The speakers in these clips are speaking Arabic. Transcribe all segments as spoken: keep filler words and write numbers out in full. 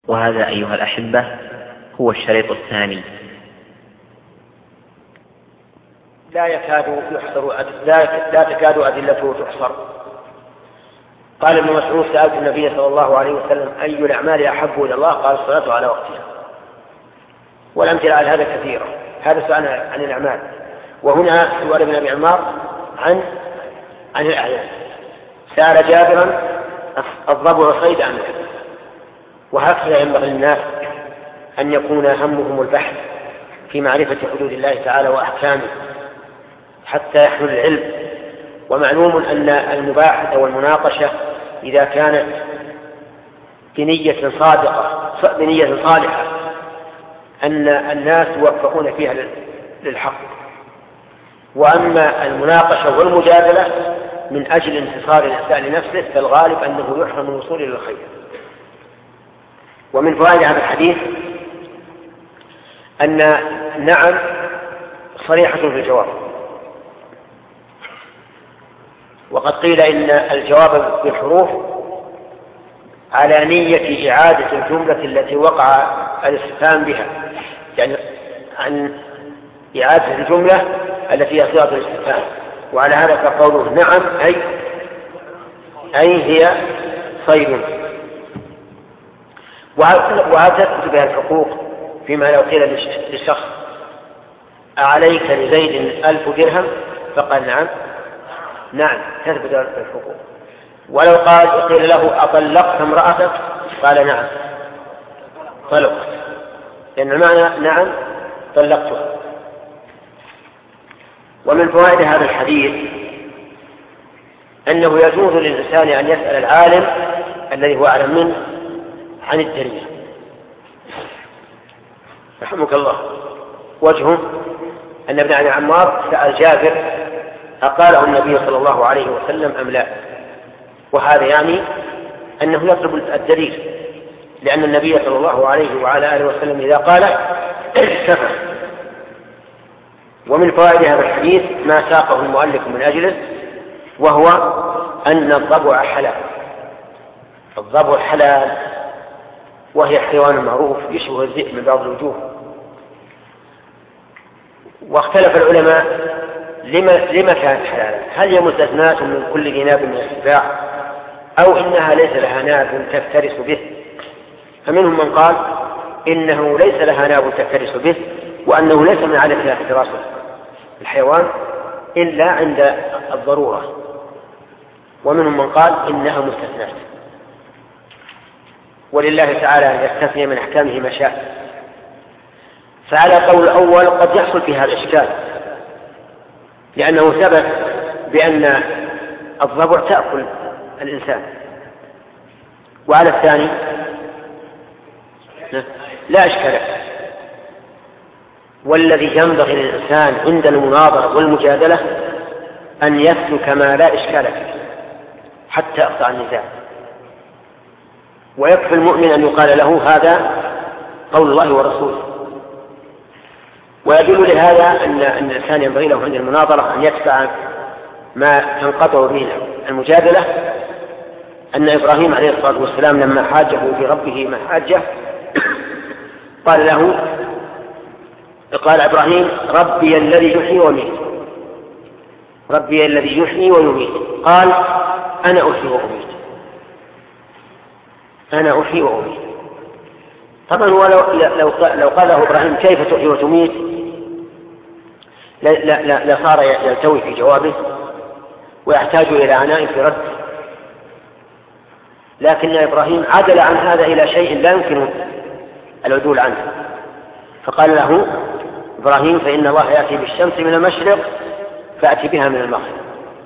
وهذا أيها الأحبة هو الشريط الثاني. لا يكاد يحصر لا, لا تكاد أدلته تحصر. قال ابن مسعود: سألت النبي صلى الله عليه وسلم أي الأعمال أحب إلى الله؟ قال: الصلاة على وقتها. والأمثلة على هذا كثيرة. هذا سؤال عن الأعمال، وهنا سؤال ابن أبي عمار عن عن الأعيان. سأل جابرا: الضبع صيد أم لا؟ وهكذا ينبغي للناس أن يكون همهم البحث في معرفة حدود الله تعالى وأحكامه حتى يحصل العلم. ومعلوم أن المباحثة والمناقشة إذا كانت بنية صادقة بنية صالحة أن الناس يوفقون فيها للحق. وأما المناقشة والمجادلة من أجل انتصار الإنسان لنفسه فالغالب أنه يحرم الوصول إلى الخير. ومن فوائد هذا الحديث أن نعم صريحة في الجواب، وقد قيل إن الجواب بالحروف على نية إعادة الجملة التي وقع الاستفهام بها، يعني عن إعادة الجملة التي هي صيغة الاستفهام. وعلى هذا فقوله نعم أي أي هي صيد. وهل تثبت بها الحقوق فيما لو قيل للشخص: أعليك لزيد ألف درهم؟ فقال نعم نعم تثبت الحقوق. ولو قال قيل له: أطلقت امرأتك؟ قال نعم طلقت، لأن المعنى نعم طلقتها. ومن فوائد هذا الحديث أنه يجوز للإنسان أن يسأل العالم الذي هو أعلم منه عن الدليل. رحمك الله. وجهه أن ابن أبي عمار سأل جابر: أقاله النبي صلى الله عليه وسلم أم لا؟ وهذا يعني أنه يطلب الدليل، لأن النبي صلى الله عليه وعلى آله وسلم إذا قال كفى. ومن فوائد هذا الحديث ما ساقه المؤلف من أجله، وهو أن الضبع حلال. الضبع حلال، وهي حيوان معروف يشبه الذئب من بعض الوجوه. واختلف العلماء لما, لما كانت حلالا، هل هي مستثناة من كل ذي ناب من السباع، أو إنها ليس لها ناب تفترس به؟ فمنهم من قال إنه ليس لها ناب تفترس به، وأنه ليس من عادتها افتراس الحيوان إلا عند الضرورة. ومنهم من قال إنها مستثناة، ولله تعالى أن يستثني من أحكامه ما شاء. فعلى قول الأول قد يحصل في هذا الإشكال، لأنه ثبت بأن الضبع تأكل الإنسان. وعلى الثاني لا إشكال. والذي ينبغي للإنسان عند المناظرة والمجادلة أن يسلك ما لا إشكال فيه حتى يقطع النزاع. ويكفي المؤمن أن يقال له هذا قول الله ورسوله. ويدل لهذا أن الإنسان ينبغي له عند المناظرة أن يتبع ما تنقطع به المجادلة. أن إبراهيم عليه الصلاة والسلام لما حاجه بربه محاجة قال له قال إبراهيم: ربي الذي يحيي ويميت ربي الذي يحيي ويميت قال: أنا أحيي وأميت أنا أحيي وأميت. طبعا هو لو, لو, لو قال له إبراهيم: كيف تحيي وتميت؟ لصار يلتوي في جوابه ويحتاج إلى عناء في رد. لكن إبراهيم عدل عن هذا إلى شيء لا يمكن العدول عنه، فقال له إبراهيم: فإن الله يأتي بالشمس من المشرق فأتي بها من المغرب.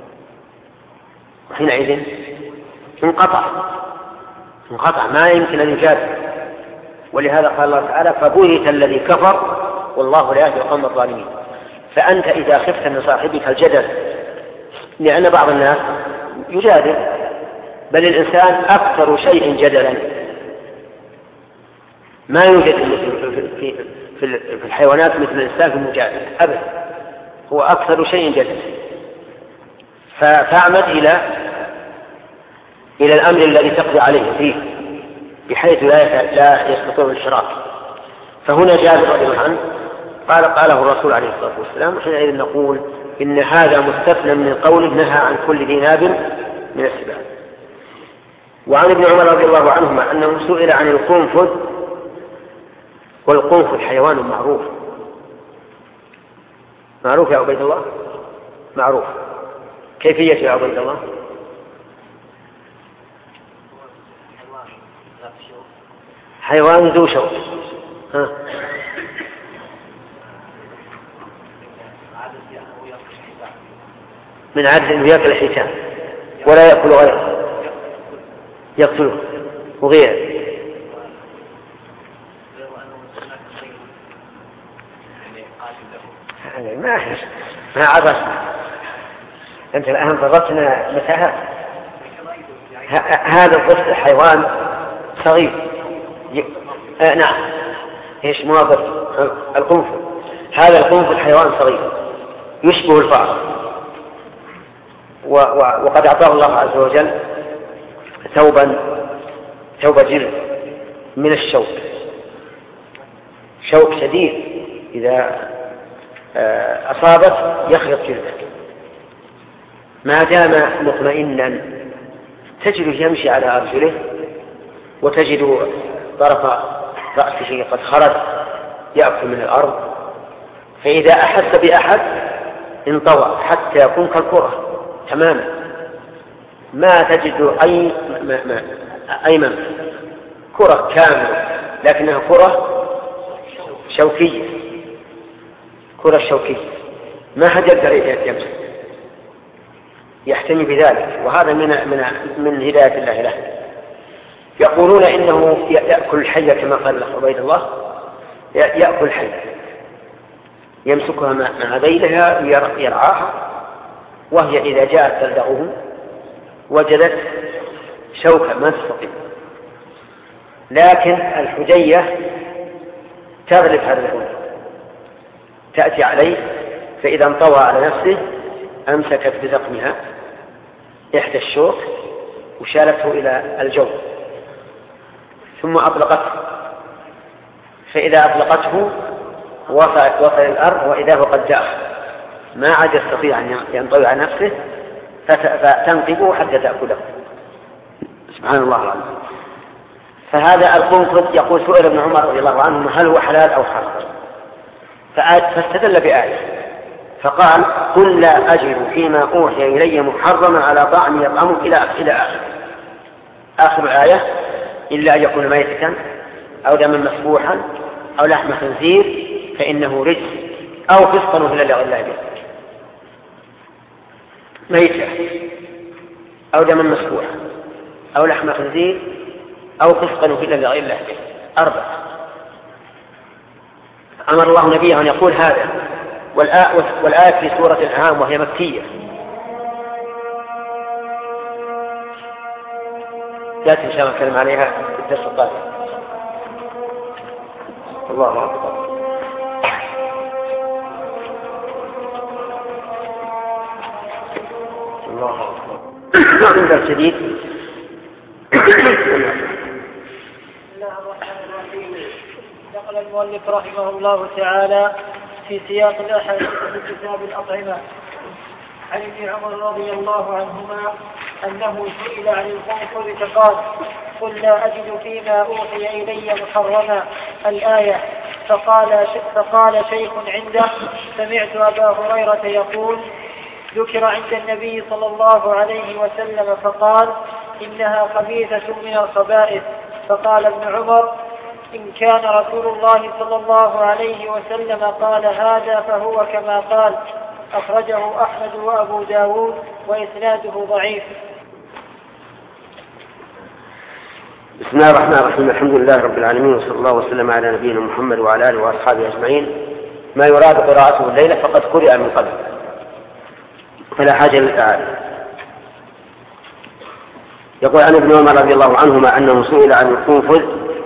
وحينئذ انقطع انقطع ما يمكن أن يجاد. ولهذا قال الله تعالى: فبهت الذي كفر والله لا يهدي القوم الظالمين. فأنت إذا خفت من صاحبك الجدل، لأن بعض الناس يجادل، بل الإنسان أكثر شيء جدلا، ما يوجد في في الحيوانات مثل الإنسان في المجادلة أبدا، هو أكثر شيء جدلا. فتعمد إلى إلى الأمر الذي تقضي عليه فيه. بحيث لا لا يستطيع الشراك. فهنا جابر رضي الله عنه قال قاله الرسول عليه الصلاة والسلام، حينئذ نقول إن هذا مستثنى من قوله نهى عن كل ذي ناب من السباع. وعن ابن عمر رضي الله عنهما أنه سئل عن القنفذ، والقنفذ حيوان معروف. معروف يا عبيد الله؟ معروف. كيفية يا عبيد الله؟ حيوان ذو شوك. ها. من عدد أنه يأكل الحيتان ولا يأكل غيره، يقتله وغيره. ما ما عرفت أنت الآن ضربتنا متاهات. هذا القصة حيوان صغير. ي... آه نعم. إيش موافق القنفذ؟ هذا القنفذ حيوان صغير يشبه الفأر، و... و... وقد أعطاه الله عز وجل ثوبا ثوب جلد من الشوك، شوك شديد إذا أصابت يخلط جلده. ما دام مطمئنا تجد يمشي على أرجله، وتجد طرف رأسه قد خرج يأكل من الأرض. فإذا أحس بأحد انطوى حتى يكون كالكرة تماما، ما تجد أي ما ما أي منفذ، كرة كاملة لكنها كرة شوكية، كرة شوكية ما حد يقدر يمسك، يحتمي بذلك. وهذا من من من هداية الله له. يقولون إنه يأكل الحية كما قال عبيد الله، يأكل الحية يمسكها مع ذيلها يرعاها، وهي إذا جاءت تلدغه وجدت شوكة ما تستطيع. لكن الحجية تغلب هذا الحجة، تأتي عليه، فإذا انطوى على نفسه أمسكت بزقمها إحدى الشوك وشالته إلى الجو ثم أطلقته، فإذا أطلقته وصل وصل الأرض وإذا هو قد جاء ما عاد يستطيع أن ينطوي على نفسه، فتنقبه حتى تأكله. سبحان الله العظيم. فهذا القنفذ يقول سئل ابن عمر رضي الله عنه هل هو حلال أو حرام، فاستدل بآية فقال قل لا أجد فيما أوحي إلي محرما على طاعم يطعمه إلى إلى آخر آخر الآية إلا أن يكون ميتة أو دما مسفوحا أو لحم خنزير فإنه رجس أو فسقا أهل لغير الله به. ميتة أو دما مسفوحا أو لحم خنزير أو فسقا أهل لغير الله به، أربعة. أمر الله نبيه أن يقول هذا، والآية في سورة الأنعام وهي مكية. ذات إن شاء الله نتكلم عليها في الدرس القادم. الله أكبر. الله أكبر. من درس جديد. نقل المؤلف رحمه الله تعالى في سياق الأحاديث في كتاب الأطعمة عن ابن عمر رضي الله عنهما أنه سئل عن القنفذ فقال قل لا أجد فيما أوحي إلي محرما الآية. فقال فقال شيخ عنده سمعت أبا هريرة يقول ذكر عند النبي صلى الله عليه وسلم فقال إنها خبيثة من الخبائث. فقال ابن عمر إن كان رسول الله صلى الله عليه وسلم قال هذا فهو كما قال. أخرجه أحمد وأبو داود وإسناده ضعيف. بسم الله الرحمن الرحيم. الحمد لله رب العالمين، وصلى الله وسلم على نبينا محمد وعلى آله وأصحابه أجمعين. ما يراد قراءته الليلة فقد قرئ من قبل فلا حاجة للإعادة. يقول عن ابن عمر رضي الله عنهما أنه سئل عن القنفذ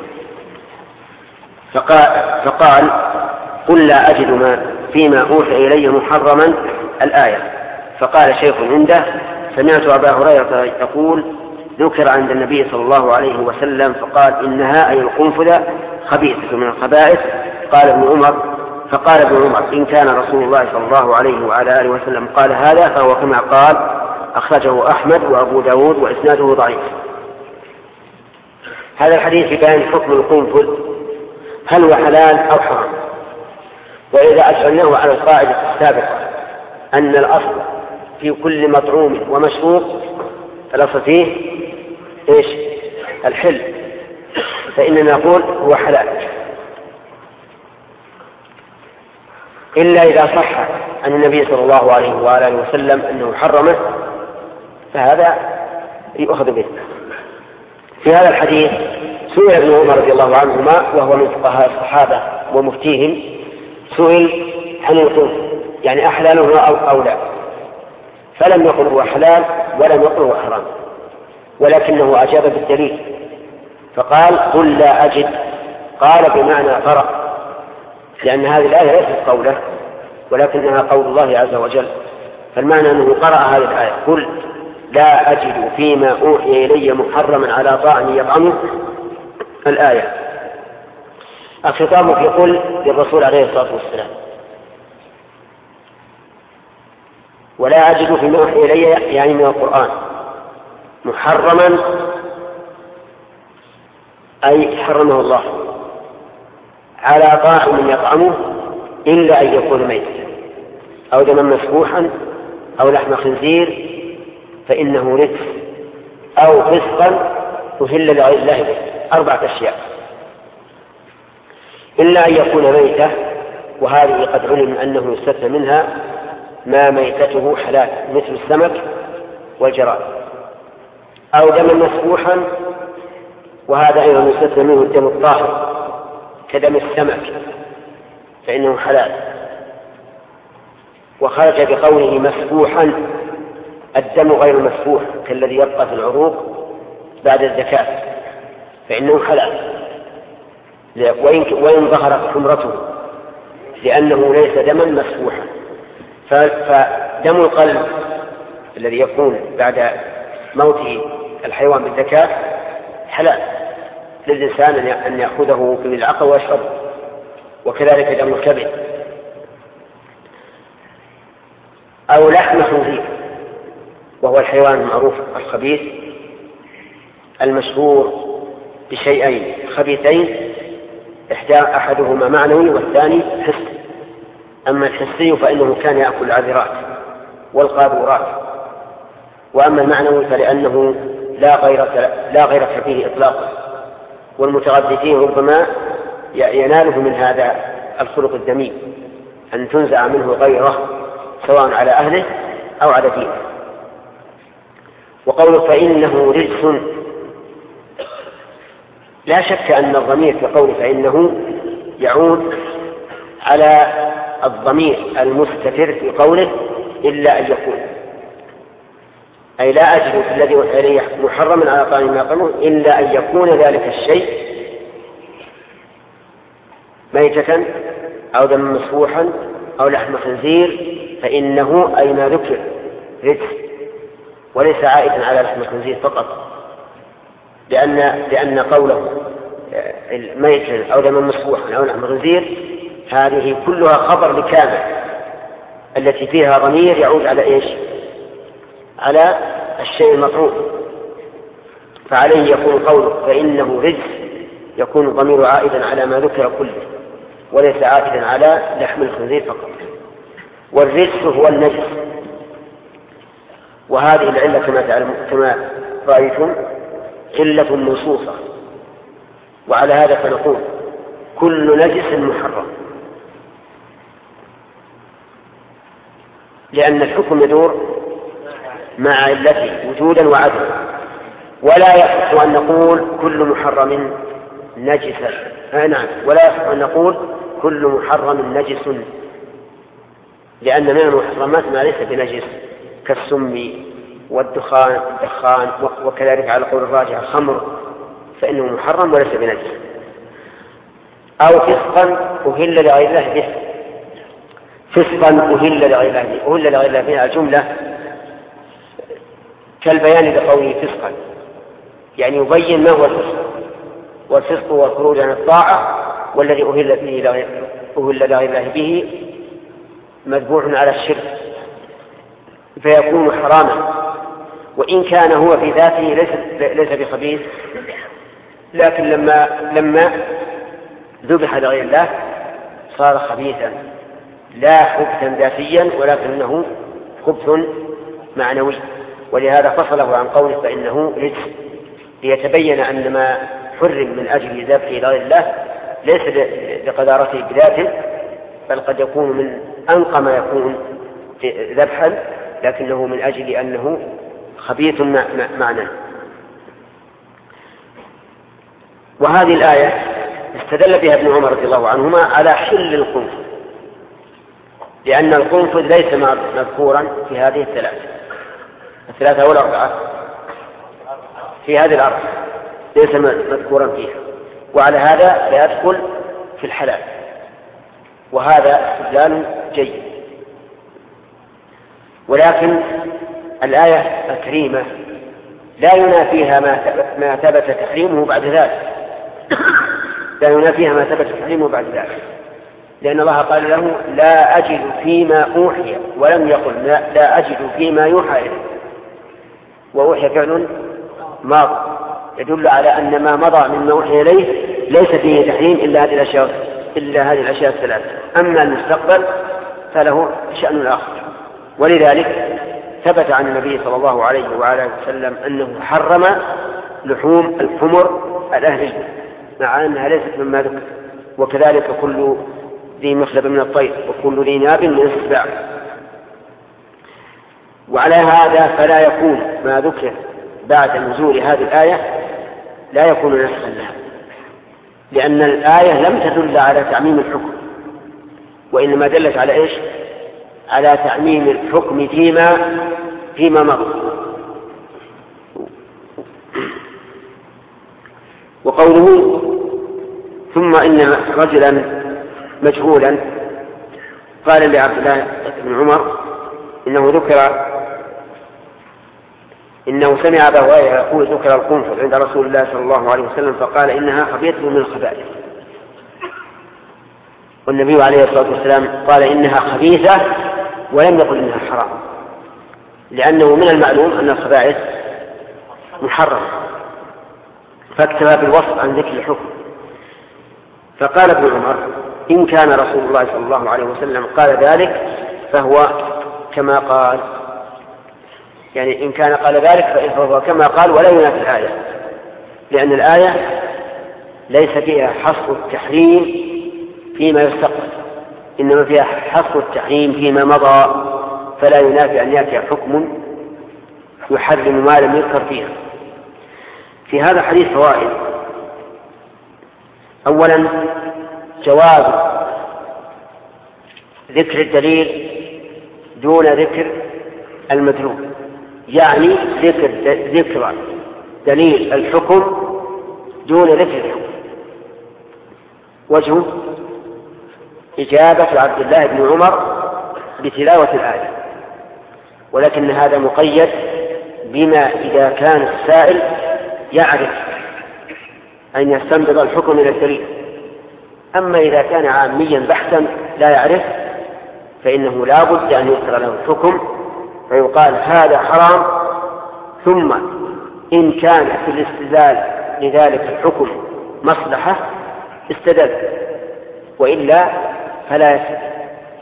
فقال, فقال قل لا أجد ما فيما أوحي إلي محرما الآية. فقال شيخ عنده سمعت أبا هريرة يقول ذكر عند النبي صلى الله عليه وسلم فقال إنها أي القنفذة خبيثة من الخبائث. قال ابن عمر فقال ابن عمر إن كان رسول الله صلى الله عليه وعلى آله وسلم قال هذا فهو كما قال. أخرجه أحمد وأبو داود وإسناده ضعيف. هذا الحديث يبين حكم القنفذ هل هو حلال أو حرام. وإذا أجعلناه على القاعدة السابقة أن الأصل في كل مطعوم ومشروب الأصل فيه إيش؟ الحل، فإننا نقول هو حلال إلا إذا صح عن النبي صلى الله عليه وآله وسلم أنه حرمه فهذا يؤخذ به. في هذا الحديث سئل ابن عمر رضي الله عنهما وهو من فقهاء الصحابة ومفتيهم سئل عن القنفذ يعني أحلاله أو, أو لا، فلم يقل هو حلال ولم يقل هو حرام، ولكنه أجاب بالدليل فقال قل لا أجد. قال بمعنى قرأ، لأن هذه الآية ليست قوله ولكنها قول الله عز وجل، فالمعنى أنه قرأ هذه الآية قل لا أجد فيما أوحي إلي محرما على طاعم يطعمه الآية. الخطاب في قل للرسول عليه الصلاة والسلام، ولا أجد فيما أوحي إلي يعني من القرآن محرما أي حرمه الله على طاعم يطعمه إلا أن يكون ميتا أو دما مسفوحا أو لحم خنزير فإنه رجس أو فسقا أهل لغير الله به. أربعة أشياء إلا أن يكون ميتة، وهذه قد علم أنه يستثنى منها ما ميتته حلال مثل السمك والجراد، أو دما مسفوحا وهذا أيضا يستثنى منه الدم الطاهر كدم السمك فإنه حلال. وخرج بقوله مسفوحا الدم غير مسفوح كالذي يبقى في العروق بعد الزكاة فإنه حلال وإن ظهرت حمرته لأنه ليس دما مسفوحا. فدم القلب الذي يكون بعد موت الحيوان بالزكاة حلال للإنسان أن يأخذه بالعقل ويشربه، وكذلك دم الكبد. أو لحم خنزير وهو الحيوان المعروف الخبيث المشهور بشيئين خبيثين أحدهما معنوي والثاني حسي. أما الحسي فإنه كان يأكل العذرات والقاذورات، وأما المعنوي فلأنه لا غيرة لا غيرة فيه إطلاقا، والمتغذي فيه ربما يناله من هذا الخلق الذميم أن تنزع منه غيره سواء على أهله أو على دينه. وقوله فإنه رجس لا شك أن الضمير في قوله فإنه يعود على الضمير المستتر في قوله إلا أن يكون، أي لا أجد الذي وحي إليه محرما على طاعم يطعمه إلا أن يكون ذلك الشيء ميتة أو دما مسفوحا أو لحم خنزير فإنه أي ما ذكر رجس، وليس عائدا على لحم الخنزير فقط، لأن لأن قوله ميتا أو دما مسفوحا أو لحم خنزير هذه كلها خبر لكامل التي فيها ضمير يعود على إيش؟ على الشيء المطعوم، فعليه يكون قوله فإنه رجس يكون الضمير عائدا على ما ذكر كله وليس عائدا على لحم الخنزير فقط. والرجس هو النجس، وهذه العلة كما تعلم كما رأيتم علة منصوصة، وعلى هذا فنقول كل نجس محرم، لأن الحكم يدور مع علته وجودا وعدما، ولا يصح أن نقول كل محرم نجسا آه نعم ولا يصح أن نقول كل محرم نجس، لأن من المحرمات ما ليس بنجس كالسم والدخان الدخان وكذلك على قول الراجح الخمر فإنه محرم وليس بنجس. أو فسقا أهل لغير الله به، فسقا أهل لغير الله به، أهل لغير الله بها الجملة كالبيان لقوله فسقا يعني يبين ما هو الفسق، والفسق هو الخروج عن الطاعة، والذي أهل به أهل لغير الله به مذبوح على الشرك فيكون حراما، وإن كان هو في ذاته ليس, ليس بخبيث، لكن لما, لما ذبح لغير الله صار خبيثا، لا خبثا ذاتيا ولكنه خبث معنوي، ولهذا فصله عن قوله فإنه رجس، ليتبين أن ما حرم من أجل ذبحه لغير الله ليس لقدارته بذاته، بل قد يكون من أنقى ما يكون ذبحا، لكنه من أجل أنه خبيث معنى. وهذه الآية استدل بها ابن عمر رضي الله عنهما على حل القنفذ، لأن القنفذ ليس مذكورا في هذه الثلاثة الثلاثة والأربعة، في هذه الأربعة ليس مذكورا فيها، وعلى هذا لا يدخل في الحلال، وهذا استدلال جيد. ولكن الآية الكريمة لا ينافيها ما ثبت تحريمه بعد ذلك لا ينافيها ما ثبت تحريمه بعد ذلك لأن الله قال له لا أجد فيما أوحي، ولم يقل لا أجد فيما يوحى إليه، وأوحي فعل ماضي يدل على أن ما مضى مما أوحي إليه ليس فيه تحريم إلا هذه الأشياء إلا هذه الأشياء الثلاثة، أما المستقبل فله شأن آخر. ولذلك ثبت عن النبي صلى الله عليه وعلى وسلم أنه حرم لحوم الحمر الأهلية مع أنها ليست مما ذكر، وكذلك كل ذي مخلب من الطير وكل ذي ناب من السباع. وعلى هذا فلا يكون ما ذكر بعد نزول هذه الآية لا يكون نسخا لها، لأن الآية لم تدل على تعميم الحكم، وإنما دلت على إيش؟ على تعميم الحكم فيما فيما مضى. وقوله ثم إن رجلا مجهولا قال لعبد الله بن عمر إنه ذكر إنه سمع أبا هريرة يقول ذكر القنفذ عند رسول الله صلى الله عليه وسلم فقال إنها خبيثة من الخبائث، والنبي عليه الصلاة والسلام قال إنها خبيثة ولم يقل إنها حرام، لأنه من المعلوم أن الخبائث محرم، فاكتفى بالوصف عن ذكر الحكم. فقال ابن عمر إن كان رسول الله صلى الله عليه وسلم قال ذلك فهو كما قال، يعني إن كان قال ذلك فهو كما قال ولا ينافي الآية، لأن الآية ليس فيها حصر التحريم فيما يستقبل، إنما فيها حصر التحريم فيما مضى، فلا ينافي أن يأتي حكم يحرم ما لم يذكر فيها. في هذا الحديث فوائد. أولا جواز ذكر الدليل دون ذكر المدلول، يعني ذكر ذكر دليل الحكم دون ذكر الحكم. وجه إجابة عبد الله بن عمر بتلاوة الآية، ولكن هذا مقيد بما إذا كان السائل يعرف أن يستنبط الحكم من الدليل، أما إذا كان عاميا بحثا لا يعرف فإنه لا بد أن يذكر له الحكم فيقال هذا حرام، ثم إن كان في الاستدلال لذلك الحكم مصلحة استدل، وإلا فلا يستدل.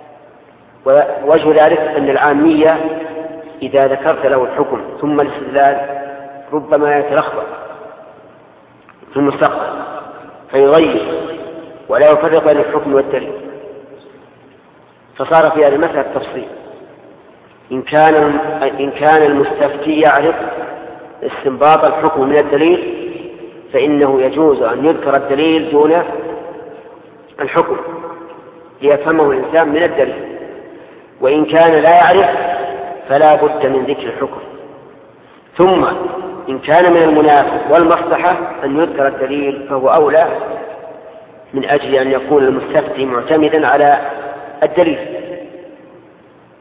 ووجه ذلك أن العامية إذا ذكرت له الحكم ثم الاستدلال ربما يتلخبط في المستقبل فيغير ولا يفرق بين الحكم والدليل، فصار في هذه المسألة التفصيل. إن كان إن كان المستفتي يعرف استنباط الحكم من الدليل فإنه يجوز أن يذكر الدليل دون الحكم ليفهمه الإنسان من الدليل، وإن كان لا يعرف فلا بد من ذكر الحكم. ثم إن كان من المنافع والمصلحة أن يذكر الدليل فهو أولى من أجل أن يكون المستفتي معتمدا على الدليل،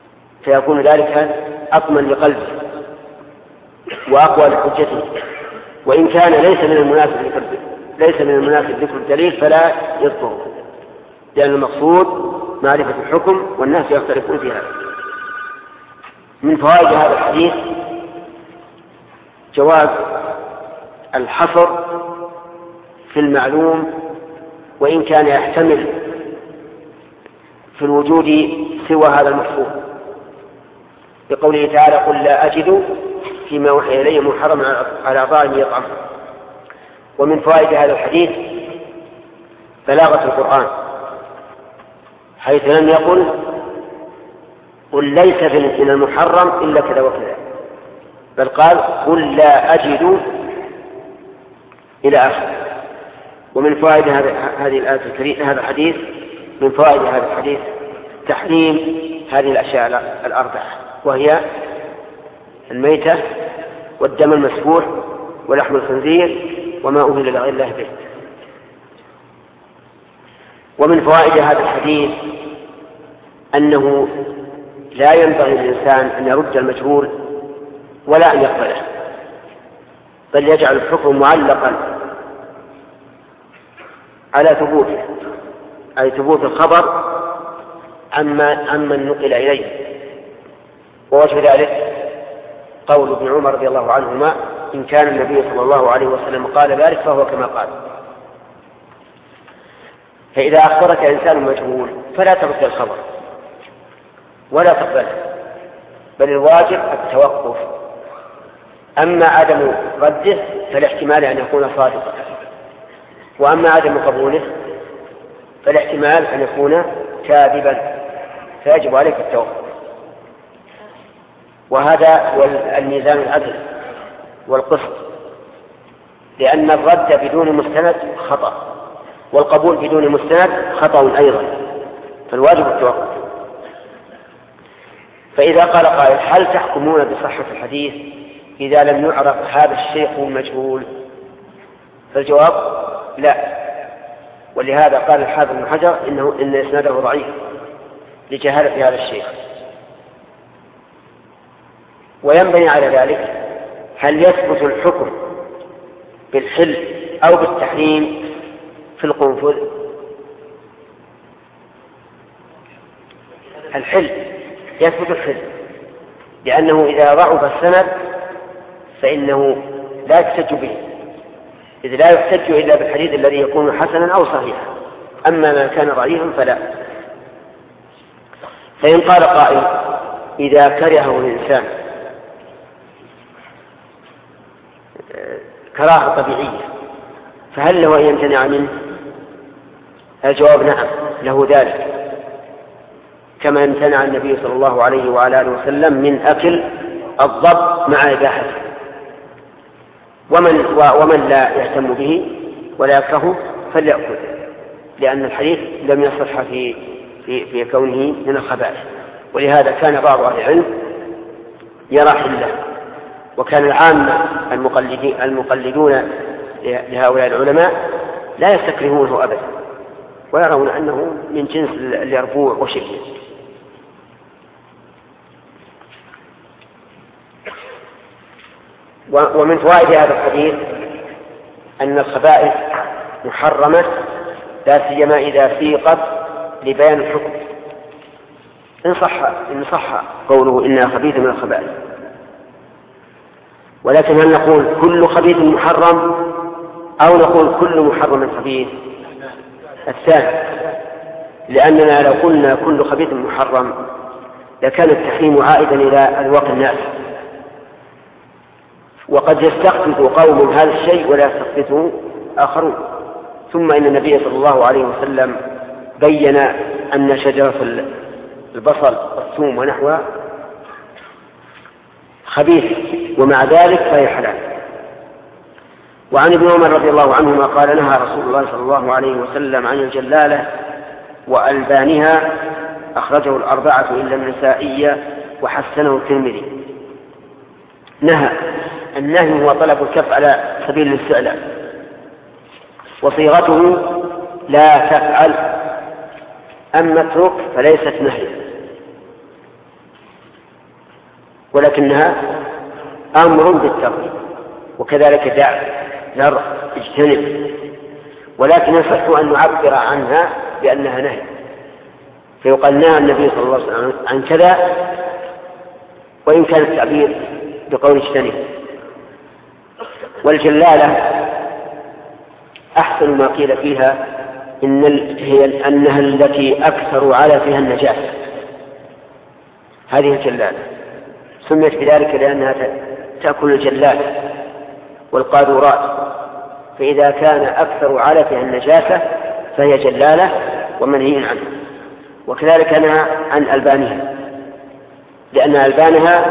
فيكون ذلك أطمن لقلبه وأقوى لحجته. وإن كان ليس من المناسب ذكر ليس من المناسب ذكر الدليل فلا يذكره، لأن المقصود معرفة الحكم والناس يختلفون في هذا. من فوائد هذا الحديث جواز الحصر في المعلوم وإن كان يحتمل في الوجود سوى هذا المحفوظ، بقوله تعالى: قل لا أجد فيما أوحي إلي محرما على طاعم يطعم. ومن فوائد هذا الحديث بلاغة القرآن، حيث لم يقل قل ليس من المحرم إلا كذا وكذا، بل قال قل لا أجد إلى آخره. ومن فوائد هذه الآية الكريمة هذا الحديث من فوائد هذا الحديث تحريم هذه الأشياء الأربعة، وهي الميتة والدم المسفوح ولحم الخنزير وما أهل لغير الله به. ومن فوائد هذا الحديث أنه لا ينبغي للإنسان أن يرد المجهول ولا أن يقبله، بل يجعل الحكم معلقا على ثبوته، أي ثبوت الخبر عما عمن نقل إليه. ووجه ذلك قول ابن عمر رضي الله عنهما: إن كان النبي صلى الله عليه وسلم قال ذلك فهو كما قال. فإذا أخبرك إنسان مجهول فلا ترد الخبر ولا تقبله، بل الواجب التوقف. أما عدم رده فالاحتمال أن يكون صادقا، وأما عدم قبوله فالاحتمال أن يكون كاذبا، فيجب عليك التوقف. وهذا هو الميزان العدل والقسط، لأن الرد بدون مستند خطأ، والقبول بدون مستند خطأ أيضا، فالواجب التوقف. فإذا قال قائل: هل تحكمون بصحة الحديث إذا لم يعرف هذا الشيخ المجهول؟ فالجواب: لا. ولهذا قال الحافظ بن حجر إنه إن إسناده ضعيف لجهالة هذا الشيخ. وينبني على ذلك: هل يثبت الحكم بالحل أو بالتحريم في القنفذ؟ الحل يثبت الحل، لأنه إذا ضعف السند فإنه لا يحتج به، إذ لا يحتج إلا بالحديث الذي يكون حسنا أو صحيحا، أما ما كان ضعيفا فلا. فإن قال قائل: إذا كرهه الإنسان كراهة طبيعية فهل له أن يمتنع منه؟ الجواب: نعم، له ذلك، كما امتنع النبي صلى الله عليه وعلى آله وسلم من أكل الضب مع إباحته. ومن, ومن لا يهتم به ولا يكرهه فليأكل، لأن الحديث لم يصح في, في, في كونه من الخبائث. ولهذا كان بعض أهل العلم يرى حله، وكان العامة المقلدون لهؤلاء العلماء لا يستكرهونه أبدا، ويرون أنه من جنس اليربوع وشبهه. ومن فوائد هذا الحديث أن الخبائث محرمة، لا سيما إذا سيقت لبيان الحكم، إن صح إن صح قوله إنها خبيث من الخبائث. ولكن هل نقول كل خبيث محرم أو نقول كل محرم خبيث؟ الثاني، لأننا لو قلنا كل خبيث محرم لكان التحريم عائدا إلى أذواق الناس، وقد يستخفف قوم هذا الشيء ولا يستخففه آخرون. ثم إن النبي صلى الله عليه وسلم بين أن شجرة البصل والثوم ونحوها خبيث، ومع ذلك فهي حلال. وعن ابن عمر رضي الله عنهما قال: نهى رسول الله صلى الله عليه وسلم عن الجلالة وألبانها، أخرجه الأربعة إلا النسائي وحسنه الترمذي. نهى، النهي هو طلب الكف على سبيل الاستعلاء، وصيغته لا تفعل، أما اترك فليست نهي، ولكنها أمر بالترك. وكذلك دع، ذر، اجتنب، ولكن الفرق أن نعبر عنها بأنها نهي، فيقال نهى النبي صلى الله عليه وسلم عن كذا وإن كان التعبير بقول اجتنب. والجلالة أحسن ما قيل فيها إن هي أنها التي أكثر على فيها النجاسة، هذه الجلالة سميت بذلك لأنها تأكل الجلال والقاذورات، فإذا كان أكثر على فيها النجاسة فهي جلالة ومنهي عنها. وكذلك نهى عن ألبانها لأن ألبانها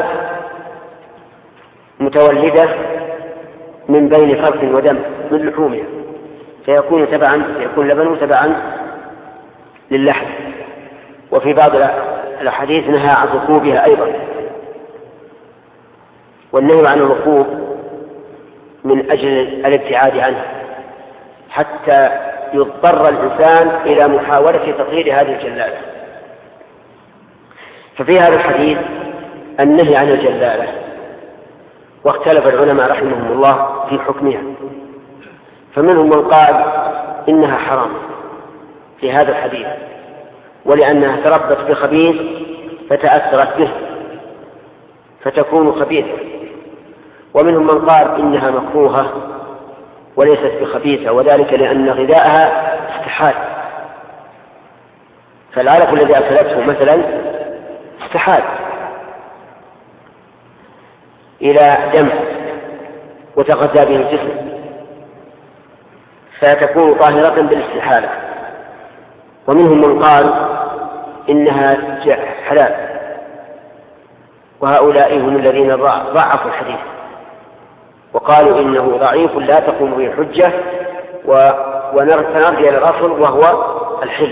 متولدة من بين فرث ودم من لحومها، فيكون تبعا يكون لبنه تبعا للحم. وفي بعض الأحاديث نهى عن ركوبها أيضا، والنهي عن الركوب من أجل الابتعاد عنه حتى يضطر الإنسان إلى محاولة تطهير هذه الجلالة. ففي هذا الحديث النهي عن الجلالة، واختلف العلماء رحمهم الله في حكمها، فمنهم من قال إنها حرام في هذا الحديث ولأنها تربت بخبيث فتأثرت به فتكون خبيثة، ومنهم من قال إنها مكروهة وليست بخبيثة، وذلك لأن غذاءها استحال، فالعلف الذي أكلته مثلا استحال إلى دم وتغذى به الجسم فتكون طاهرة بالاستحالة. ومنهم من قال إنها حلال، وهؤلاء هم الذين ضعفوا الحديث وقالوا إنه ضعيف لا تقوم به الحجة ونرجع إلى الأصل وهو الحل.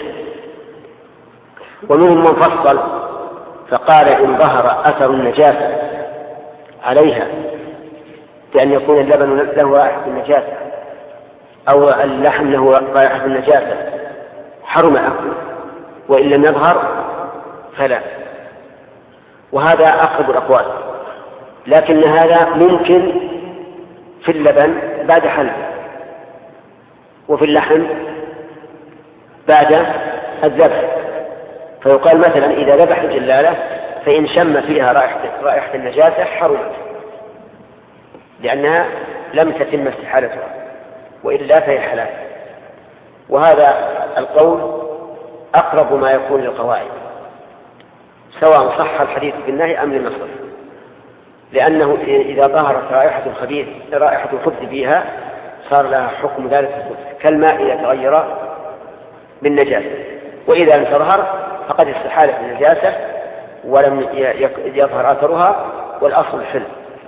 ومنهم من فصل فقال إن ظهر أثر النجاسة عليها بأن يكون اللبن له رائحة النجاسة أو اللحم له رائحة النجاسة حرم أكله، وإن لم يظهر فلا. وهذا أقرب الأقوال، لكن هذا ممكن في اللبن بعد حلب، وفي اللحم بعد الذبح. فيقال مثلا إذا ذبح الجلالة فإن شم فيها رائحة, رائحة النجاسة حرمت لأنها لم تتم استحالتها، وإلا فهي حلال. وهذا القول أقرب ما يكون للقواعد سواء صح الحديث بالنهي أم لم يصح، لأنه إذا ظهرت رائحة الخبيث رائحة الخبث فيها صار لها حكم ذلك الخبث كالماء إذا تغير بالنجاسة، وإذا لم تظهر فقد استحالت النجاسة ولم يظهر أثرها والأصل الحل.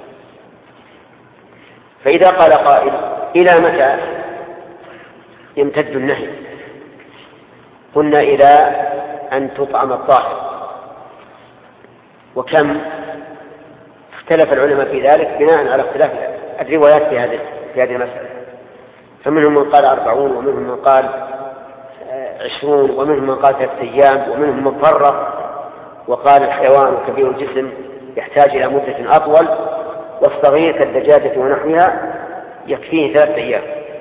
فإذا قال قائل إلى متى يمتد النهي؟ قلنا إلى أن تطعم الطاهر. وكم اختلف العلماء في ذلك بناء على اختلاف الروايات في هذه في هذه المسألة، فمنهم من قال أربعون، ومنهم من قال عشرون، ومنهم من قال ثلاثة أيام، ومنهم من فرق وقال الحيوان كبير الجسم يحتاج إلى مدة أطول، والصغير كالدجاجة ونحوها يكفيه ثلاثة أيام.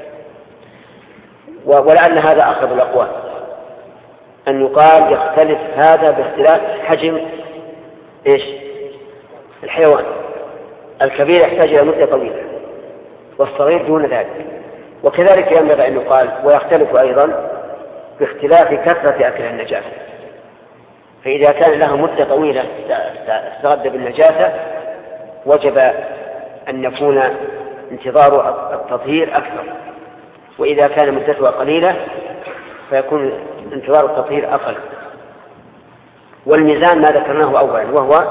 ولعل هذا أقرب الأقوال أن يقال يختلف هذا باختلاف حجم إيش الحيوان، الكبير يحتاج إلى مدة طويلة والصغير دون ذلك. وكذلك ينبغي أن يقال ويختلف أيضا باختلاف كثرة أكل النجاسة، فإذا كان لها مدة طويلة تتغذى بالنجاسة وجب أن يكون انتظار التطهير أكثر، وإذا كان مدتها قليلة فيكون انتظار التطهير أقل. والميزان ما ذكرناه أولا وهو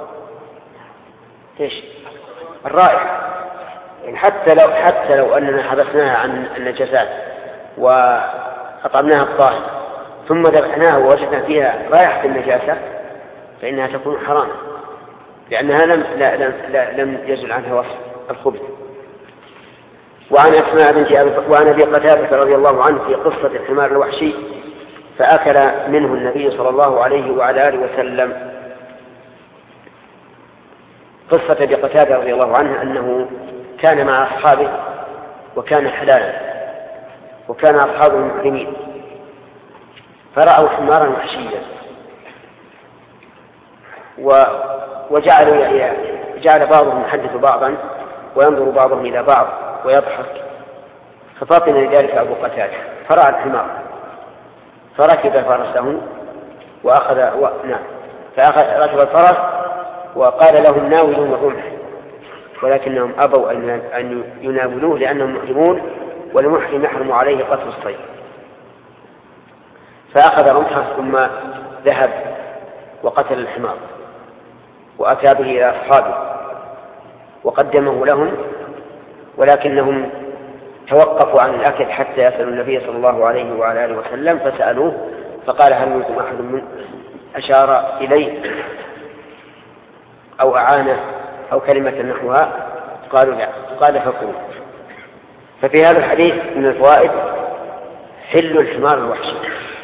إيش الرائحة، يعني حتى لو حتى لو أننا حبسناها عن النجاسات وأطعمناها الطاهر ثم ذبحناها ووجدنا فيها رائحة النجاسة فإنها تكون حراما، لأنها لم لا لم, لا لم يزل عنها وصف الخبث. وعن أسماء بنت وعن أبي قتادة رضي الله عنه في قصة الحمار الوحشي فأكل منه النبي صلى الله عليه وعلى آله وسلم. قصة أبي قتادة رضي الله عنه أنه كان مع أصحابه وكان حلالا، وكان أصحابه محرمين، فرأوا حمارا وحشيا وجعلوا جعل بعضهم يحدث بعضا وينظر بعضهم إلى بعض ويضحك، ففطن لذلك أبو قتادة فرأى الحمار فركب فرسه وأخذ و... نعم فأخذ ركب الفرس وقال لهم ناولون الرمح، ولكنهم أبوا أن يناولوه لأنهم محرمون، والمحرم يحرم عليه قتل الصيد. فأخذ رمحه ثم ذهب وقتل الحمار وأتى به إلى أصحابه وقدمه لهم، ولكنهم توقفوا عن الأكل حتى يسألوا النبي صلى الله عليه وعلى آله وسلم، فسألوه فقال هل منكم أحد من أشار إليه أو أعانه أو كلمة نحوها؟ قالوا لا. قال فكلوا. ففي هذا الحديث من الفوائد حل الحمار الوحشي.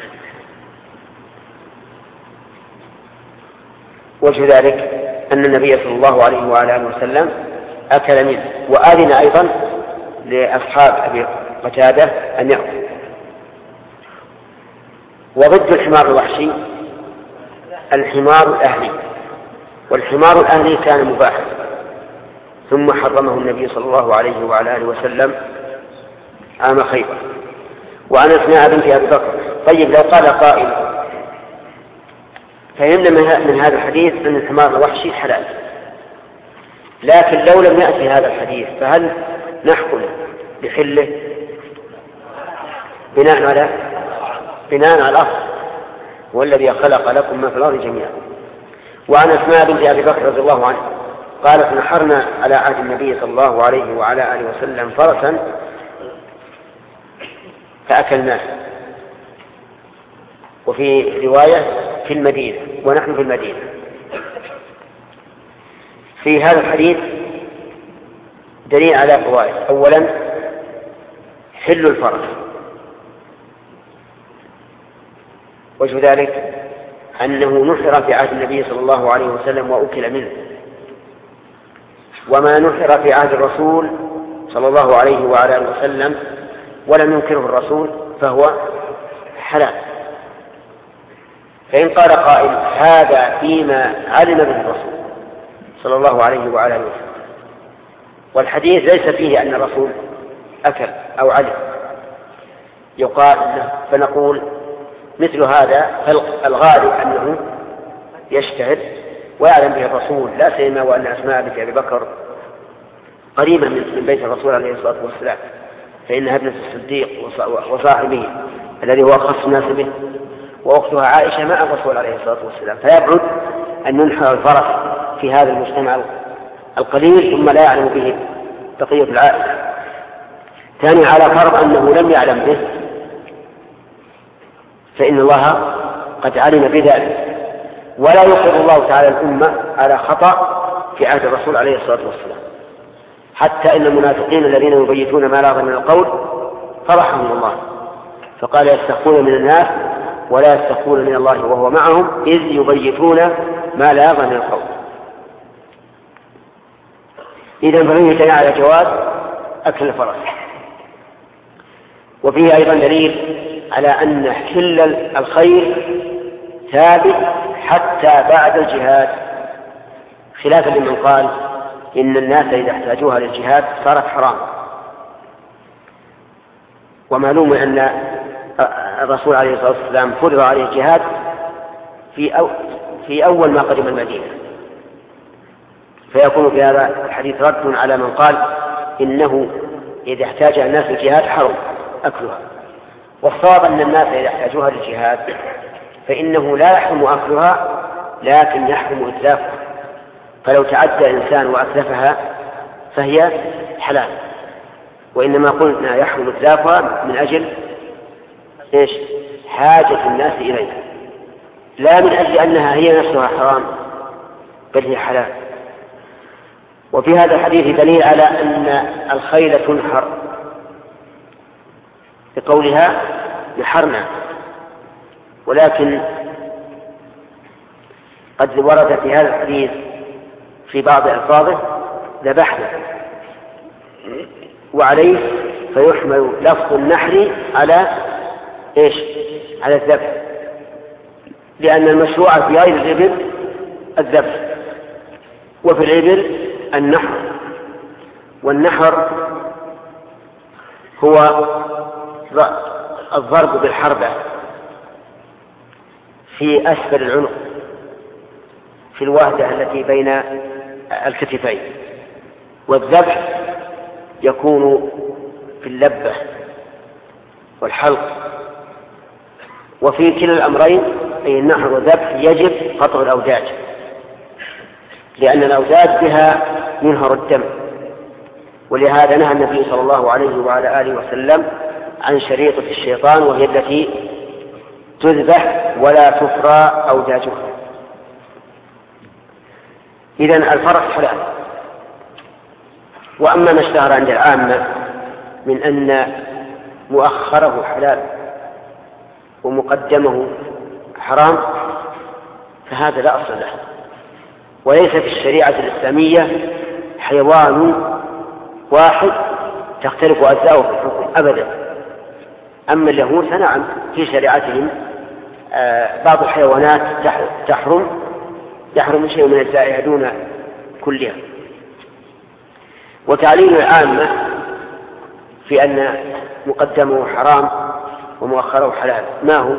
وجه ذلك أن النبي صلى الله عليه وعلى آله وسلم أكل منه، وآذن أيضا لأصحاب أبي قتادة أن يأكلوا. وضد الحمار الوحشي الحمار الأهلي، والحمار الأهلي كان مباحا ثم حرمه النبي صلى الله عليه وعلى آله وسلم عام خيبر. وعن أسماء بنت أبي بكر. طيب لو قال قائل فهمنا من هذا الحديث أن الحمار الوحشي حلال، لكن لو لم يأتي هذا الحديث فهل نحكم بحله بناء على بناء على الأصل والذي خلق لكم ما في الأرض جميعا. وعن أسماء بنت أبي بكر رضي الله عنه قالت نحرنا على عهد النبي صلى الله عليه وعلى آله وسلم فرسا فأكلناه، وفي رواية في المدينة ونحن في المدينة. في هذا الحديث دليل على فوائد. أولا حل الفرس، وجه ذلك أنه نحر في عهد النبي صلى الله عليه وسلم وأكل منه، وما نحر في عهد الرسول صلى الله عليه وعلى آله وسلم ولم ينكره الرسول فهو حلال. فإن قال قائل هذا فيما علم به الرسول صلى الله عليه وعلى آله وسلم، والحديث ليس فيه أن الرسول أكل أو علم، يقال فنقول مثل هذا الغالب أنه يجتهد ويعلم به الرسول، لا سيما وأن أسماء بنت أبي بكر قريبا من بيت الرسول عليه الصلاة والسلام، فإنها ابنة الصديق وصاحبه الذي هو أخص الناس به، وأختها عائشة مع الرسول عليه الصلاة والسلام، فيبعد أن ينحر الفرس في هذا المجتمع القليل ثم لا يعلم به بقية العائلة. ثاني على فرض أنه لم يعلم به فإن الله قد علم بذلك، ولا يقر الله تعالى الأمة على خطأ في عهد الرسول عليه الصلاة والسلام، حتى إن المنافقين الذين يبيتون ما لا من القول فرحهم الله فقال يستخفون من الناس ولا يستخفون من الله وهو معهم إذ يبيتون ما لا من القول. إذن فمن يتنى على جواز أكل الفرس. وفيه أيضا دليل على أن حل الخير ثابت حتى بعد الجهاد، خلافا لمن قال إن الناس إذا احتاجوها للجهاد صارت حرام. ومعلوم أن الرسول عليه الصلاة والسلام فرض عليه الجهاد في, أو في أول ما قدم المدينة، فيكون في هذا الحديث رد على من قال إنه إذا احتاج الناس للجهاد حرم أكلها. والصواب أن الناس إذا احتاجوها للجهاد فإنه لا يحرم أكلها لكن يحرم إتلافها، فلو تعدى إنسان وأتلفها فهي حلال، وإنما قلنا يحرم إتلافها من أجل إيش؟ حاجة الناس إليها، لا من أجل أنها هي نفسها حرام بل هي حلال. وفي هذا الحديث دليل على أن الخيل تنحر بقولها نحرنا، ولكن قد ورد في هذا الحديث في بعض ألفاظه ذبحنا، وعليه فيحمل لفظ النحر على إيش؟ على الذبح، لأن المشروع في غير الإبل الذبح، وفي الإبل النحر. والنحر هو الضرب بالحربة في أسفل العنق في الوهدة التي بين الكتفين، والذبح يكون في اللبة والحلق. وفي كلا الأمرين أي النحر والذبح يجب قطع الأوداج، لأن الأوداج بها ينهر الدم، ولهذا نهى النبي صلى الله عليه وعلى آله وسلم عن شريطة الشيطان، وهي التي تذبح ولا تفرى أوداجها. إذن الفرس حلال. وأما ما اشتهر عند العامة من أن مؤخره حلال ومقدمه حرام فهذا لا أصل له، وليس في الشريعة الإسلامية حيوان واحد تختلف أجزاؤه في الحكم أبدا. أما اليهود فنعم في شريعتهم آه بعض الحيوانات تحرم يحرم شيء من أجزائها دون كلها. وتعليل العامة في أن مقدمه حرام ومؤخره حلال ما هو؟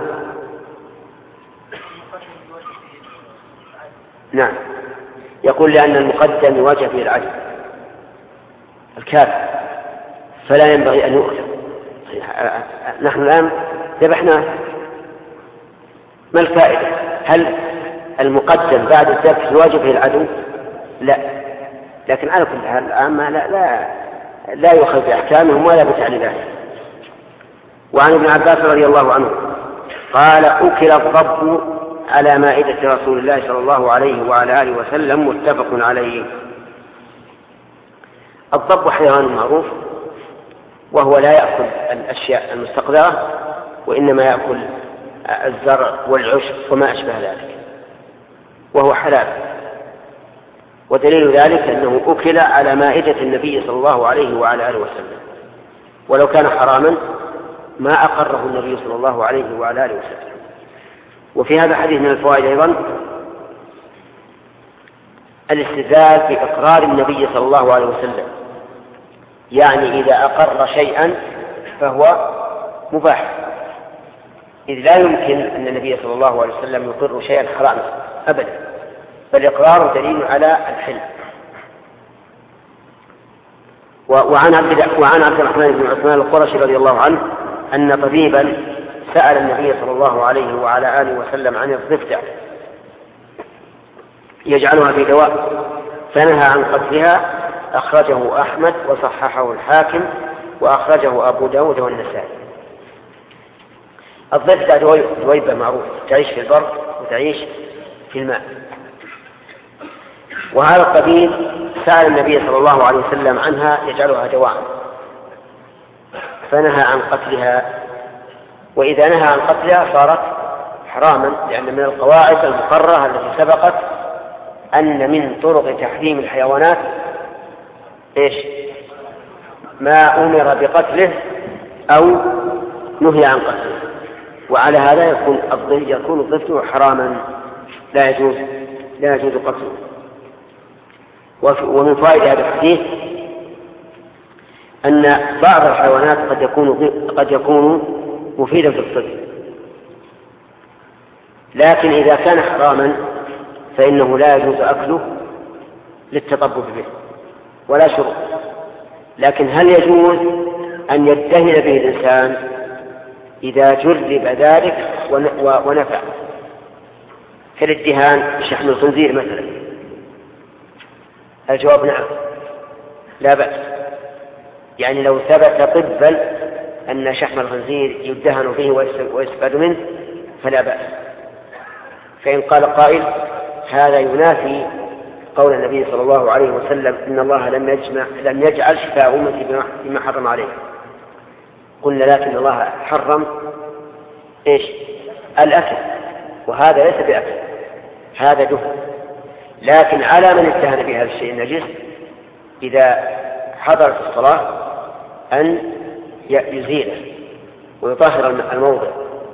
نعم، يقول لأن المقدم يواجه به العدل الكافر فلا ينبغي أن يؤخذ. نحن الآن ذبحنا، ما الفائدة؟ هل المقدم بعد الذبح يواجه به العدل؟ لا، لكن على كل حال العامة لا, لا, لا يؤخذ بأحكامهم ولا بتعليلاتهم. وعن ابن عباس رضي الله عنه قال: أكل الضب على مائدة رسول الله صلى الله عليه وعلى آله وسلم، متفق عليه. الضب حيوان معروف، وهو لا يأكل الأشياء المستقذرة، وإنما يأكل الزرع والعشب وما أشبه ذلك، وهو حلال. ودليل ذلك أنه أكل على مائدة النبي صلى الله عليه وعلى آله وسلم، ولو كان حراما ما أقره النبي صلى الله عليه وعلى آله وسلم. وفي هذا الحديث من الفوائد أيضا الاستدلال بإقرار النبي صلى الله عليه وسلم، يعني إذا أقر شيئا فهو مباح، إذ لا يمكن أن النبي صلى الله عليه وسلم يقر شيئا حراما أبدا، بل إقرار دليل على الحل. وعن عبد وعن عبد الرحمن بن عثمان القرشي رضي الله عنه أن طبيبا سأل النبي صلى الله عليه وعلى آله وسلم عن الضفدع يجعلها في دواء، فنهى عن قتلها. أخرجه أحمد وصححه الحاكم، وأخرجه أبو داود والنسائي. الضفدع دويبة معروف، تعيش في البر وتعيش في الماء. وهذا القبيل سأل النبي صلى الله عليه وسلم عنها يجعلها دواء، فنهى عن قتلها. وإذا نهى عن قتلها صارت حراما، لأن من القواعد المقررة التي سبقت أن من طرق تحريم الحيوانات إيش؟ ما أمر بقتله أو نهي عن قتله، وعلى هذا يكون يكون الضفدع حراما لا يجوز لا يجوز قتله. ومن فوائد هذا الحديث أن بعض الحيوانات قد يكون قد يكون مفيدا في الطب، لكن إذا كان حراما فإنه لا يجوز أكله للتطبب به ولا شرب. لكن هل يجوز أن يدهن به الإنسان إذا جرب ذلك ونفع، كالادهان شحم الخنزير مثلا؟ الجواب نعم، لا بأس. يعني لو ثبت طبا أن شحم الخنزير يدهن به ويستفاد منه فلا بأس. فإن قال قائل هذا ينافي قول النبي صلى الله عليه وسلم إن الله لم يجمع لم يجعل شفاء أمتي بما حرم عليه، قلنا لكن الله حرم إيش؟ الأكل، وهذا ليس بأكل، هذا دهن. لكن على من اتهم بهذا الشيء النجس إذا حضر في الصلاة أن يزيله ويطهر الموضع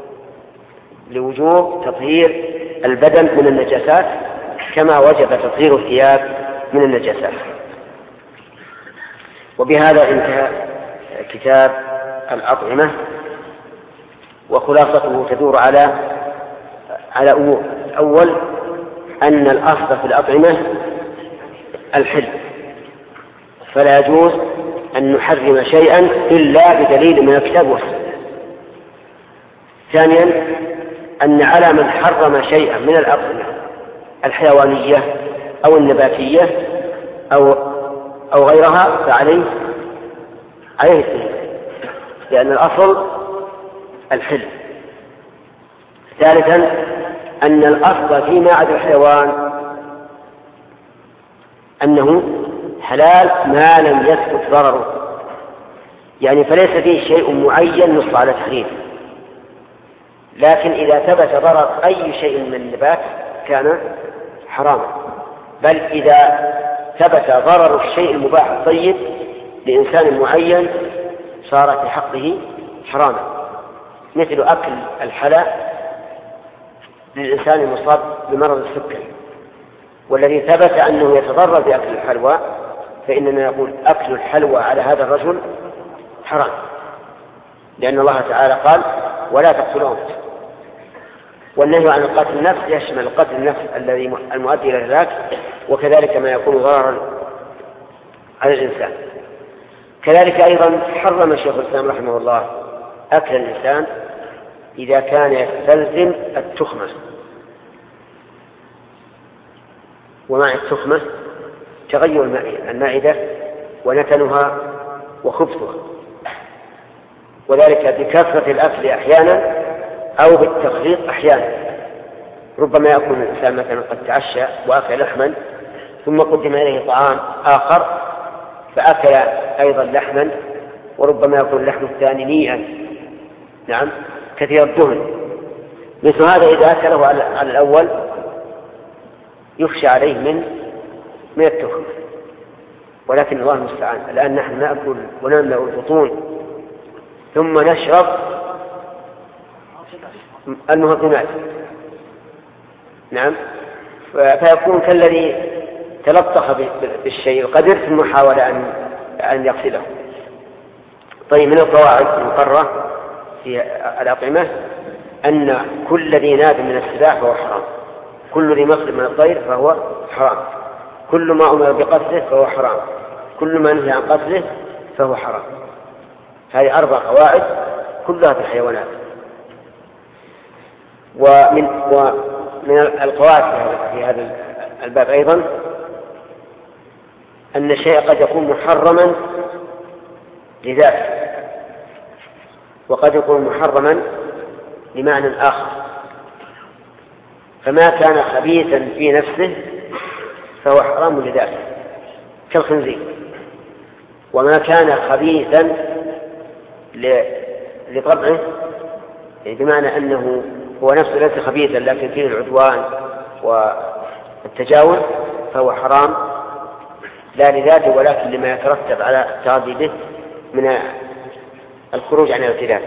لوجوب تطهير البدن من النجاسات كما وجب تطهير الثياب من النجاسات. وبهذا انتهى كتاب الأطعمة، وخلاصته تدور على على أمور. أول أن الأصل في الأطعمة الحل، فلا يجوز أن نحرم شيئا إلا بدليل من الكتاب والسنة. ثانيا أن على من حرم شيئا من الأطعمة الحيوانية أو النباتية أو أو غيرها فعليه عليه التهمة، لأن الأصل الحل. ثالثا أن الأصل فيما عدا الحيوان أنه حلال ما لم يثبت ضرره، يعني فليس فيه شيء معين نص على تحريمه، لكن إذا ثبت ضرر أي شيء من النبات كان حراما. بل إذا ثبت ضرر الشيء المباح الطيب لإنسان معين صار في حقه حراما، مثل أكل الحلى للإنسان المصاب بمرض السكري، والذي ثبت أنه يتضرر بأكل الحلوى فإننا نقول أكل الحلوى على هذا الرجل حرام، لأن الله تعالى قال ولا تقتلوا أنفسكم. والنهي عن القتل النفس يشمل قتل النفس الذي المؤدي إلى الهلاك، وكذلك ما يكون ضررا على الإنسان. كذلك أيضا حرم شيخ الإسلام رحمه الله أكل الإنسان إذا كان يستلزم التخمة. ومع التخمة تغير المائدة ونتنها وخبثها، وذلك بكثرة الأكل أحيانا أو بالتخليط أحيانا. ربما يكون الإنسان مثلا قد تعشى وأكل لحما ثم قدم إليه طعام آخر فأكل أيضا لحما، وربما يكون اللحم الثاني نيئا نعم كثير الدهن. مثل هذا إذا أكله على الأول يخشى عليه من من التخمة، ولكن الله المستعان. الآن نحن نأكل ونملأ البطون ثم نشرب المهضمات نعم، فيكون كالذي تلطخ بالشيء القدر ثم حاول أن أن يغسله. طيب، من القواعد المقررة في الأطعمة أن كل ذي ناب من السباع فهو حرام، كل ذي مخلب من الطير فهو حرام، كل ما أمر بقتله فهو حرام، كل ما نهي عن قتله فهو حرام. هذه أربع قواعد كلها في الحيوانات. ومن, ومن القواعد في هذا الباب أيضا أن الشيء قد يكون محرما لذاته وقد يكون محرما لمعنى آخر، فما كان خبيثا في نفسه فهو حرام لذاته كالخنزير، وما كان خبيثا لطبعه بمعنى أنه هو نفسه ليس خبيثا لكن فيه العدوان والتجاوز فهو حرام لا لذاته ولكن لما يترتب على التغذي به من الخروج عن الاعتدال.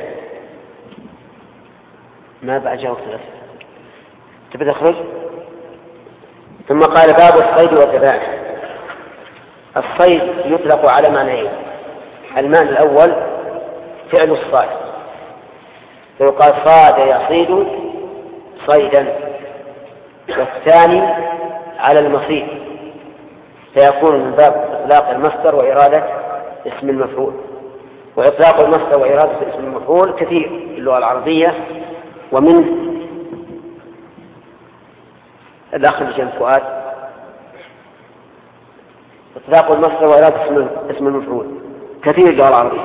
ما بعد جاء وقت الأسر تبي تخرج. ثم قال باب الصيد والذبائح. الصيد يطلق على معنيين: المعنى الأول فعل الصائد، فيقال صاد يصيد صيدا، والثاني على المصيد فيكون من باب إطلاق المصدر وإرادة اسم المفعول. وإطلاق المصدر وإرادة اسم المفعول كثير في اللغة العربية، ومن الأخ بجنب فؤاد إطلاق المصدر وإرادة اسم المفعول كثير في اللغة العربية،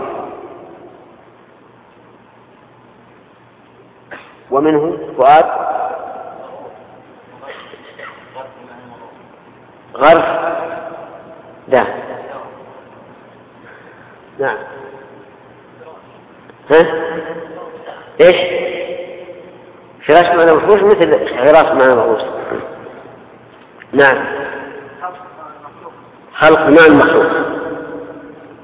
ومنه فؤاد غرف ده نعم. ها ايش فراش معنى مفروش مثل غراس معنى مفروش. نعم، خلق معنى مخلوق.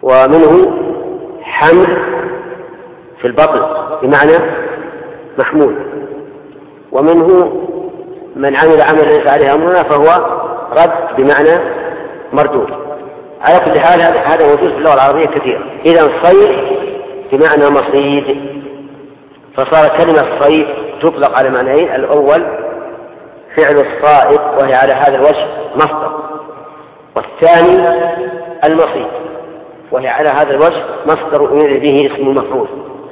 ومنه حمل في البطن بمعنى محمول، ومنه من عمل عملا ليس عليه أمرنا فهو رد بمعنى مردود. على كل حال هذا موجود في اللغة العربية كثيرا. إذا صيد بمعنى مصيد، فصار كلمة صيد تطلق على معنيين: الأول فعل الصائد وهي على هذا الوجه مصدر، والثاني المصيد وهي على هذا الوجه مصدر أريد به اسم مفعول،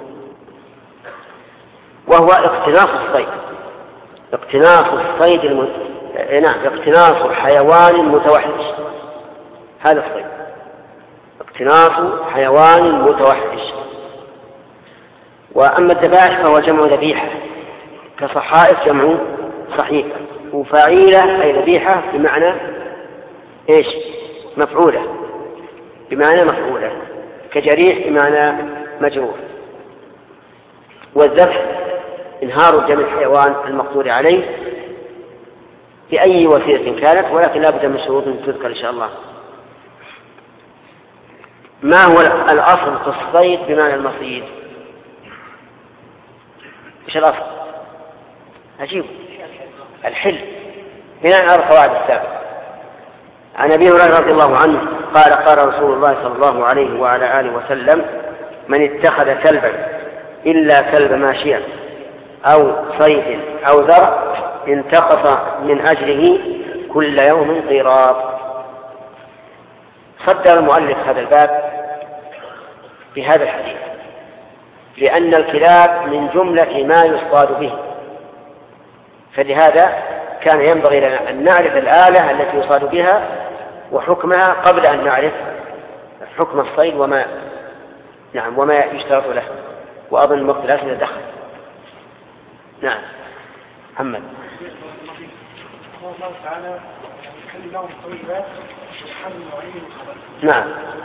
وهو اقتناص الصيد. اقتناص الصيد الم... نعم اقتناص حيوان متوحش، هذا الصيد، اقتناص حيوان متوحش. وأما الذبائح فهو جمع ذبيحة، كصحائف جمع صحيفة، وفعيلة أي ذبيحة بمعنى إيش؟ مفعولة، بمعنى مفعولة، كجريح بمعنى مجروح. والذبح انهار دم الحيوان المقدور عليه بأي وسيلة كانت، ولكن لا بد من شروط تذكر إن شاء الله. ما هو الأصل في الصيد بمعنى المصيد؟ إيش الأصل؟ عجيب، الحل، بناء على القواعد السابقة. عن أبي هريرة رضي الله عنه قال: قال رسول الله صلى الله عليه وعلى آله وسلم: من اتخذ كلبا إلا كلب ماشية أو صيد أو ذر انتقص من أجله كل يوم قيراط. صدر المؤلف هذا الباب بهذا الحديث، لأن الكلاب من جملة ما يصطاد به، فلهذا كان ينبغي لنا أن نعرف الآلة التي يصاد بها وحكمها قبل أن نعرف حكم الصيد وما نعم وما يشترط له. وأظن الوقت لا دخل. نعم محمد. نعم.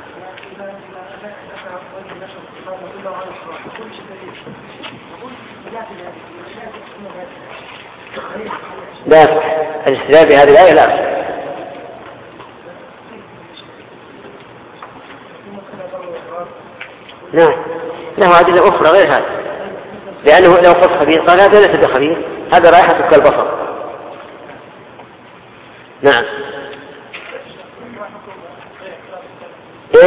لا الاستدلال بهذه الآية لا. نعم له أدلة أخرى غير هذا، لأنه لو قص خبير قال هذا ليس بخبير، هذا رائحة كالبصر. نعم. إيش؟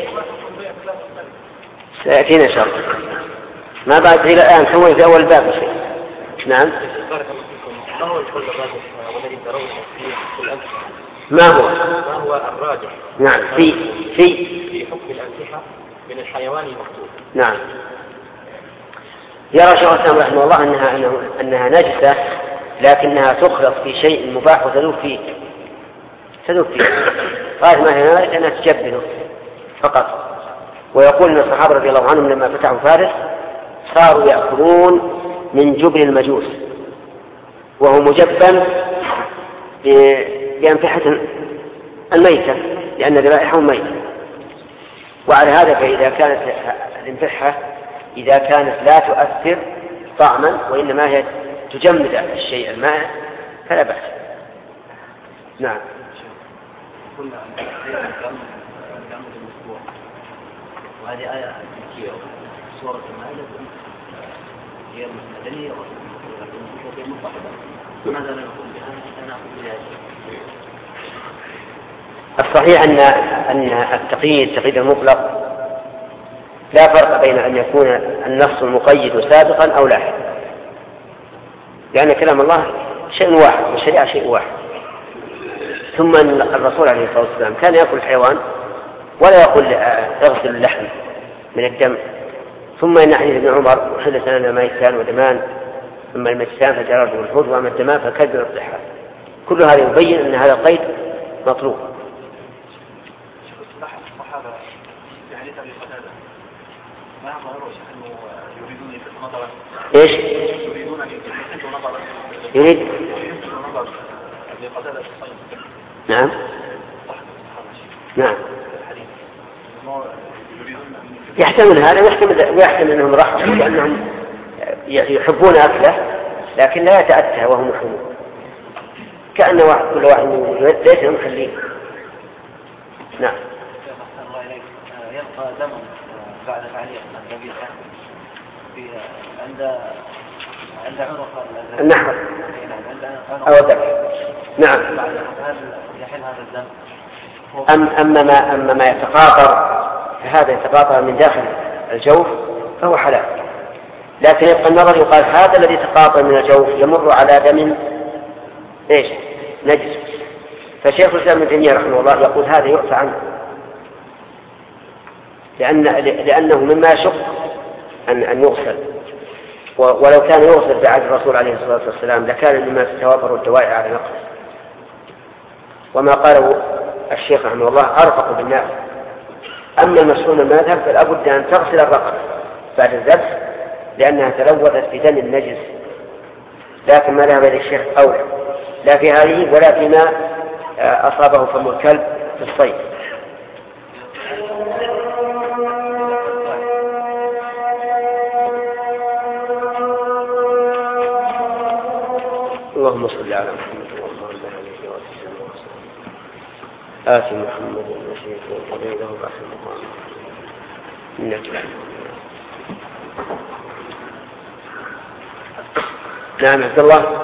سيأتينا شرط ما بعد إلى الآن حول في أول باب شيء. نعم. ما هو؟ ما هو الراجح؟ نعم. في في في حكم الأنكحة من الحيوان المقتول. نعم. يرى شيخ الإسلام رحمه الله أنها أنها نجسة، لكنها تخلط في شيء مباح وتذوب فيه تذوب فيه قال ما هي ذلك أنها تجبنه فقط. ويقول أن الصحابة رضي الله عنهم لما فتحوا فارس صاروا يأكلون من جبن المجوس وهو مجبن بأنفحة الميتة، لأن ذبائحهم ميتة. وعلى هذا فإذا كانت الانفحة إذا كانت لا تؤثر طعما وإنما هي تجمد الشيء الماء فلا بأس. نعم. قلنا أن الأمر المسبوع، وهذه آية مكية سورة المائدة هي مدنية وهي متحدة، ماذا لا نقول بها؟ لا نقول بها شيء. الصحيح أن أن التقييد التقييد المطلق لا فرق بين أن يكون النص المقيد سابقا أو لاحقا، لأن كلام الله شيء واحد والشريعة شيء واحد. ثم الرسول عليه الصلاة والسلام كان يأكل الحيوان ولا يقول اغسل اللحم من الدم. ثم إن حديث ابن عمر وحدث لنا ميتان ودمان، ثم الميتان فجرده الحوت وأما الدمان فكذب الضحى. كل هذا يبين أن هذا القيد مطلوب. ما ظهروش أنه يريدون يفتحوا نظرا. إيش؟ يريدون أن يفتحوا نظرا. يريد؟ يفتحوا نظرا لقتادة الصيد. نعم. نعم. يحتمل هذا ويحتمل ويحتمل أنهم رحموا لأنهم يحبون أكله لكن لا يتأتى وهم يحبون، كأن واحد كل واحد ليس مخليه. نعم. يظهر دم بعد تعليق النبي في عند عند عنق النحر أو الذبح. نعم. هل يحل هذا الدم؟ أم أما ما أما ما يتقاطر فهذا يتقاطر من داخل الجوف فهو حلال، لكن يبقى النظر يقال هذا الذي تقاطر من الجوف يمر على دم ايش؟ نجس. فشيخ الإسلام ابن تيمية رحمه الله يقول هذا يعفى عنه، لأن لأنه مما يشق أن أن يغسل، ولو كان يغسل بعد الرسول عليه الصلاة والسلام لكان مما تتوافر الدواعي على نقص. وما قاله الشيخ رحمه الله أرفق بالناس. أما المشهور من المذهب فلا بد أن تغسل الرقبة بعد الذبح لأنها تلوثت بدم النجس، لكن ما ذهب إليه الشيخ أولى لا في هذه ولا فيما أصابه فم الكلب في الصيد. اللهم صل على محمد وعلى آله وصحبه وسلم. آت محمد المسيح وقبيله بعث المقام إنك نعم. عبد الله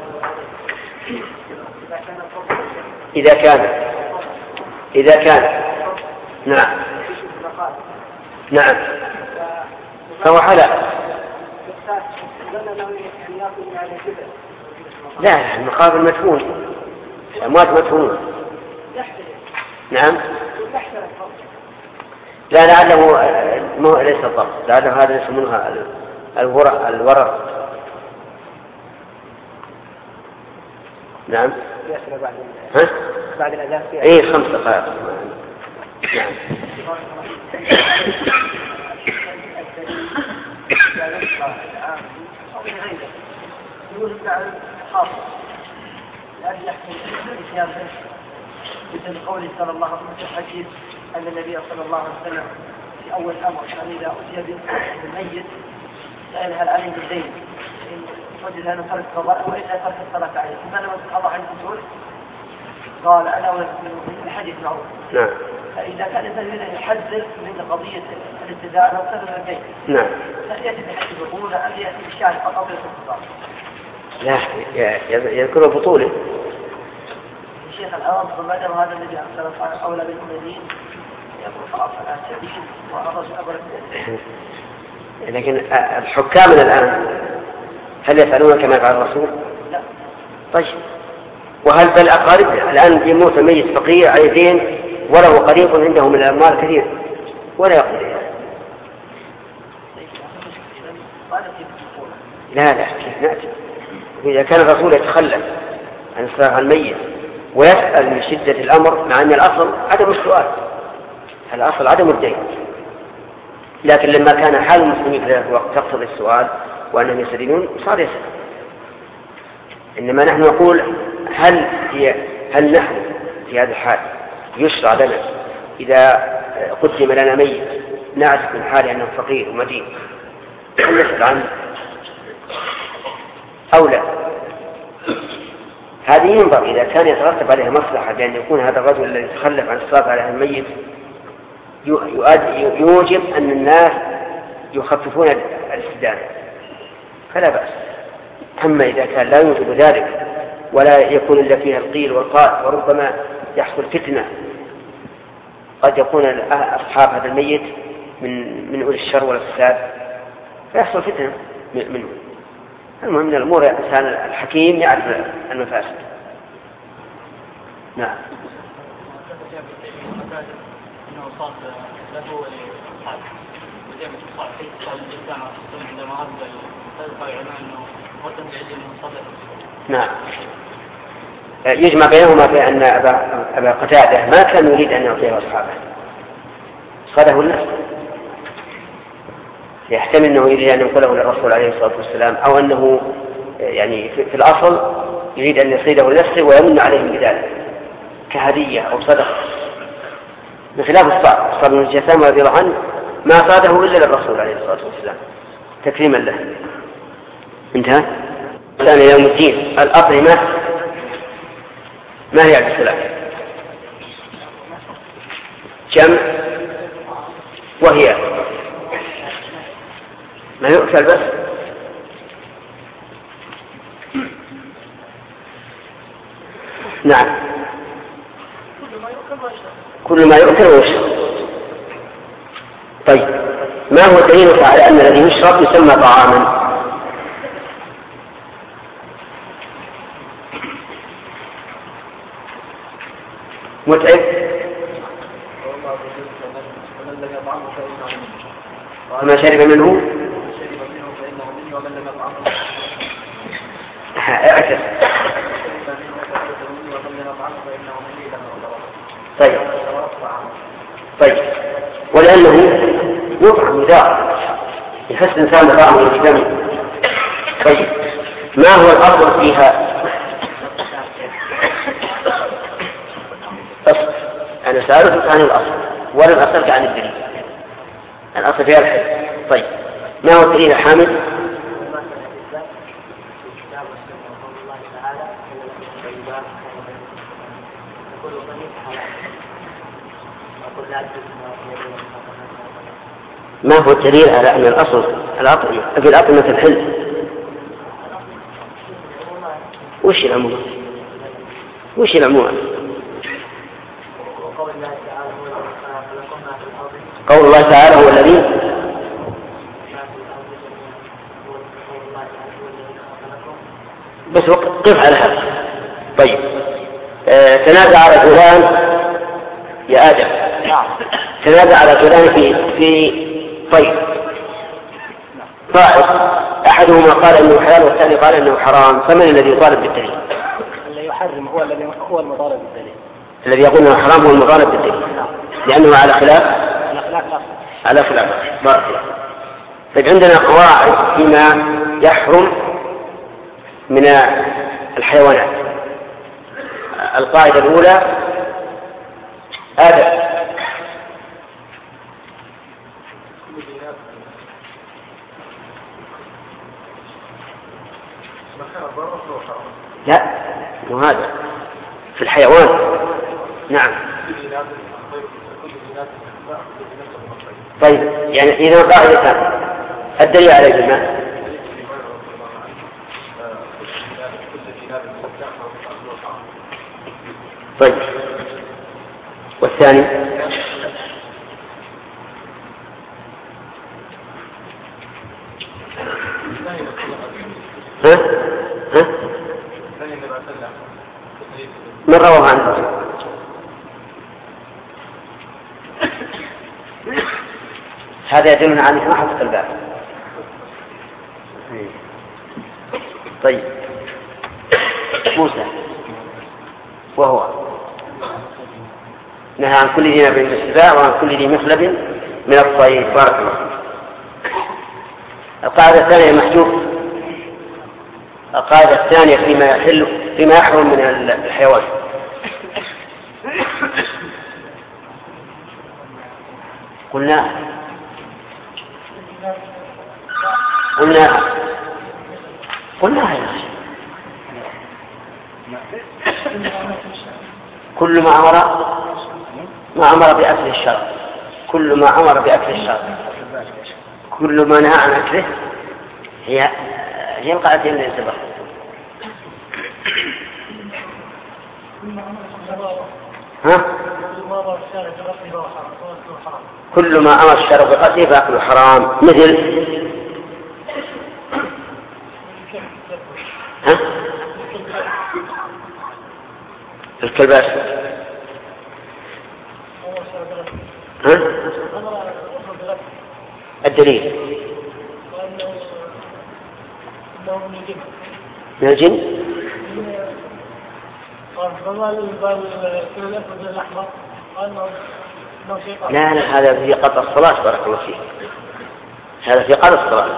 إذا كان إذا كان نعم نعم فهو حلال. لا المقابر مدفون، الأموات مدفونون. نعم. لا لعله ليس الضبط، لعله هذا يسمونها الورق الورق. نعم. ها؟ بعد الأذان فيها. إيه خمس دقائق. نعم. مثل قوله صلى الله عليه وسلم في الحديث أن النبي صلى الله عليه وسلم في أول الأمر كان إذا أتي بالميت سأل هل عليه بالدين إن وجد أنه ترك الصلاة وإلا ترك الصلاة عليه فماذا مسك الله عليه الرسول قال أنا أولى من الحديث معروف. نعم. فإذا كان الإنسان يحذر من قضية الابتداء أو سبب البيت. نعم. لا يأتي بحديث البطولة أم يأتي بالشعر فقط الصلاة. لا يذكر بطوله. الشيخ الأوام فما دام هذا الذي أرسل أولى بالمؤمنين يقول خلاص أنا أتبعي وأرسل أبرك. لكن الحكام الآن هل يفعلون كما يفعل الرسول؟ لا. طيب وهل بل أقارب الآن يموت ميت فقير عيدين وله قريب عنده من الأموال كثير ولا يقضي إياه. لا لا كيف نأتي إذا كان الرسول يتخلف عن صلاة الميت ويسأل من شدة الأمر مع أن الأصل عدم السؤال، الأصل عدم الدين، لكن لما كان حال المسلمين في ذلك الوقت تقتضي السؤال وأنهم يسألون صار يسأل. إنما نحن نقول هل هي هل نحن في هذا الحال يشرع لنا إذا قدم لنا ميت نعرف من حاله أنه فقير ومدين هل نسأل عنه أو لا؟ هذه ينظر إذا كان يترتب عليها مصلحة بأن يكون هذا الرجل الذي يتخلف عن الصلاة على الميت يوجب أن الناس يخففون الاستدانة فلا بأس. أما إذا كان لا يوجب ذلك ولا يكون إلا فيها القيل والقال وربما يحصل فتنة، قد يكون أصحاب هذا الميت من من أولي الشر والفساد فيحصل فتنة منه. المهم من الأمور الإنسان الحكيم يعرف المفاسد. نعم. نعم. يجمع بينهما بأن أبا, أبا قتادة ما كان يريد أن يعطيه أصحابه صده النفس، يحتمل أنه يريد أن ينقله للرسول عليه الصلاة والسلام أو أنه يعني في الأصل يريد أن يصيده لنفسه ويمن عليهم بذلك كهدية أو صدقة، بخلاف الصعب الصعب بن الجسام رضي الله عنه ما صاده إلا للرسول عليه الصلاة والسلام تكريما له. انتهى. كان يوم الدين الأطعمة ما هي الثلاث؟ جمع وهي ما يؤكل بس. نعم، كل ما يؤكل ويشرب. طيب، ما هو دليلك على أن الذي يشرب يسمى طعاما؟ متعب؟ وما شرب منه اعكس. طيب طيب ولأنه يطعم يدار يحس الإنسان بطعمه الجميع. طيب، ما هو الأفضل فيها؟ أنا سألتك عن الأصل ولم أسألك عن الدليل. الأصل فيها الحل. طيب، ما هو الدليل يا حامد؟ ما هو الدليل على أن الأصل الأطعمة في الأطعمة الحل؟ وش العموم؟ وش العموم؟ قول الله تعالى هو الذي بس قف على هذا. طيب، آه تنازع رجلان يا آدم. تنازع رجلان في في طيب طائف، أحدهما قال إنه حلال والثاني قال إنه حرام، فمن الذي يطالب بالدليل؟ الذي يحرم هو الذي هو المطالب بالدليل. الذي يقول إنه حرام هو المطالب بالدليل، لأنه على خلاف على خلاف بارك الله. طيب، عندنا قواعد فيما يحرم من الحيوانات. القاعدة الأولى آدم. لا، مو هذا في الحيوان. نعم. طيب، يعني إذا قاعدة الدليل على الجماع. طيب، والثاني ها ها من رواه عنه؟ هذا يدلنا على ما حفظ الباب. طيب، موسى وهو نهى عن كل ذي ناب من السباع وعن كل ذي مخلب من الطير. بارك الله. القاعدة الثانية محجوب. القاعدة الثانية فيما يحل فيما يحرم من الحيوان. قلنا قلنا قلنا كل ما أمر ما أمر بأكل الشرع، كل ما أمر بأكل الشرع، كل ما نهى عن أكله هي هي القاعدة من السبب. ها؟ كل ما أمر الشرع بقتله فأكله حرام. مثل ها؟ الكلباس. ها؟ الدليل من الجن. لا لا، هذا في قطع الصلاة. بارك الله فيك، هذا في قطع الصلاة.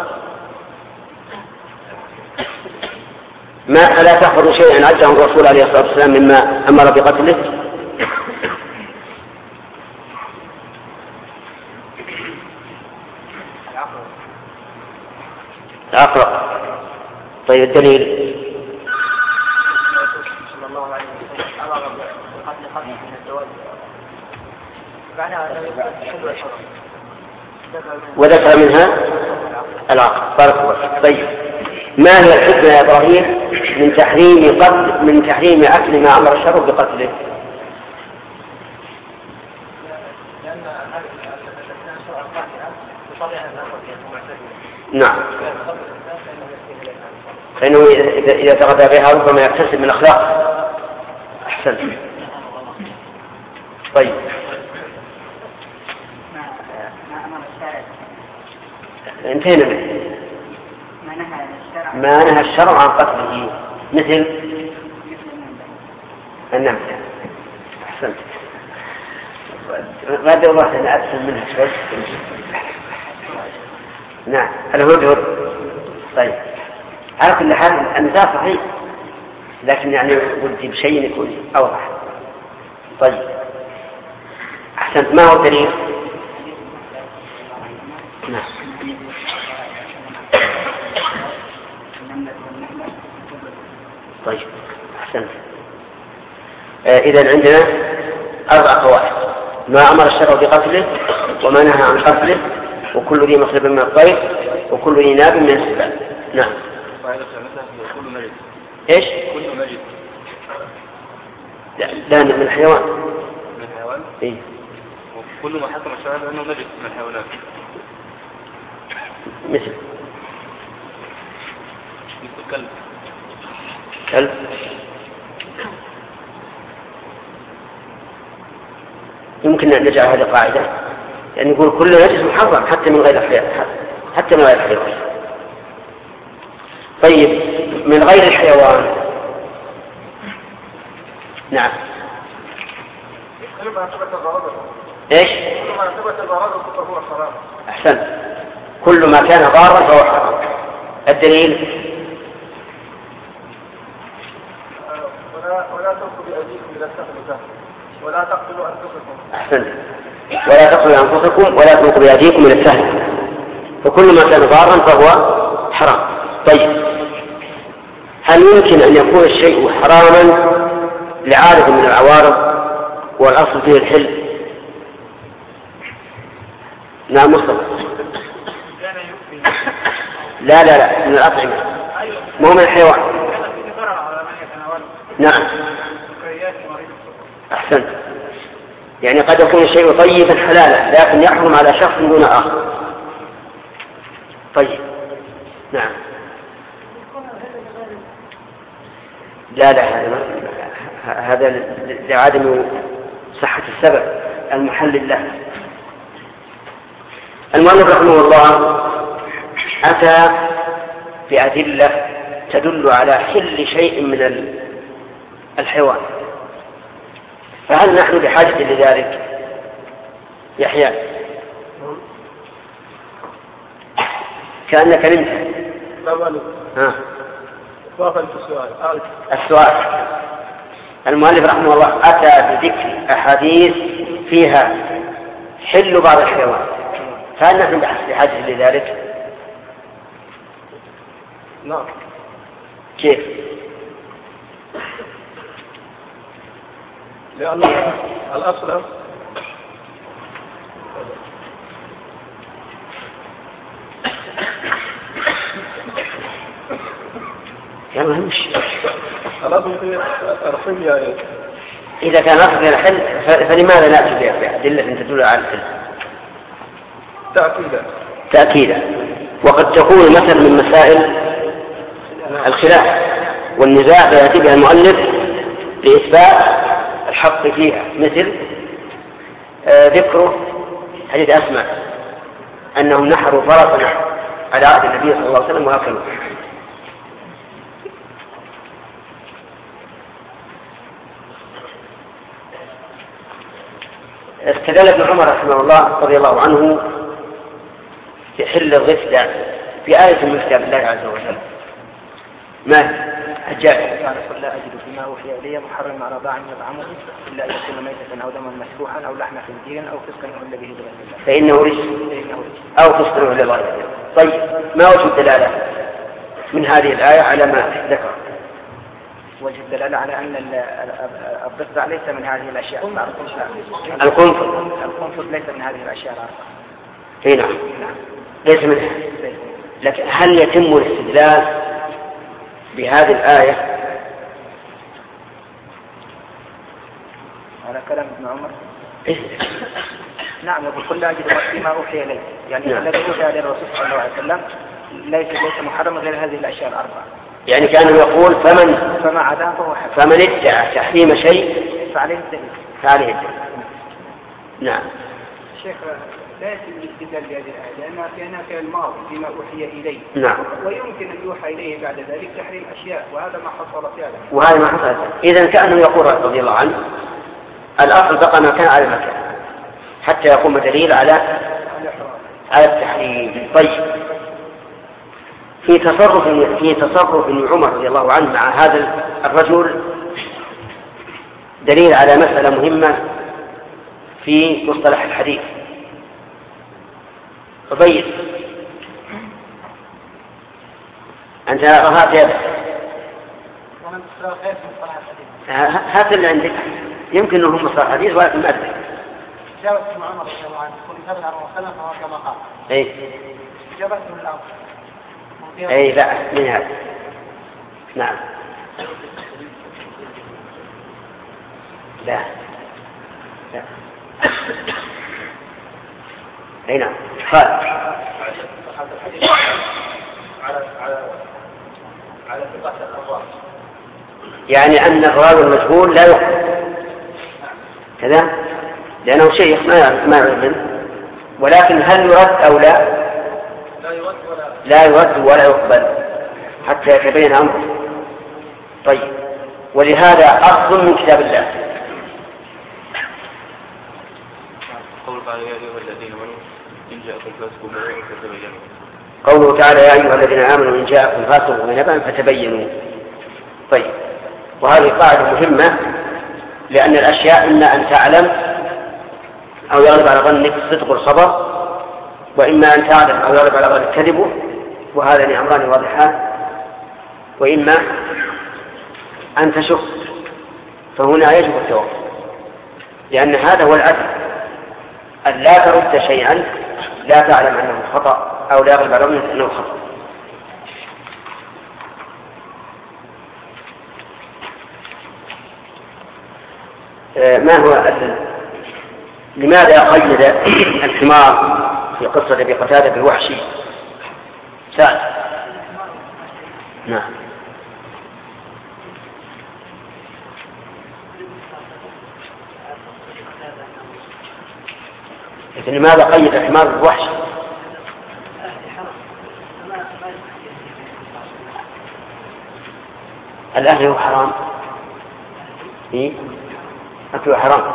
ما ألا تأخذوا شيئا عده الرسول عليه الصلاة والسلام مما أمر بقتله؟ العقرب. طيب، الدليل صلى الله عليه وسلم أمر بقتل خمسة من الزواج معناها وذكر منها العقل. بارك الله فيك. طيب ما هي الحكمة يا إبراهيم من تحريم قتل من تحريم أكل ما أمر الشرع بقتله؟ نعم، فإنه إذا تغذى بها ربما يكتسب من أخلاق. أحسنت. طيب انتهينا منه. ما نهى الشرع عن قتله مثل النمل. أحسنت. غادر الله أن أرسل منها شوي. نعم الهدهد. طيب على كل حال النزاع صحيح، لكن يعني ودي بشيء يكون أوضح. طيب أحسنت. ما هو الدليل؟ نعم. طيب أحسنت. آه إذن عندنا أربع قواعد: ما أمر الشرع بقتله، وما نهى عن قتله، وكل ذي مخلب من الطير، وكل ذي ناب من السباع. نعم. كل مجد. إيش؟ كل مجد. لا, لا من الحيوان. من الحيوان؟ إيه. وكل ما حكم الشرع بأنه مجد من الحيوانات. مثل مثل كلب. كلب. يمكن أن نجعل هذه قاعدة، يعني نقول كل نجس محرم حتى من غير الحيوان، حتى من غير الحيوان. طيب من غير الحيوان. نعم. كل ما ثبت ضرره. ايش؟ كل ما ثبت ضرره فهو حرام. احسن. كل ما كان ضارا فهو حرام. الدليل؟ ولا ولا تلقوا بأيديكم إلى التهلكة ولا تقتلوا أنفسكم. احسن. ولا تقتلوا أنفسكم ولا تلقوا بأيديكم إلى التهلكة. فكل ما كان ضارا فهو حرام. طيب هل يمكن أن يكون الشيء حراما لعارض من العوارض والأصل فيه الحل؟ نعم مصطفى. لا لا لا من الأطعمة، مو من الحيوان. نعم أحسنت. يعني قد يكون الشيء طيبا حلالا لكن يحرم على شخص دون آخر. طيب نعم. لا لا هذا هذا لعدم صحة السبب المحلل له. المؤلف رحمه الله أتى بأدلة تدل على حل شيء من الحيوان، فهل نحن بحاجة لذلك؟ يحيى كأنك نمت. ها السؤال. السؤال. المؤلف رحمه الله أتى بذكر أحاديث فيها حل بعض الحيوان، فهل نحن بحاجة لذلك؟ نعم. كيف؟ لأن الأصل يلا همش. إذا كان أصل الحل فلماذا نأتي بأدلة تدل على الحل؟ تأكيدا. تأكيدا. وقد تكون مثلا من مسائل الخلاف والنزاع فيأتي بها المؤلف لإثبات الحق فيها، مثل آه ذكره حديث أسماء أنهم نحروا فرسا على عهد النبي صلى الله عليه وسلم وأكلوا. استدل ابن عمر رحمه الله رضي الله عنه بحل الضفدع في آية من كتاب الله عز وجل. ما حجاج قال لا أجد فيما أوحي إلي محرم على طاعم يطعمه إلا أن يكون ميتة أو دما مسفوحا أو لحم خنزير أو فسقا أهل به بغير الله فإنه رجس أو فسقا أهل بغير الله. طيب ما وجه الدلالة من هذه الآية على ما ذكر؟ وجه الدلالة على أن الضفدع ليس من هذه الأشياء. القنفذ القنفذ ليس من هذه الأشياء الأربعة. اي نعم ليس منها. لكن هل يتم الاستدلال بهذه الآية على كلام ابن عمر؟ إيه؟ نعم يقول قل لا أجد فيما أوحي إليه، يعني نعم. الذي أوحي إلى الرسول صلى الله عليه وسلم ليس ليس محرما غير هذه الأشياء الأربعة. يعني كان يقول فمن فما عداه فهو حرام، فمن ادعى تحريم شيء فعليه الدليل. فعليه الدليل. نعم. شيخ لا يتم الاستدلال بهذه الآية لأنها كانها في الماضي فيما أوحي إليه. نعم. ويمكن أن يوحى إليه بعد ذلك تحريم أشياء، وهذا ما حصل في هذا. وهذا ما حصل. إذا كأنه يقول رضي الله عنه الأصل بقى ما كان على المكان حتى يقوم دليل على على التحريم. طيب في تصرف في تصرف ابن عمر رضي الله عنه مع هذا الرجل دليل على مسألة مهمة في مصطلح الحديث. فبين أنت رهات يدك هات اللي عندك يمكن أنهم مصطلح الحديث ولكن ما أدري. جاءت ابن عمر رضي الله عنه يقول ثبت عن رسول الله كما قال. إيه. جابت من الأرض. أي لا من هذا. نعم. لا. لا. أي نعم. قال. على على على ثقة الأرواح. يعني أن الراوي المجهول لا يقبل. كذا لأنه شيخ ما يعرف ما يعرف منه، ولكن هل يرد أو لا؟ لا يرد ولا لا يرد ولا يقبل حتى يتبين أمره. طيب ولهذا أصل من كتاب الله. قول تعالى يا أيها الذين آمنوا إن جاءكم فاسق بنبأ فتبينوا. قوله تعالى يا أيها الذين آمنوا إن جاءكم فاسق بنبأ فتبينوا. طيب وهذه قاعدة مهمة لأن الأشياء إما أن تعلم أو يغلب على ظنك صدق الخبر، وإما أن تعلم أو يغلب على ظنك كذبه، وهذان أمران واضحان، وإما أن تشك، فهنا يجب التوقف، لأن هذا هو العدل أن لا ترد شيئا لا تعلم أنه خطأ أو لا يغلب على ظنك أنه خطأ. ما هو أدل؟ لماذا قيد الحمار في قصة أبي قتادة بالوحشي؟ سعد. نعم. لكن لماذا قيد الحمار بالوحشي؟ الأهل هو حرام. إيه؟ أكله حرام.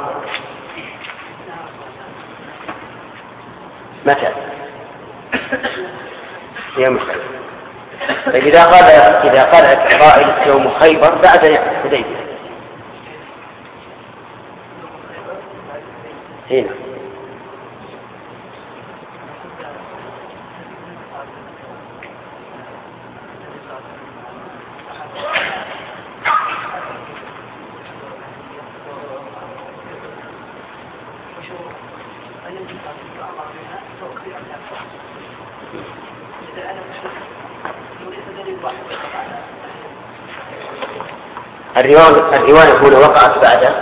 متى؟ يوم خيبر. فإذا قال إذا قال قائل يوم خيبر بعد حديبية. هنا. الرواية الرواية هنا وقعت بعد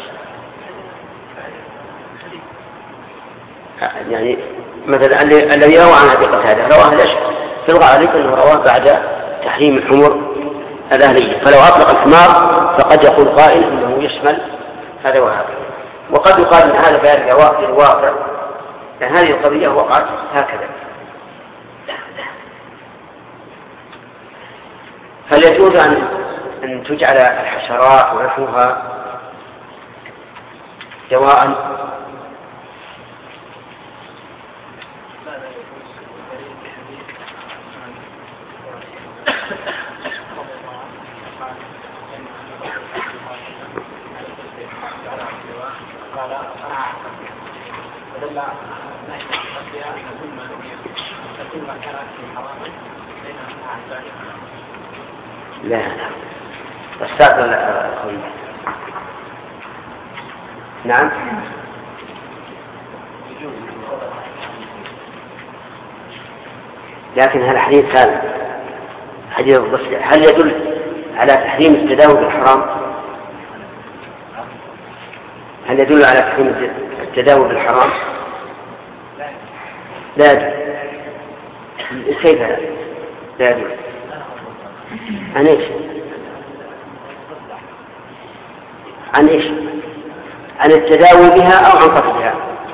يعني مثلا الذي روى عن أبي قتادة رواه الأشهر في الغالب أنه رواه بعد تحريم الحمر الأهلية، فلو أطلق الحمار فقد يقول قائل أنه يشمل هذا وهذا، وقد يقال أن هذا بيان للواقع لأن هذه القضية وقعت هكذا. هل يجوز أن أن تجعل الحشرات ونحوها دواء؟ لا لا استاذ الخليل. نعم لكن هل الحديث هذا حديث الغسل هل يدل على تحريم التداوي بالحرام؟ هل يدل على تحريم التداوي بالحرام؟ لا يدل. كيف لا يدل؟ عن ايش؟ عن ايش؟ عن التداوي بها او عن قتلها؟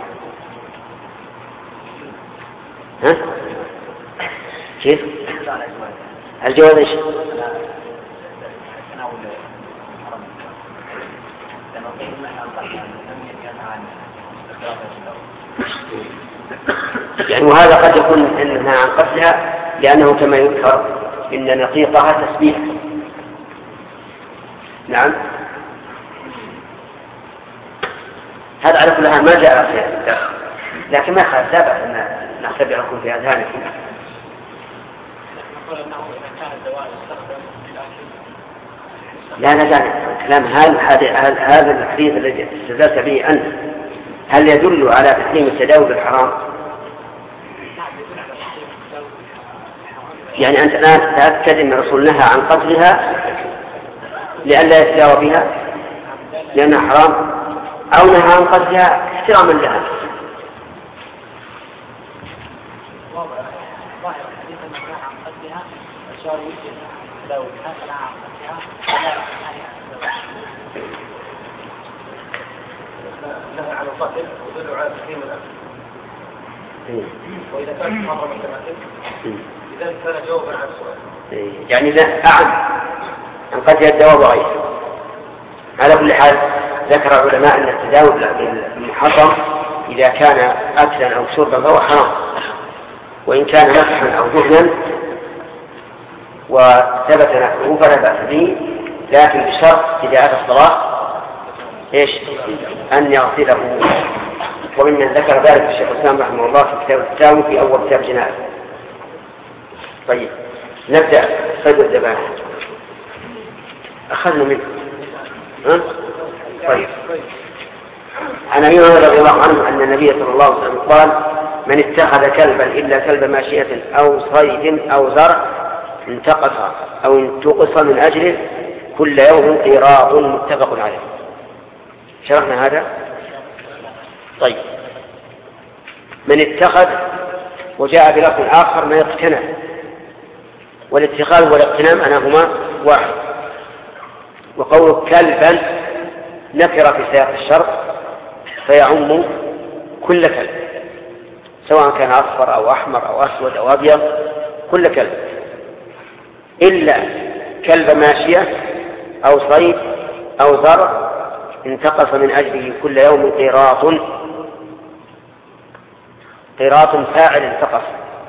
ها؟ كيف؟ الجواب ايش؟ يعني وهذا قد يكون انها عن قتلها لانه كما يذكر ان نقيقها تسبيح. نعم. هذا على كل حال ما جاء في الداخل، لكن ما خالف لا بأس ان نختبركم في اذهانكم. لا لا كلام هل هذا الحديث الذي استدلت به أنت هل يدل على تحريم التداوي بالحرام؟ يعني أنت الآن تأكد أن الرسول نهى عن قتلها لئلا يتداوى بها لأنها حرام، أو نهى عن قتلها احتراما لها؟ نهى عن القتل ويدل على تحريم الأكل، وإذا كان محرما كالأكل لذلك كان جوابا عن السؤال. يعني لا أعم عن قتل الدواء وغيره. على كل حال ذكر العلماء أن التداوي بالمحرم إذا كان أكلا أو شربا فهو حرام، وإن كان مسحا أو دهنا وثبت نفعه فلا بأس به، لكن بشرط إذا أتى الصلاة إيش؟ أن يغسله. وممن ذكر ذلك الشيخ الإسلام رحمه الله في كتاب التداوي في أول كتاب جنائز. طيب نبدأ صيد الذبائح. أخذنا منه ها؟ طيب عن أبي هريرة رضي الله عنه أن النبي صلى الله عليه وسلم قال: من اتخذ كلبا إلا كلب ماشية أو صيد أو زرع انتقص أو انتقص من أجله كل يوم قيراط. متفق عليه. شرحنا هذا. طيب من اتخذ وجاء بلفظ آخر من اقتنى، والاتخاذ والاقتنام أنهما واحد. وقول كلبا نكر في سياق الشرط فيعم كل كلب سواء كان أصفر أو أحمر أو أسود أو أبيض، كل كلب إلا كلب ماشية أو صيد أو زرع انتقص من أجله كل يوم قيراط. قيراط فاعل انتقص.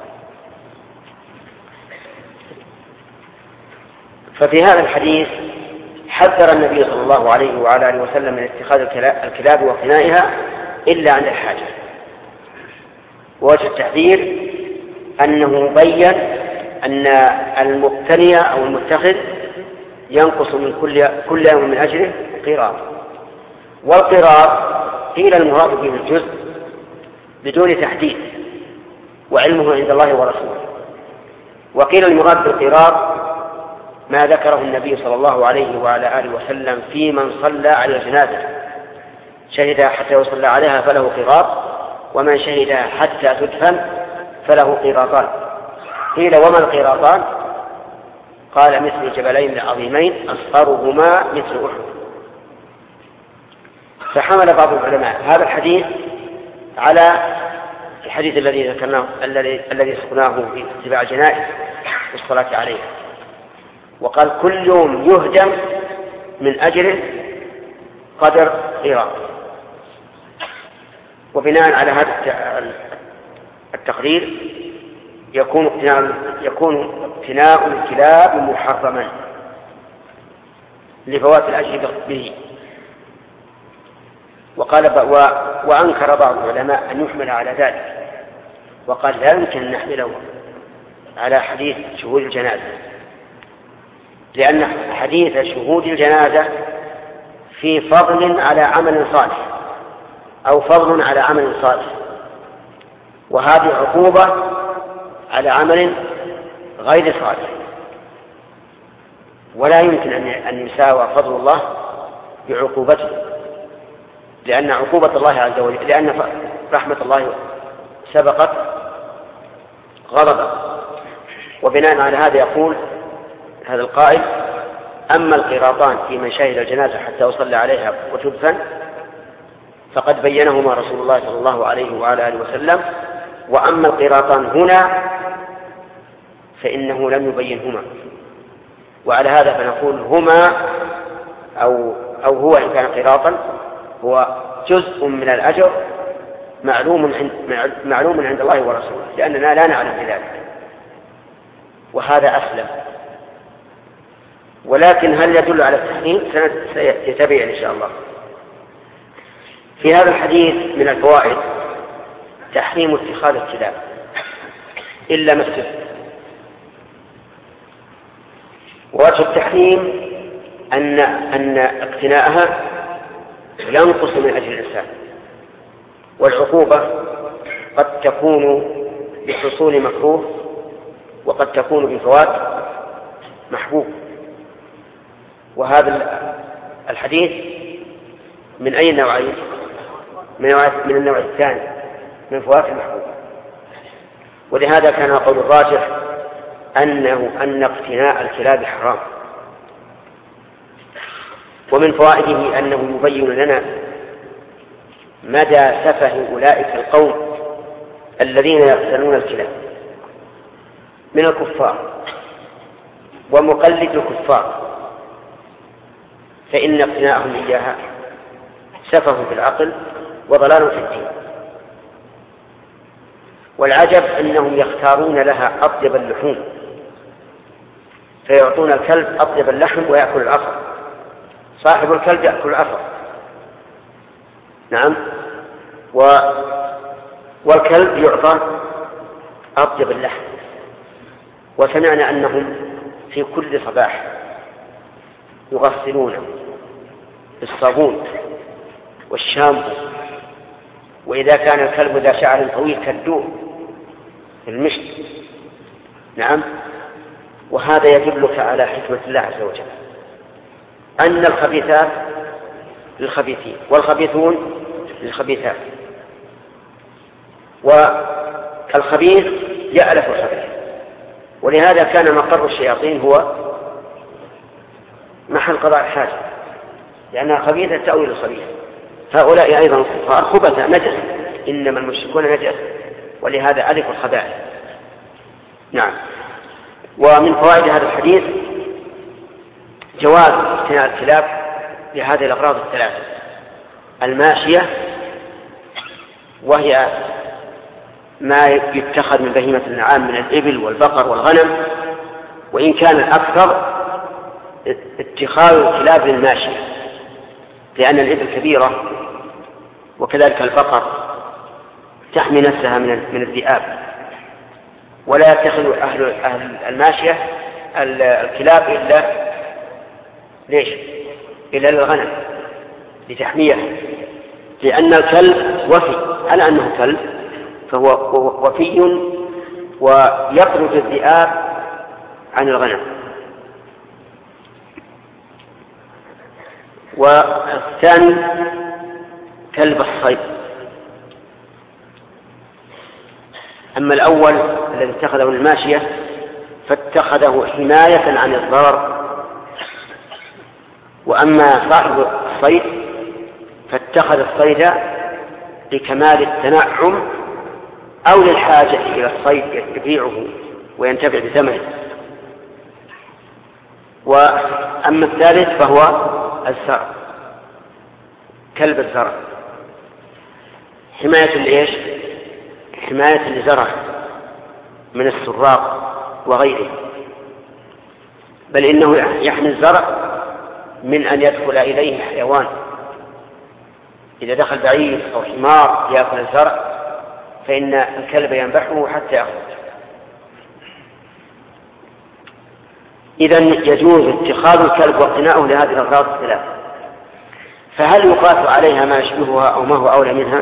ففي هذا الحديث حذر النبي صلى الله عليه وعلى آله وسلم من اتخاذ الكلاب واقتنائها إلا عند الحاجة. ووجه التحذير أنه بين أن المقتني أو المتخذ ينقص من كل كل يوم من أجله قيراط. والقيراط قيل المراد به الجزء بدون تحديد وعلمه عند الله ورسوله، وقيل المراد بالقيراط ما ذكره النبي صلى الله عليه وعلى آله وسلم في من صلى على الجنازة شهد حتى يصلى عليها فله قيراط، ومن شهدها حتى تدفن فله قيراطان. قيل وما القيراطان؟ قال مثل جبلين عظيمين أصغرهما مثل أحد. فحمل بعض العلماء هذا الحديث على الحديث الذي ذكرناه الذي الذي سقناه في اتباع الجنائز والصلاة عليها، وقال كل يوم يهدم من أجله قدر قيراط. وبناء على هذا التقرير يكون اقتناء يكون اقتناء الكلاب محرما لفوات الأجر به. وقال و... وأنكر بعض العلماء أن يحمل على ذلك، وقال لا يمكن أن نحمله على حديث شهود الجنازة، لأن حديث شهود الجنازة في فضل على عمل صالح أو فضل على عمل صالح، وهذه عقوبة على عمل غير صالح، ولا يمكن أن يساوى فضل الله بعقوبته، لأن عقوبة الله عز وجل، لأن رحمة الله سبقت غضبه. وبناء على هذا يقول هذا القائل: أما القراطان في من شهد الجنازة حتى يصلى عليها وتدفن فقد بينهما رسول الله صلى الله عليه وعلى آله وسلم، وأما القراطان هنا فإنه لم يبينهما. وعلى هذا فنقول هما أو, أو هو إن كان قراطا هو جزء من الأجر معلوم عند, معلوم عند الله ورسوله، لأننا لا نعلم بذلك، وهذا أسلم. ولكن هل يدل على التحريم؟ سيتبين إن شاء الله. في هذا الحديث من الفوائد تحريم اتخاذ الكلاب إلا مسجد. ووجه التحريم أن, أن اقتناءها ينقص من أجل الإنسان، والعقوبة قد تكون بحصول مكروه وقد تكون بفوات محبوب. وهذا الحديث من أي نوعين؟ من النوع الثاني، من فوات المحبوب. ولهذا كان قول الراجح أنه أن اقتناء الكلاب حرام. ومن فوائده أنه يبين لنا مدى سفه أولئك القوم الذين يقتنون الكلاب من الكفار ومقلد الكفار، فإن اقتناءهم إياها سفه في العقل وضلال في الدين. والعجب أنهم يختارون لها أطيب اللحوم، فيعطون الكلب أطيب اللحم ويأكل العفر. صاحب الكلب يأكل العفر، نعم، و... والكلب يعطى أطيب اللحم. وسمعنا أنهم في كل صباح يغسلونه بالصابون والشامبو، وإذا كان الكلب ذا شعر طويل كدوه المشط، نعم. وهذا يدلك على حكمة الله عز وجل، أن الخبيثات للخبيثين والخبيثون للخبيثات، والخبيث يألف الخبيث. ولهذا كان مقر الشياطين هو محل قضاء الحاجة، لأنها خبيثة تأويل الخبيث. هؤلاء أيضا الكفار خبث نجس، إنما المشركون نجس، ولهذا ألف الخبائث. نعم. ومن فوائد هذا الحديث جواز اقتناء الكلاب لهذه الأغراض الثلاثة: الماشية، وهي ما يتخذ من بهيمة الأنعام من الإبل والبقر والغنم، وإن كان الأكثر اتخاذ الكلاب للماشية، لأن الإبل كبيرة وكذلك البقر تحمي نفسها من الذئاب، ولا يتخذ أهل, أهل الماشية الكلاب إلا ليش؟ إلا للغنم لتحميها، لأن الكلب وفي، على أنه كلب فهو وفي ويطرد الذئاب عن الغنم. والثاني كلب الصيد. أما الأول الذي اتخذه الماشية فاتخذه حماية عن الضرر، وأما صاحب الصيد فاتخذ الصيد لكمال التنعم أو للحاجة إلى الصيد يبيعه وينتفع بثمنه. وأما الثالث فهو الزرع، كلب الزرع، حماية لإيش؟ حماية لزرع من السراق وغيره، بل إنه يحمي الزرع من أن يدخل إليه حيوان. إذا دخل بعير أو حمار يأكل الزرع فإن الكلب ينبحه حتى يخرج. إذن يجوز اتخاذ الكلب واقتناؤه لهذه الأغراض الثلاث. فهل يقاس عليها ما يشبهها أو ما هو أولى منها؟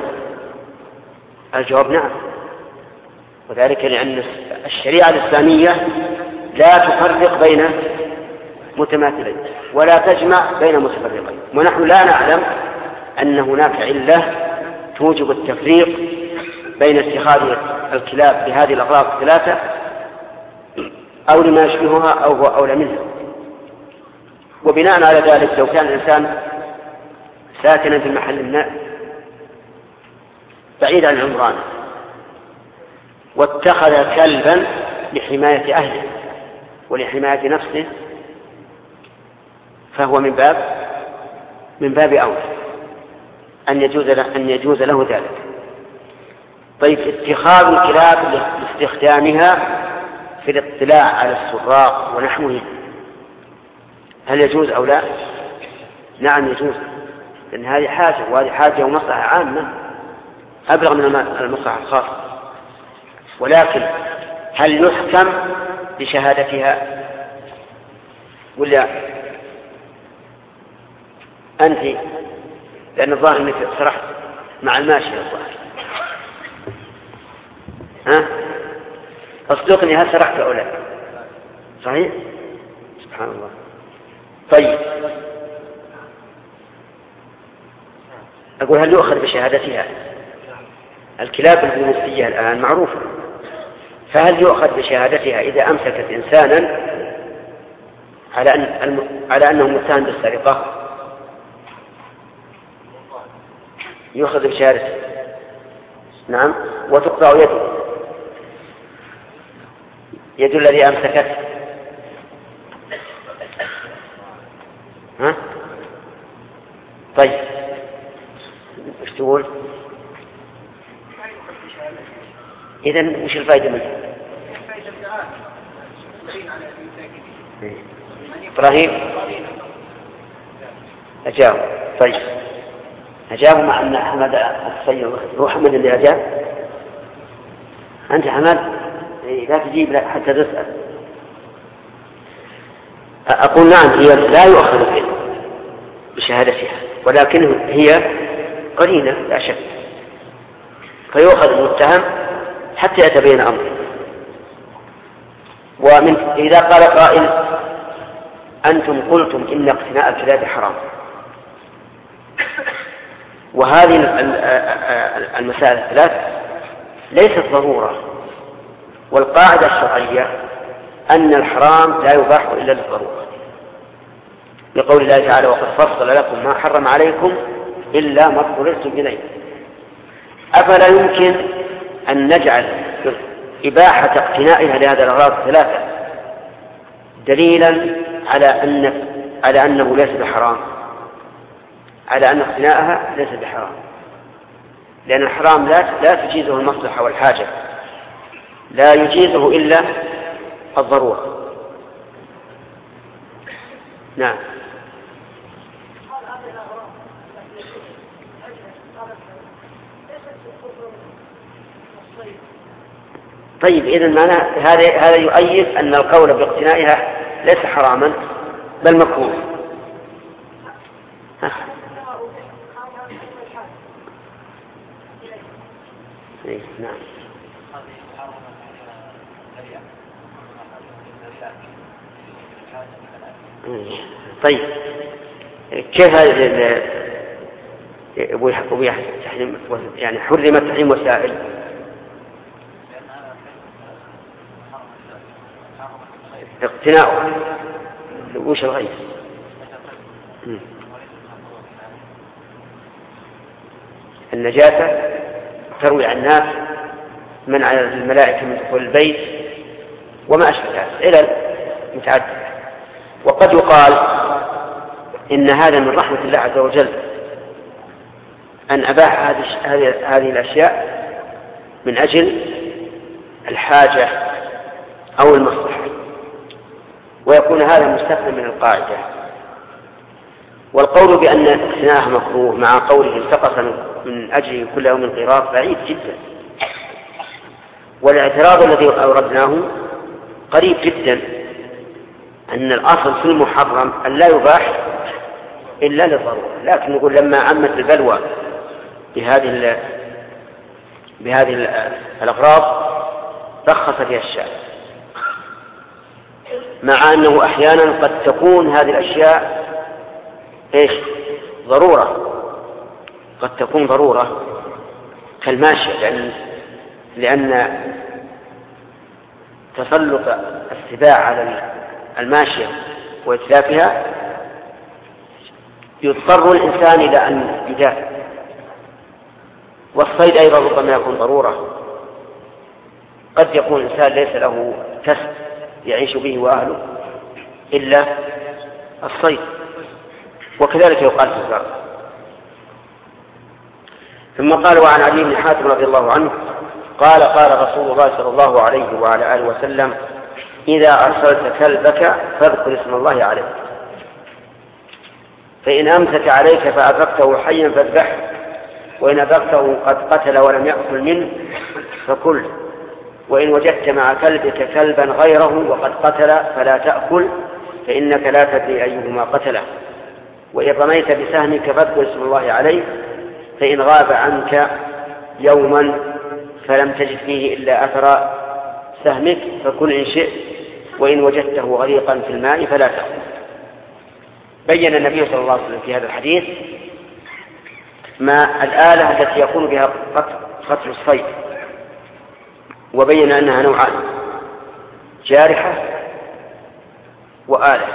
الجواب نعم، وذلك لأن الشريعة الإسلامية لا تفرق بين متماثلين ولا تجمع بين متفرقين، ونحن لا نعلم أن هناك علة توجب التفريق بين اتخاذ الكلاب بهذه الأغراض الثلاثة أو لما يشبهها أو هو أولى منها. وبناء على ذلك لو كان الإنسان ساكنا في محل ما بعيد عن عمرانه واتخذ كلبا لحماية أهله ولحماية نفسه فهو من باب من باب أولى أن يجوز له, أن يجوز له ذلك. طيب اتخاذ الكلاب لاستخدامها في الاطلاع على السراق ونحوه هل يجوز أو لا؟ نعم يجوز، لأن هذه حاجة وهذه حاجة ومصلحة عامة أبلغ من المصلحة الخاصة. ولكن هل يحكم بشهادتها ولا أنت؟ لأن الظاهر أنك سرحت مع الماشي الظاهر. ها؟ أصدقني هل سرحت أو لا؟ صحيح؟ سبحان الله. طيب أقول هل يؤخذ بشهادتها؟ الكلاب البوليسية الآن معروفة، فهل يؤخذ بشهادتها إذا أمسكت إنسانا على أن على أنه متهم بالسرقة؟ يؤخذ بشهادته نعم، وتقطع يده يد الذي أمسكته. ها؟ طيب ايش تقول؟ إذن وش الفائدة منه؟ إبراهيم أجاب. طيب أجاب مع أن أحمد السيد هو حمد اللي أجاب. أنت حمد لا تجيب حتى تسأل. أقول نعم هي لا يؤخذ بشهادتها ولكن هي قرينة لا شك، فيؤخذ المتهم حتى يتبين أمره. ومن إذا قال قائل أنتم قلتم إن اقتناء الكلاب حرام، وهذه المسائل الثلاث ليست ضرورة، والقاعدة الشرعية أن الحرام لا يباح إلا للضرورة، لقول الله تعالى وقد فصل لكم ما حرم عليكم إلا ما اضطررتم إليه. أفلا يمكن أن نجعل إباحة اقتنائها لهذه الأغراض الثلاثة دليلا على أن على أنه ليس بحرام، على أن اقتنائها ليس بحرام، لأن الحرام لا لا تجيزه المصلحة والحاجة، لا يجيزه إلا الضرورة. نعم. طيب إذن معناه هذا هذا يؤيد أن القول باقتنائها ليس حراما بل مكروه. نعم. طيب كيف هذا أبو تحريم يعني حرمت تحريم وسائل؟ اقتناؤه وش الغيث؟ النجاسة تروي عن الناس من على الملائكة من دخول البيت وما أشبه ذلك إلى متعدد. وقد يقال إن هذا من رحمة الله عز وجل أن أباح هذه هذه الأشياء من أجل الحاجة أو المصلحة، ويكون هذا مستثنى من القاعدة. والقول بأن اقتناءها مكروه مع قوله التقص من أجل كل يوم قراط بعيد جدا، والاعتراض الذي أوردناه قريب جدا، أن الأصل في المحرم أن لا يباح إلا للضرورة، لكن نقول لما عمت البلوى بهذه بهذه الأغراض رخص فيها الشارع. مع أنه أحيانا قد تكون هذه الأشياء إيش؟ ضرورة، قد تكون ضرورة كالماشية، لأن, لأن تسلط السباع على الماشية وإتلافها يضطر الإنسان إلى أن يدافع. والصيد أيضا ربما يكون ضرورة، قد يكون الإنسان ليس له كسب يعيش به وأهله إلا الصيد، وكذلك يقال في الزرع. ثم قال: وعن علي بن حاتم رضي الله عنه قال: قال رسول الله صلى الله عليه وعلى آله وسلم: إذا أرسلت كلبك فاذكر اسم الله عليه، فإن أمسك عليك فأدركته حيا فاذبحه، وإن أدركته قد قتل ولم يأكل منه فكل، وإن وجدت مع كلبك كلبا غيره وقد قتل فلا تأكل، فإنك لا تدري أيهما قتله، وإن رميت بسهمك فاذكر اسم الله عليه، فإن غاب عنك يوما فلم تجد فيه إلا أثر سهمك فكل إن شئت، وإن وجدته غريقا في الماء فلا تأكل. بين النبي صلى الله عليه وسلم في هذا الحديث ما الآلة التي يكون بها قتل الصيد، وبين أنها نوعان: جارحة وآلة.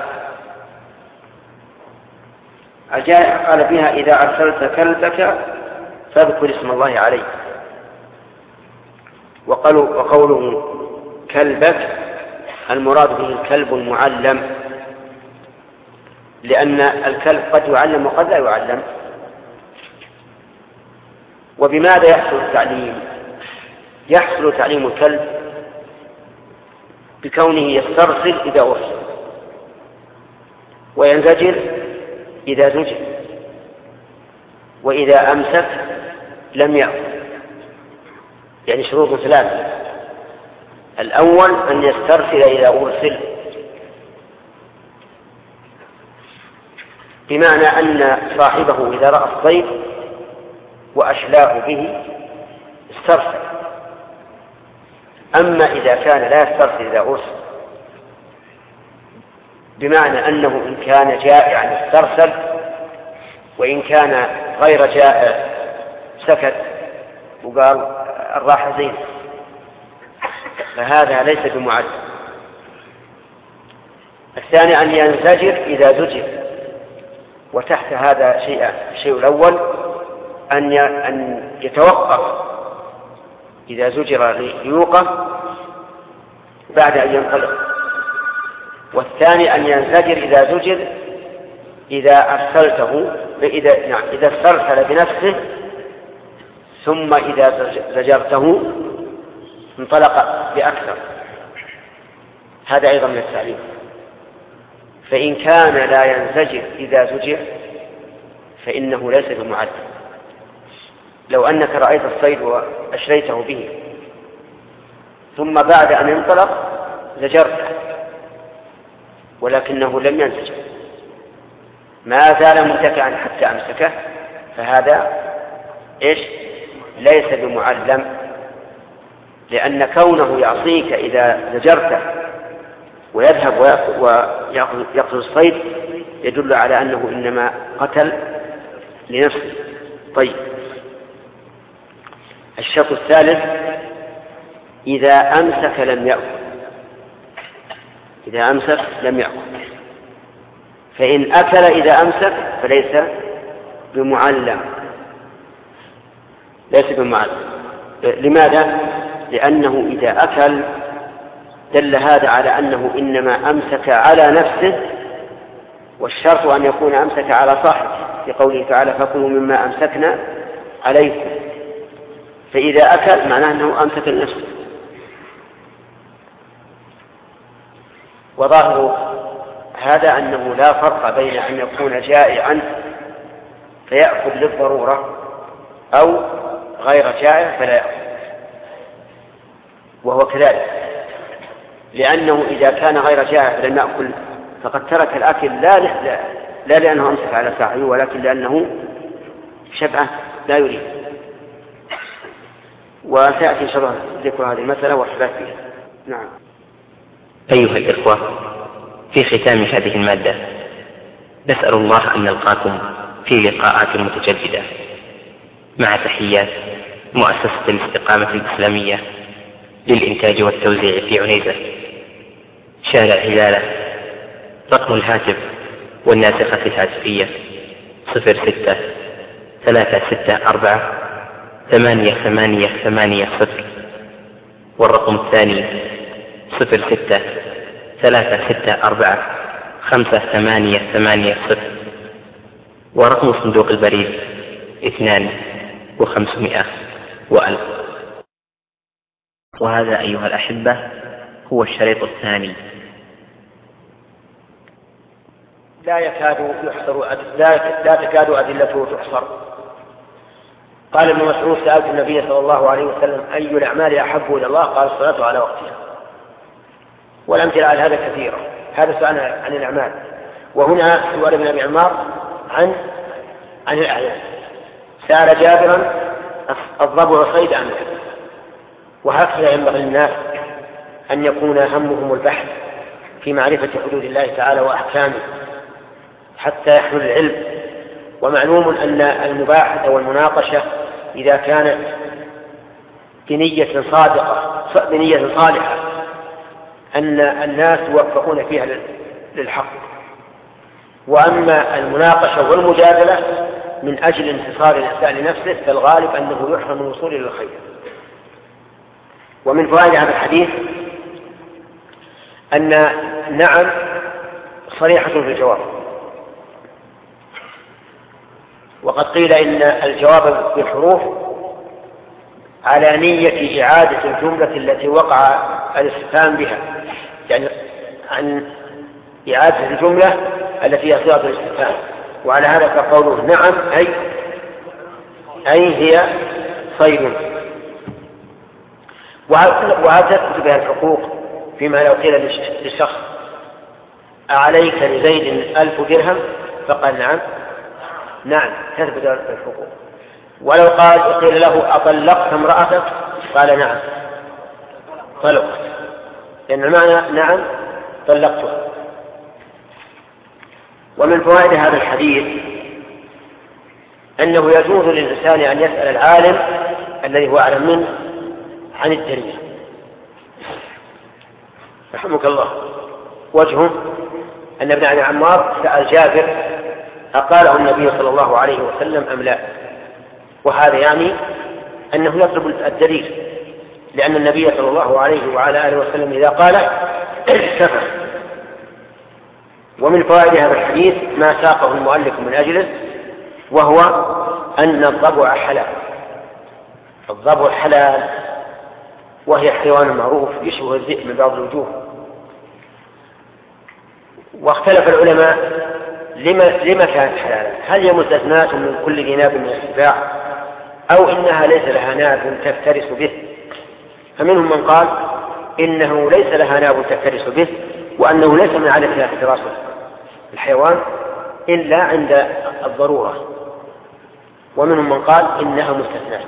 الجارحة قال فيها: إذا أرسلت كلبك فاذكر اسم الله عليه. وقوله كلبك المراد به الكلب المعلم، لأن الكلب قد يعلم وقد لا يعلم. وبماذا يحصل التعليم؟ يحصل تعليم الكلب بكونه يسترسل إذا أرسل، وينزجر إذا زجر، وإذا أمسك لم يأكل. يعني شروط ثلاثة: الأول أن يسترسل إذا أرسل، بمعنى أن صاحبه إذا رأى الصيد وأشلاه به استرسل. أما إذا كان لا يسترسل إذا أرسل، بمعنى أنه إن كان جائعا استرسل، وإن كان غير جائع سكت وقال الراحة زين، فهذا ليس بمعلم. الثاني أن ينزجر إذا زجر، وتحت هذا شيء الشيء الأول أن يتوقف إذا زجر ليوقف بعد أن ينطلق. والثاني أن ينزجر إذا زجر إذا أرسلته إذا نعم إذا استرسل بنفسه، ثم إذا زجرته انطلق بأكثر. هذا أيضا من التعليم. فإن كان لا ينزجر إذا زجر فإنه ليس بمعلم. لو أنك رأيت الصيد وأشريته به ثم بعد أن ينطلق زجرته ولكنه لم ينزجر، ما زال متكئا حتى أمسكه، فهذا إيش؟ ليس بمعلم، لأن كونه يعصيك إذا زجرته ويذهب ويأخذ الصيد يدل على أنه إنما قتل لنفسه. طيب، الشرط الثالث: إذا أمسك لم يأكل. إذا أمسك لم يأكل، فإن أكل إذا أمسك فليس بمعلم، ليس بمعلم. لماذا؟ لأنه إذا أكل دل هذا على أنه إنما أمسك على نفسه، والشرط أن يكون أمسك على صاحبه، في قوله تعالى: فكلوا مما أمسكنا عليكم. فإذا أكل معناه أنه أمسك لنفسه. وظاهر هذا أنه لا فرق بين أن يكون جائعا فيأكل للضرورة أو غير جائع فلا يأكل، وهو كذلك، لأنه إذا كان غير جائع فلم يأكل فقد ترك الأكل لا, لا, لا لأنه أمسك على صاحبه، ولكن لأنه شبعه لا يريد. وسيأتي إن شاء الله ذكر هذه المسألة والحديث فيها. نعم. أيها الإخوة، في ختام هذه المادة نسأل الله أن نلقاكم في لقاءات متجددة، مع تحيات مؤسسة الاستقامة الإسلامية للإنتاج والتوزيع في عنيزة، شارع هلالة. رقم الهاتف والناسخة الهاتفية صفر ستة ثلاثة ستة أربعة ثمانية ثمانية ثمانية صفر، والرقم الثاني صفر ستة ثلاثة ستة أربعة خمسة ثمانية ثمانية صفر، ورقم صندوق البريد اثنان وخمسمائة وألف. وهذا أيها الأحبة هو الشريط الثاني. لا يكاد يحصر لا, لا تكاد أدلته تحصر. قال ابن مسعود: سألت النبي صلى الله عليه وسلم أي الأعمال أحب إلى الله؟ قال: الصلاة على وقتها. والأمثلة على هذا كثيرة. هذا سؤال عن الأعمال، وهنا سؤال ابن أبي عمار عن عن الأعيان. سأل جابرا: الضبع صيد أم لا؟ وهكذا ينبغي للناس أن يكون همهم البحث في معرفة حدود الله تعالى وأحكامه حتى يحمل العلم. ومعلوم أن المباحثة والمناقشة إذا كانت بنية صادقة بنية صالحة أن الناس يوفقون فيها للحق، وأما المناقشة والمجادلة من أجل انتصار الإنسان لنفسه فالغالب أنه يحرم الوصول إلى الخير. ومن فوائد هذا الحديث أن نعم صريحة في الجواب، وقد قيل إن الجواب بالحروف على نية إعادة الجملة التي وقع الاستفهام بها، يعني عن إعادة الجملة التي هي صيغة الاستفهام. وعلى هذا فقوله نعم أي أي هي صيد. وهل تثبت بها الحقوق فيما لو قيل للشخص: أعليك لزيد ألف درهم؟ فقال نعم نعم تثبت الحقوق. ولو قال قيل له: أطلقت امرأتك؟ قال نعم طلقت، لأن المعنى نعم طلقتها. ومن فوائد هذا الحديث أنه يجوز للإنسان أن يسأل العالم الذي هو أعلم منه عن الدنيا. رحمك الله. وجهه أن ابن أبي عمار سأل جابر: أقاله النبي صلى الله عليه وسلم أم لا؟ وهذا يعني أنه يطلب الدليل، لأن النبي صلى الله عليه وعلى آله وسلم إذا قال كفى. ومن فوائد هذا الحديث ما ساقه المؤلف من أجله، وهو أن الضبع حلال. الضبع حلال، وهي حيوان معروف يشبه الذئب من بعض الوجوه. واختلف العلماء لما, لما كانت حلالا، هل هي مستثناة من كل ذي ناب من السباع، أو إنها ليس لها ناب تفترس به؟ فمنهم من قال إنه ليس لها ناب تفترس به، وأنه ليس من عادتها افتراس الحيوان إلا عند الضرورة. ومنهم من قال إنها مستثناة،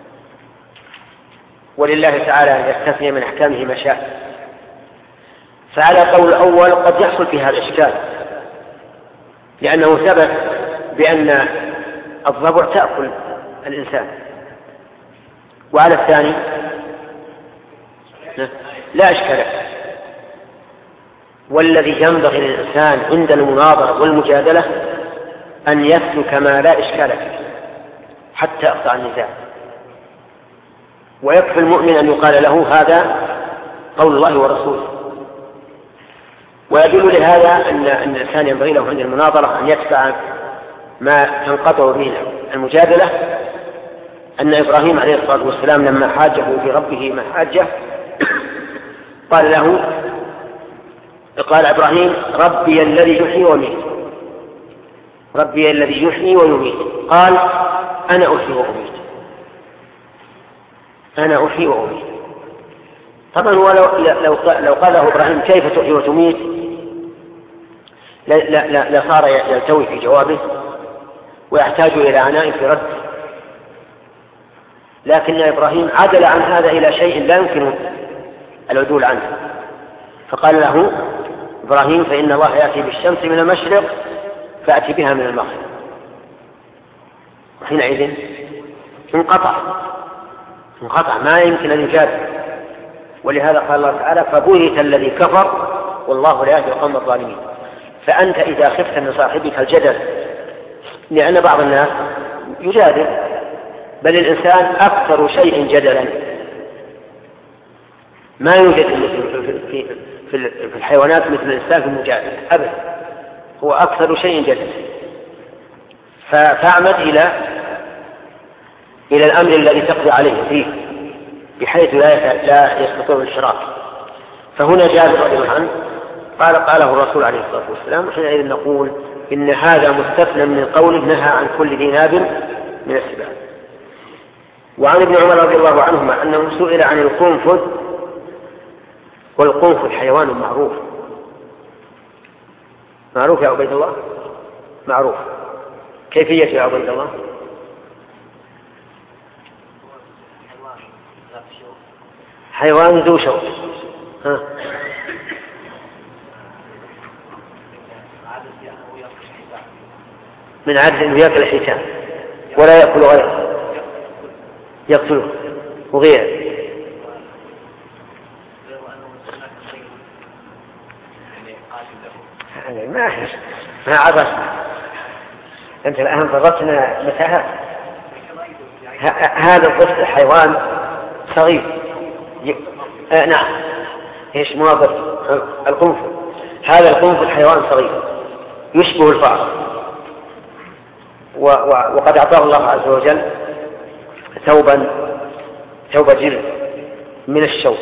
ولله تعالى أن يستثني من أحكامه ما شاء. فعلى قول الأول قد يحصل في هذا الإشكال، لأنه ثبت بأن الضبع تأكل الإنسان. وعلى الثاني لا إشكال. والذي ينبغي للإنسان عند المناظرة والمجادلة أن يسلك ما لا إشكال فيه حتى يقطع النزاع. ويكفي المؤمن أن يقال له هذا قول الله ورسوله. ويدل لهذا أن الإنسان ينبغي له عند المناظرة أن يتبع ما تنقطع به المجادلة. أن إبراهيم عليه الصلاة والسلام لما حاجه في ربه محاجة قال له قال إبراهيم: ربي الذي يحيي ويميت ربي الذي يحيي ويميت قال: أنا أحيي وأميت أنا أحيي وأميت. طبعا هو لو, لو, لو قال له إبراهيم: كيف تحيي وتميت؟ لصار يلتوي في جوابه ويحتاج إلى عناء في رد. لكن إبراهيم عدل عن هذا إلى شيء لا يمكن العدول عنه، فقال له: إبراهيم فإن الله يأتي بالشمس من المشرق فأتي بها من المغرب، وحينئذ انقطع انقطع ما يمكن أن يجاد. ولهذا قال الله تعالى فبهت الذي كفر والله لا يهدي القوم الظالمين. فأنت إذا خفت من صاحبك الجدل، لأن بعض الناس يجادل، بل الإنسان أكثر شيء جدلا، ما يوجد في في الحيوانات مثل الإنسان في المجادلة أبدا، هو أكثر شيء جدلا. فتعمد إلى إلى الأمر الذي تقضي عليه فيه بحيث لا لا يستطيع الاشراك. فهنا جابر رضي الله عنه قال قاله الرسول عليه الصلاة والسلام، وحينئذ نقول إن هذا مستثنى من قوله نهى عن كل ذي ناب من السباع. وعن ابن عمر رضي الله عنهما أنه سئل عن القنفذ، والقنفذ حيوان معروف معروف يا عبيد الله، معروف. كيفية يا عبيد الله؟ حيوان ذو شوك. ها. من عدل أنه يأكل الحيتان ولا يأكل غيره، يقتله وغيره. ما ما عبث أنت الآن ضربتنا متاهات. هذا القصد حيوان صغير ي... آه نعم ايش مناظر القنفذ. هذا القنفذ حيوان صغير يشبه الفأر، و... و... وقد أعطاه الله عز وجل ثوبا ثوب جلد من الشوك،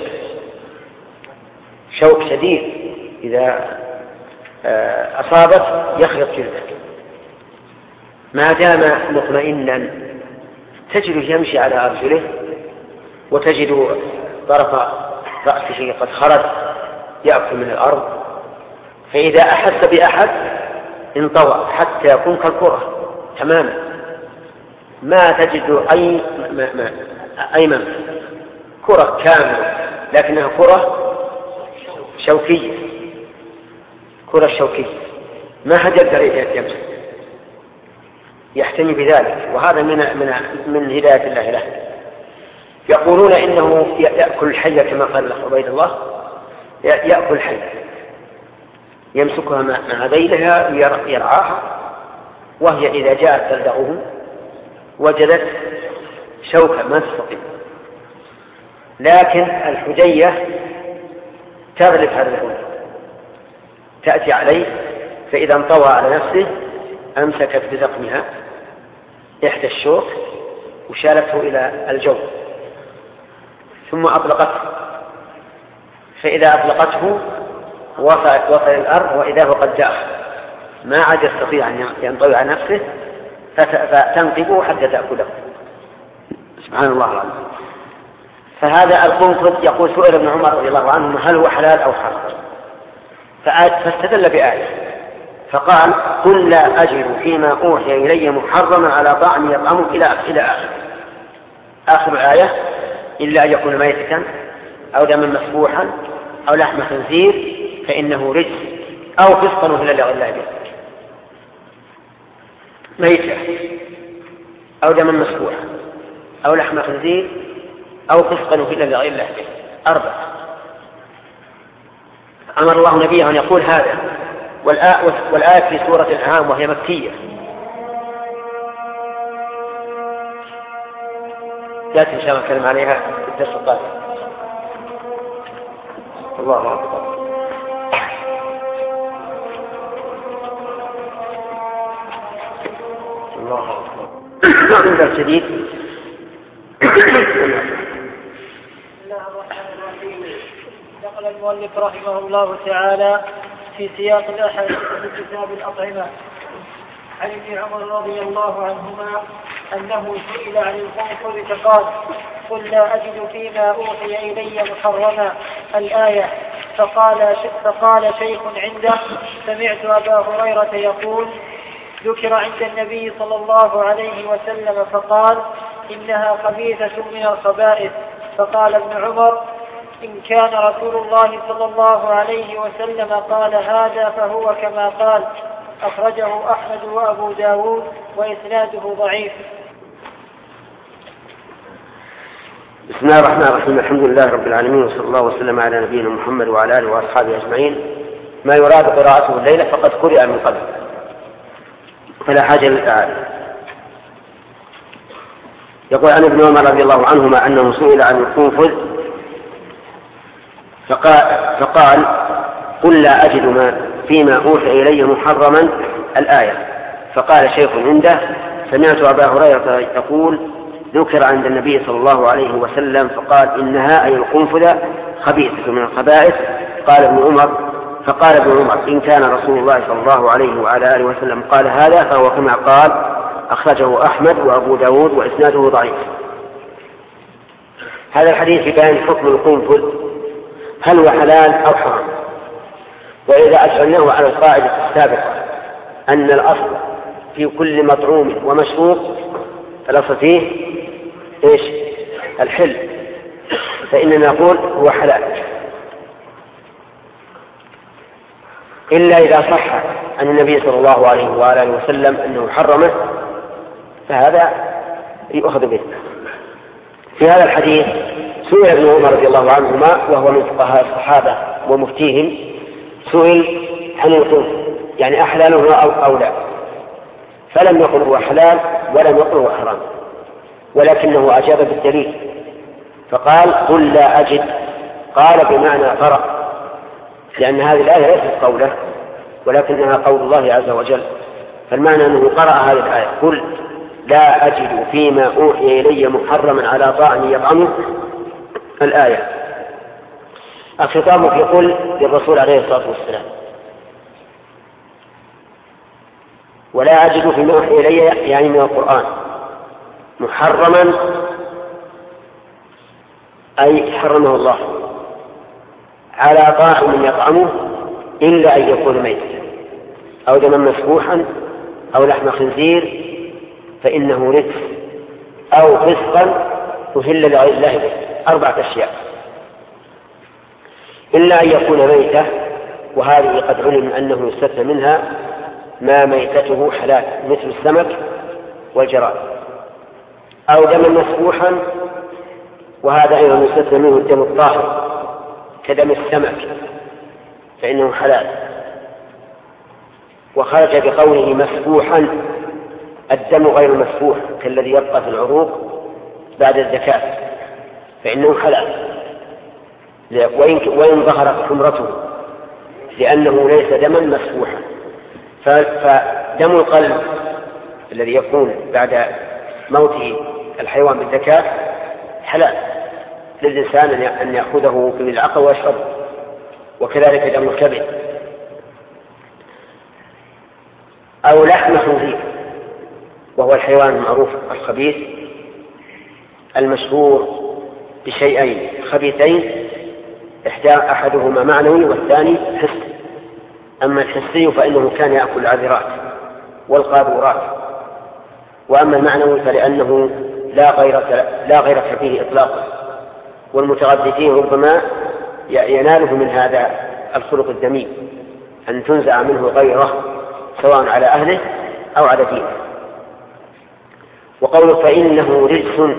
شوك شديد إذا أصابت يخلط جلده. ما دام مطمئنا تجده يمشي على أرجله، وتجد طرف رأسه قد خرج يأكل من الأرض. فإذا أحس بأحد انطوى حتى يكون كالكرة تماما، ما تجد أي ما ما أي منفذ، كرة كاملة لكنها كرة شوكية، كرة شوكية ما حد يقدر يمسك، يحتمي بذلك. وهذا من من من هداية الله له. يقولون إنه يأكل الحية كما قال عبيد الله، يأكل الحية يمسكها مع ذيلها يرعاها، وهي إذا جاءت تلدغه وجدت شوكة ما تستطيع. لكن الحجية تغلب هذا الأمر، تأتي عليه، فإذا انطوى على نفسه أمسكت بزقمها إحدى الشوك وشالته إلى الجو ثم أطلقته، فإذا أطلقته وصل وصل الأرض وإذا هو قد جاء ما عاد يستطيع أن ينطوي على نفسه، فتنقبه حتى تأكله. سبحان الله العظيم. فهذا القنفذ يقول سئل ابن عمر رضي الله عنه هل هو حلال أو حرام، فاستدل بآية فقال قل لا أجد فيما أوحي إلي محرما على طاعم يطعمه إلى إلى آخر آخر الآية إلا أن يكون ميتة أو دما مسفوحا أو لحم خنزير فإنه رجس أو فسقا أهل لغير الله به. ميتة أو دما مسفوحا أو لحم خنزير أو فسقا أهل لغير الله به، أربعة. أمر الله نبيه أن يقول هذا. والآية في سورة الأنعام وهي مكية ذات إن شاء الله نتكلم عليها في الدرس القادم. الله أكبر. الله أكبر. درس جديد. نقل المؤلف رحمه الله تعالى في سياق الأحاديث في كتاب الأطعمة عن ابن عمر رضي الله عنهما أنه سئل عن القنفذ فقال قل لا أجد فيما أوحي إلي محرما الآية. فقال فقال شيخ عنده سمعت أبا هريرة يقول ذكر عند النبي صلى الله عليه وسلم فقال إنها خبيثة من الخبائث. فقال ابن عمر إن كان رسول الله صلى الله عليه وسلم قال هذا فهو كما قال. أخرجه أحمد وأبو داود وإسناده ضعيف. بسم الله الرحمن الرحيم. الحمد لله رب العالمين، وصلى الله وسلم على نبينا محمد وعلى آله وأصحابه أجمعين. ما يراد قراءته الليلة فقد قرئ من قبل فلا حاجة للإعادة. يقول عن ابن عمر رضي الله عنهما أنه سئل عن القنفذ فقال, فقال قل لا أجد ما فيما أوحي إلي محرما الآية. فقال شيخ عنده سمعت أبا هريرة يقول ذكر عند النبي صلى الله عليه وسلم فقال إنها أي القنفذ خبيثة من الخبائث. قال ابن عمر فقال ابن عمر إن كان رسول الله صلى الله عليه وعلى آله وسلم قال هذا فهو كما قال. أخرجه أحمد وأبو داود وإسناده ضعيف. هذا الحديث في بيان حكم القنفذ هل هو حلال أو حرام. وإذا أشعلناه على القاعدة السابقة أن الأصل في كل مطعوم ومشروب الأصل فيه إيش؟ الحل، فإننا نقول هو حلال إلا إذا صح أن النبي صلى الله عليه وآله وسلم أنه حرمه فهذا يؤخذ به. في هذا الحديث سئل ابن عمر رضي الله عنهما وهو من فقهاء الصحابة ومفتيهم سئل عن القنفذ يعني أحلاله أو, أو لا، فلم يقل هو حلال ولم يقل هو حرام، ولكنه أجاب بالدليل فقال قل لا أجد. قال بمعنى قرأ، لأن هذه الآية ليست قوله ولكنها قول الله عز وجل، فالمعنى أنه قرأ هذه الآية قل لا أجد فيما أوحي إلي محرما على طاعم يطعمه الآية. الخطاب في قل للرسول عليه الصلاة والسلام، ولا أجد فيما أوحي إلي يعني من القرآن محرما أي حرمه الله على طاعم يطعمه إلا أن يكون ميتا أو دما مسفوحا أو لحم خنزير فإنه رجس أو فسقا أهل لغير الله به. أربعة أشياء إلا أن يكون ميتة، وهذه قد علم أنه يستثنى منها ما ميتته حلال مثل السمك والجراد، أو دما مسفوحا وهذا أيضا يستثنى منه الدم الطاهر كدم السمك فإنه حلال. وخرج بقوله مسفوحا الدم غير مسفوح كالذي يبقى في العروق بعد الزكاة فإنه حلال وإن ظهرت حمرته لأنه ليس دما مسفوحا. فدم القلب الذي يكون بعد موت الحيوان بالزكاة حلال للإنسان أن يأخذه بالعقل ويشربه، وكذلك دم الكبد. أو لحم خنزير وهو الحيوان المعروف الخبيث المشهور بشيئين خبيثين إحدى أحدهما معنوي والثاني حسي. أما الحسي فإنه كان يأكل العذرات والقاذورات، وأما المعنوي فلأنه لا غيرة لا غيرة فيه إطلاقا، والمتغذي ربما يناله من هذا الخلق الذميم أن تنزع منه غيره سواء على أهله أو على دينه. وقوله فإنه رجس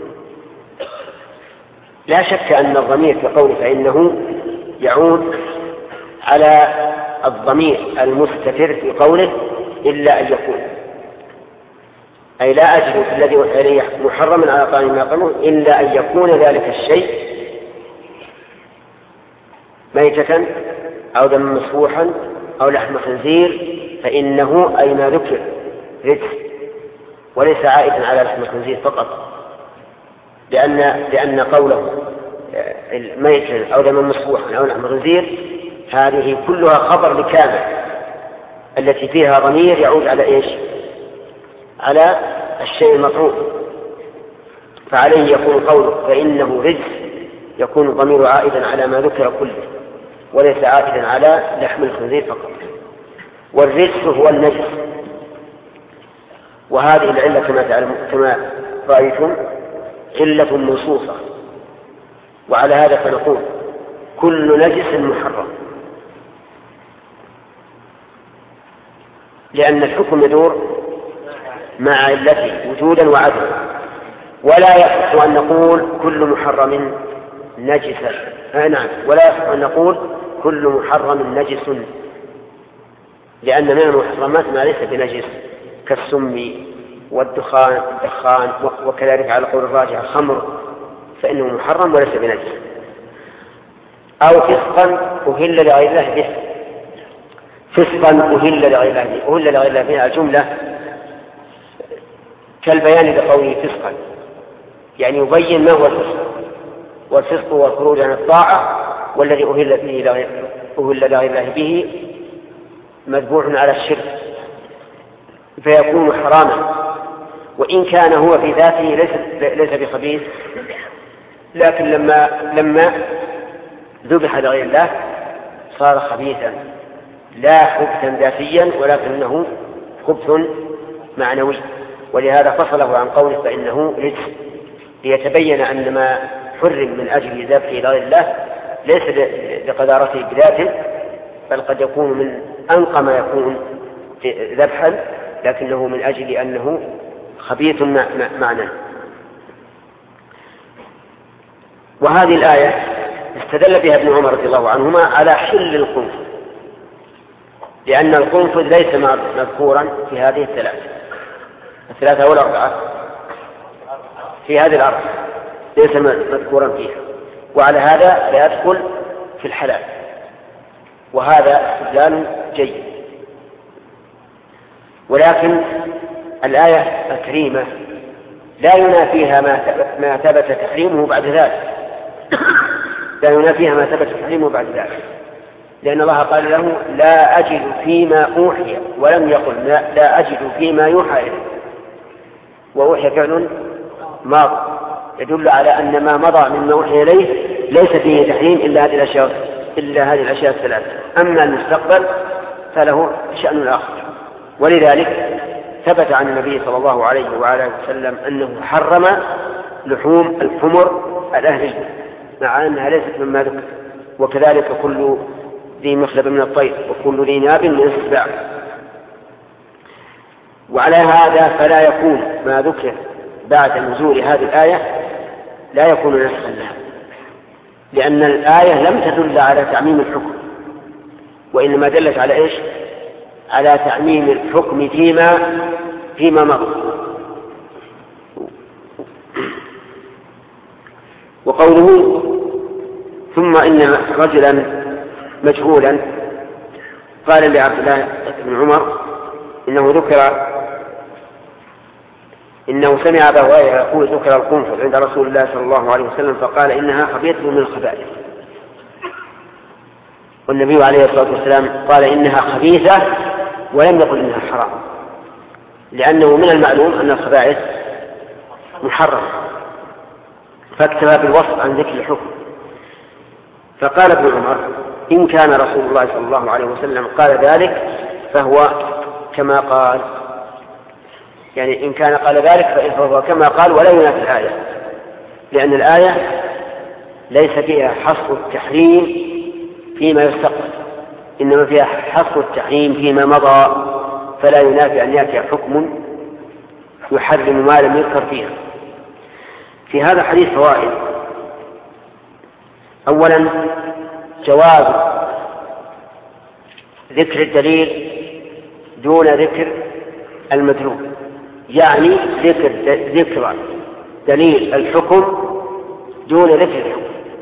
لا شك أن الضمير في قوله فإنه يعود على الضمير المستتر في قوله إلا أن يكون، أي لا أجد في الذي وحي إليه محرما على طاعم يطعمه إلا أن يكون ذلك الشيء ميتة أو دما مسفوحا أو لحم خنزير فإنه أي ما ذكر رجس، وليس عائدا على لحم الخنزير فقط، لأن لأن قوله ميتا أو دما مسفوحا أو لحم خنزير هذه كلها خبر لكامل التي فيها ضمير يعود على إيش؟ على الشيء المطعوم، فعليه يكون قوله فإنه رجس يكون الضمير عائدا على ما ذكر كله وليس عائدا على لحم الخنزير فقط. والرجس هو النجس، وهذه العلة كما تعلم كما رأيتم علة منصوصة، وعلى هذا فنقول كل نجس محرم، لأن الحكم يدور مع علته وجودا وعدما، ولا يصح أن نقول كل محرم نجسا. آه نعم، ولا يصح أن نقول كل محرم نجس، لأن من المحرمات ما ليس بنجس كالسم والدخان الدخان وكذلك على قول الراجح الخمر فإنه محرم وليس بنجس. أو فسقا أهل لغير الله به، فسقا أهل لغير الله به، أهل لغير الله به الجملة كالبيان بقوله فسقا، يعني يبين ما هو الفسق، والفسق هو الخروج عن الطاعة، والذي أهل به لغير أهل لغير الله به مذبوح على الشرك فيكون حراما، وإن كان هو في ذاته ليس ليس بخبيث، لكن لما لما ذبح لغير الله صار خبيثا، لا خبثا ذاتيا ولكنه خبث معنوي، ولهذا فصله عن قوله فإنه رجس، ليتبين أن ما حرم من أجل ذبحه لغير الله ليس لقدارته بذاته، بل قد يكون من أنقى ما يكون ذبحا، لكنه من أجل أنه خبيث معنى. وهذه الآية استدل بها ابن عمر رضي الله عنهما على حل القنفذ، لأن القنفذ ليس مذكورا في هذه الثلاثة الثلاثة والأربعة، في هذه الأربعة ليس مذكورا فيها، وعلى هذا لا يدخل في الحلال، وهذا استدلال جيد. ولكن الآية الكريمة لا ينافيها ما ثبت تحريمه بعد ذلك، لا ينافيها ما ثبت تحريمه بعد ذلك، لأن الله قال له لا أجد فيما أوحي، ولم يقل لا أجد فيما يوحى إليه، وأوحي فعل ماضي يدل على أن ما مضى مما أوحي إليه ليس فيه تحريم إلا هذه الأشياء إلا هذه الأشياء الثلاثة، أما المستقبل فله شأن آخر. ولذلك ثبت عن النبي صلى الله عليه وعلى وسلم أنه حرم لحوم الحمر الأهلية مع أنها ليست مما ذكر، وكذلك كل ذي مخلب من الطير وكل ذي ناب من السباع. وعلى هذا فلا يكون ما ذكر بعد نزول هذه الآية لا يكون نسخا لها، لأن الآية لم تدل على تعميم الحكم، وإنما دلت على إيش؟ على تعميم الحكم فيما فيما مضى. وقوله ثم إن رجلا مجهولا قال لعبد الله بن عمر إنه ذكر إنه سمع أبا هريرة يقول ذكر القنفذ عند رسول الله صلى الله عليه وسلم فقال إنها خبيثة من الخبائث، والنبي عليه الصلاة والسلام قال إنها خبيثة ولم يقل إنها حرام، لأنه من المعلوم أن الخبائث محرم، فاكتفى بالوصف عن ذكر الحكم. فقال ابن عمر إن كان رسول الله صلى الله عليه وسلم قال ذلك فهو كما قال، يعني إن كان قال ذلك فهو كما قال ولا ينافي الآية، لأن الآية ليس فيها حصر التحريم فيما يستقبل، إنما فيها حصر التحريم فيما مضى، فلا ينافي أن يأتي حكم يحرم ما لم يذكر فيها. في هذا الحديث فوائد: أولا جواز ذكر الدليل دون ذكر المدلول، يعني ذكر ذكر دليل الحكم دون ذكر الحكم.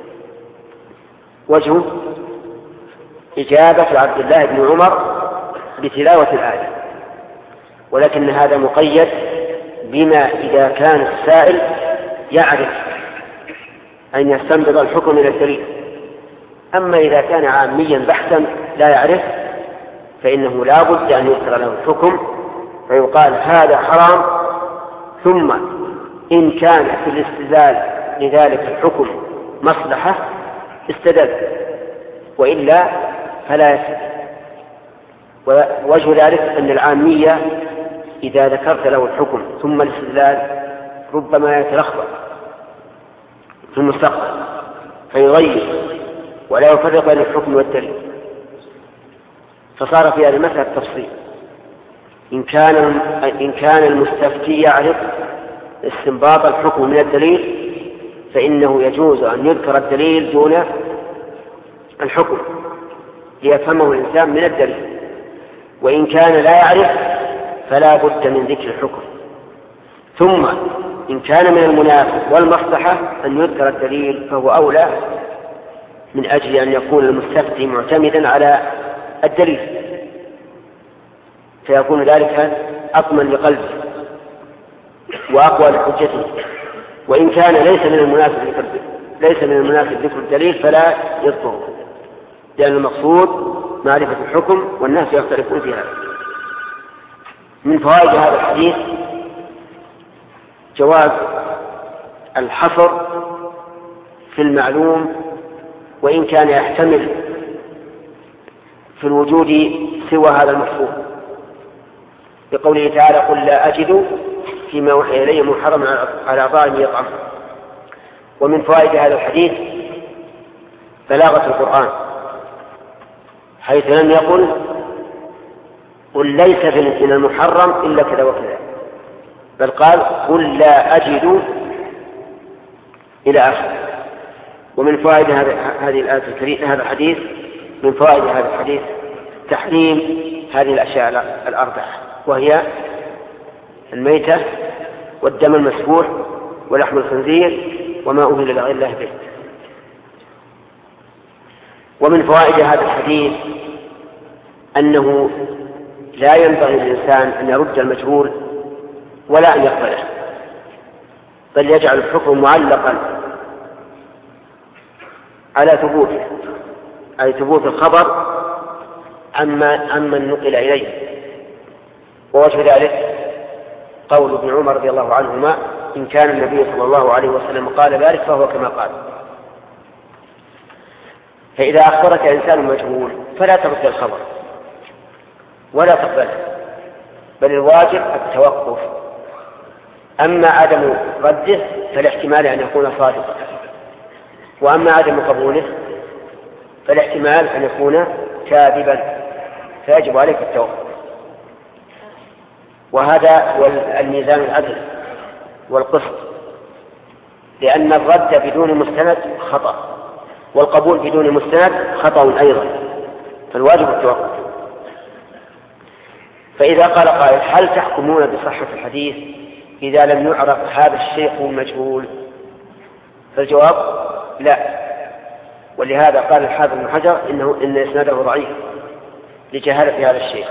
وجه إجابة عبد الله بن عمر بتلاوة الآية، ولكن هذا مقيد بما إذا كان السائل يعرف أن يستنبط الحكم من الدليل، أما إذا كان عاميا بحتا لا يعرف فإنه لا بد أن يذكر له الحكم فيقال هذا حرام، ثم إن كان في الاستدلال لذلك الحكم مصلحة استدل، وإلا فلا يستدل. ووجه ذلك أن العامية إذا ذكرت له الحكم ثم الاستدلال ربما يتلخبط في المستقبل فيغير، ولا يفرق بين الحكم والدليل، فصار في هذه المسألة تفصيل. إن كان إن كان المستفتي يعرف استنباط الحكم من الدليل فإنه يجوز أن يذكر الدليل دون الحكم ليفهمه الإنسان من الدليل، وإن كان لا يعرف فلا بد من ذكر الحكم. ثم إن كان من المنافع والمصلحة أن يذكر الدليل فهو أولى من أجل أن يكون المستفتي معتمدا على الدليل، فيكون ذلك أطمن لقلبه وأقوى لحجته. وإن كان ليس من المناسب ذكر ليس من المناسب ذكر الدليل فلا يذكره، لأن المقصود معرفة الحكم والناس يختلفون في هذا. من فوائد هذا الحديث جواز الحصر في المعلوم وإن كان يحتمل في الوجود سوى هذا المحفوظ، بقوله تعالى: قل لا أجد فيما أوحي إلي محرما على طاعم يطعمه. ومن فوائد هذا الحديث بلاغة القرآن، حيث لم يقل قل ليس من المحرم إلا كذا وكذا، بل قال قل لا أجد إلى آخره. ومن فوائد هذه الآية الكريمة هذا الحديث من فوائد هذا الحديث تحريم هذه الأشياء الأربعة، وهي الميتة والدم المسفوح ولحم الخنزير وما أهل لغير الله به. ومن فوائد هذا الحديث أنه لا ينبغي للإنسان أن يرد المجهول ولا أن يقبله، بل يجعل الحكم معلقا على ثبوته، أي ثبوت الخبر عما عمن نقل إليه. ووجه ذلك قول ابن عمر رضي الله عنهما: إن كان النبي صلى الله عليه وسلم قال ذلك فهو كما قال. فإذا أخبرك إنسان مجهول فلا ترد الخبر ولا تقبله، بل الواجب التوقف. أما عدم رده فالاحتمال أن يكون صادقا، وأما عدم قبوله فالاحتمال أن يكون كاذبا، فيجب عليك التوقف. وهذا هو الميزان العدل والقسط، لأن الرد بدون مستند خطأ، والقبول بدون مستند خطأ أيضا، فالواجب التوقف. فإذا قال قائل: هل تحكمون بصحة الحديث إذا لم يعرف هذا الشيخ المجهول؟ فالجواب: لا. ولهذا قال الحافظ بن حجر إنه إن إسناده ضعيف لجهالة هذا الشيخ.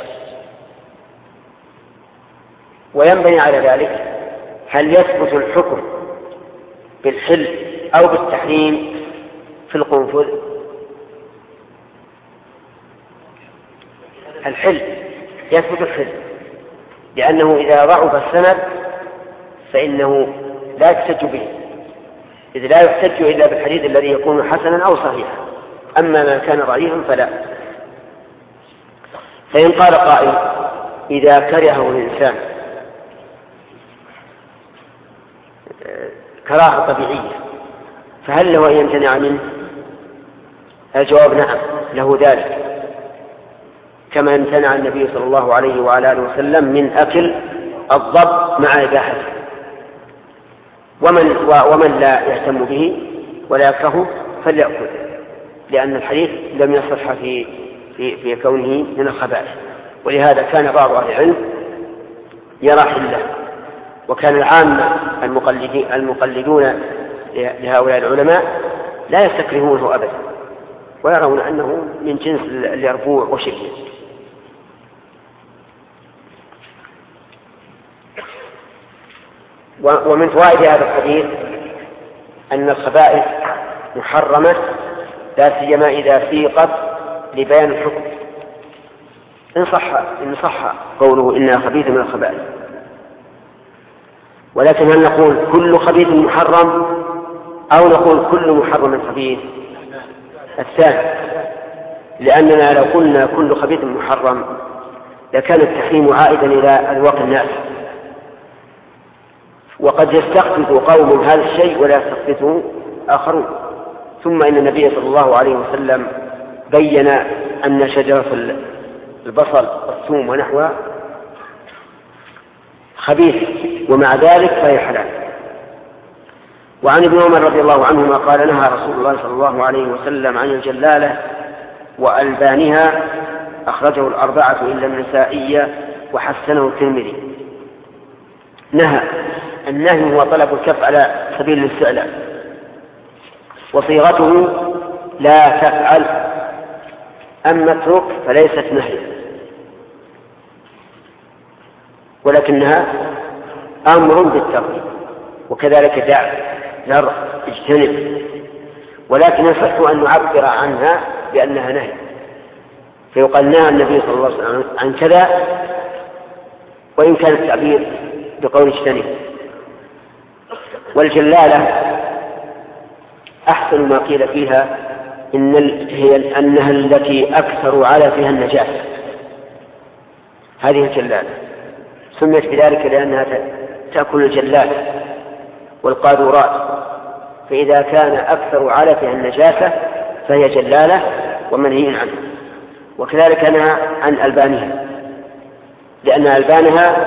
وينبني على ذلك: هل يثبت الحكم بالحل أو بالتحريم في القنفذ؟ الحل يثبت الحل، لأنه إذا ضعف السند فإنه لا يحتج به، إذ لا يحتج إلا بالحديث الذي يكون حسنا أو صحيحا، أما ما كان ضعيفا فلا. فإن قال قائل: إذا كرهه الإنسان كراهة طبيعية فهل له أن يمتنع منه؟ الجواب: نعم، له ذلك، كما امتنع النبي صلى الله عليه وعلى آله وسلم من أكل الضب مع إباحته. ومن, ومن لا يهتم به ولا يكرهه فليأكل، لأن الحديث لم يصح في, في, في كونه من الخبائث. ولهذا كان بعض أهل العلم يرى حله، وكان العامة المقلدون لهؤلاء العلماء لا يستكرهونه أبدا، ويرون أنه من جنس اليربوع وشبهه. ومن فوائد هذا الحديث أن الخبائث محرمة، لا سيما إذا سيقت لبيان الحكم، إن صح إن صح قوله إنها خبيث من الخبائث. ولكن هل نقول كل خبيث محرم أو نقول كل محرم خبيث؟ الثاني، لأننا لو قلنا كل خبيث محرم لكان التحريم عائدا إلى الواقع الناس، وقد يستخبث قوم هذا الشيء ولا يستخبثه آخرون، ثم إن النبي صلى الله عليه وسلم بين أن شجرة البصل والثوم ونحوها خبيث ومع ذلك فهي حلال. وعن ابن عمر رضي الله عنهما قال نهى رسول الله صلى الله عليه وسلم عن الجلالة وألبانها، أخرجه الأربعة إلا النسائي وحسنه الترمذي. نهى، النهي هو طلب الكف على سبيل الاستعلاء، وصيغته لا تفعل، أما اترك فليست نهي، ولكنها أمر بالترك، وكذلك دع، ذر، اجتنب، ولكن يصح أن نعبر عنها بأنها نهي، فيقال نهى النبي صلى الله عليه وسلم عن كذا، وإن كان التعبير بقول اجتنب. والجلالة أحسن ما قيل فيها إن هي أنها التي أكثر على فيها النجاسة، هذه الجلالة سميت بذلك لأنها تأكل الجلال والقاذورات، فإذا كان أكثر على فيها النجاسة فهي جلالة ومنهي عنها. وكذلك نهى عن ألبانها، لأن ألبانها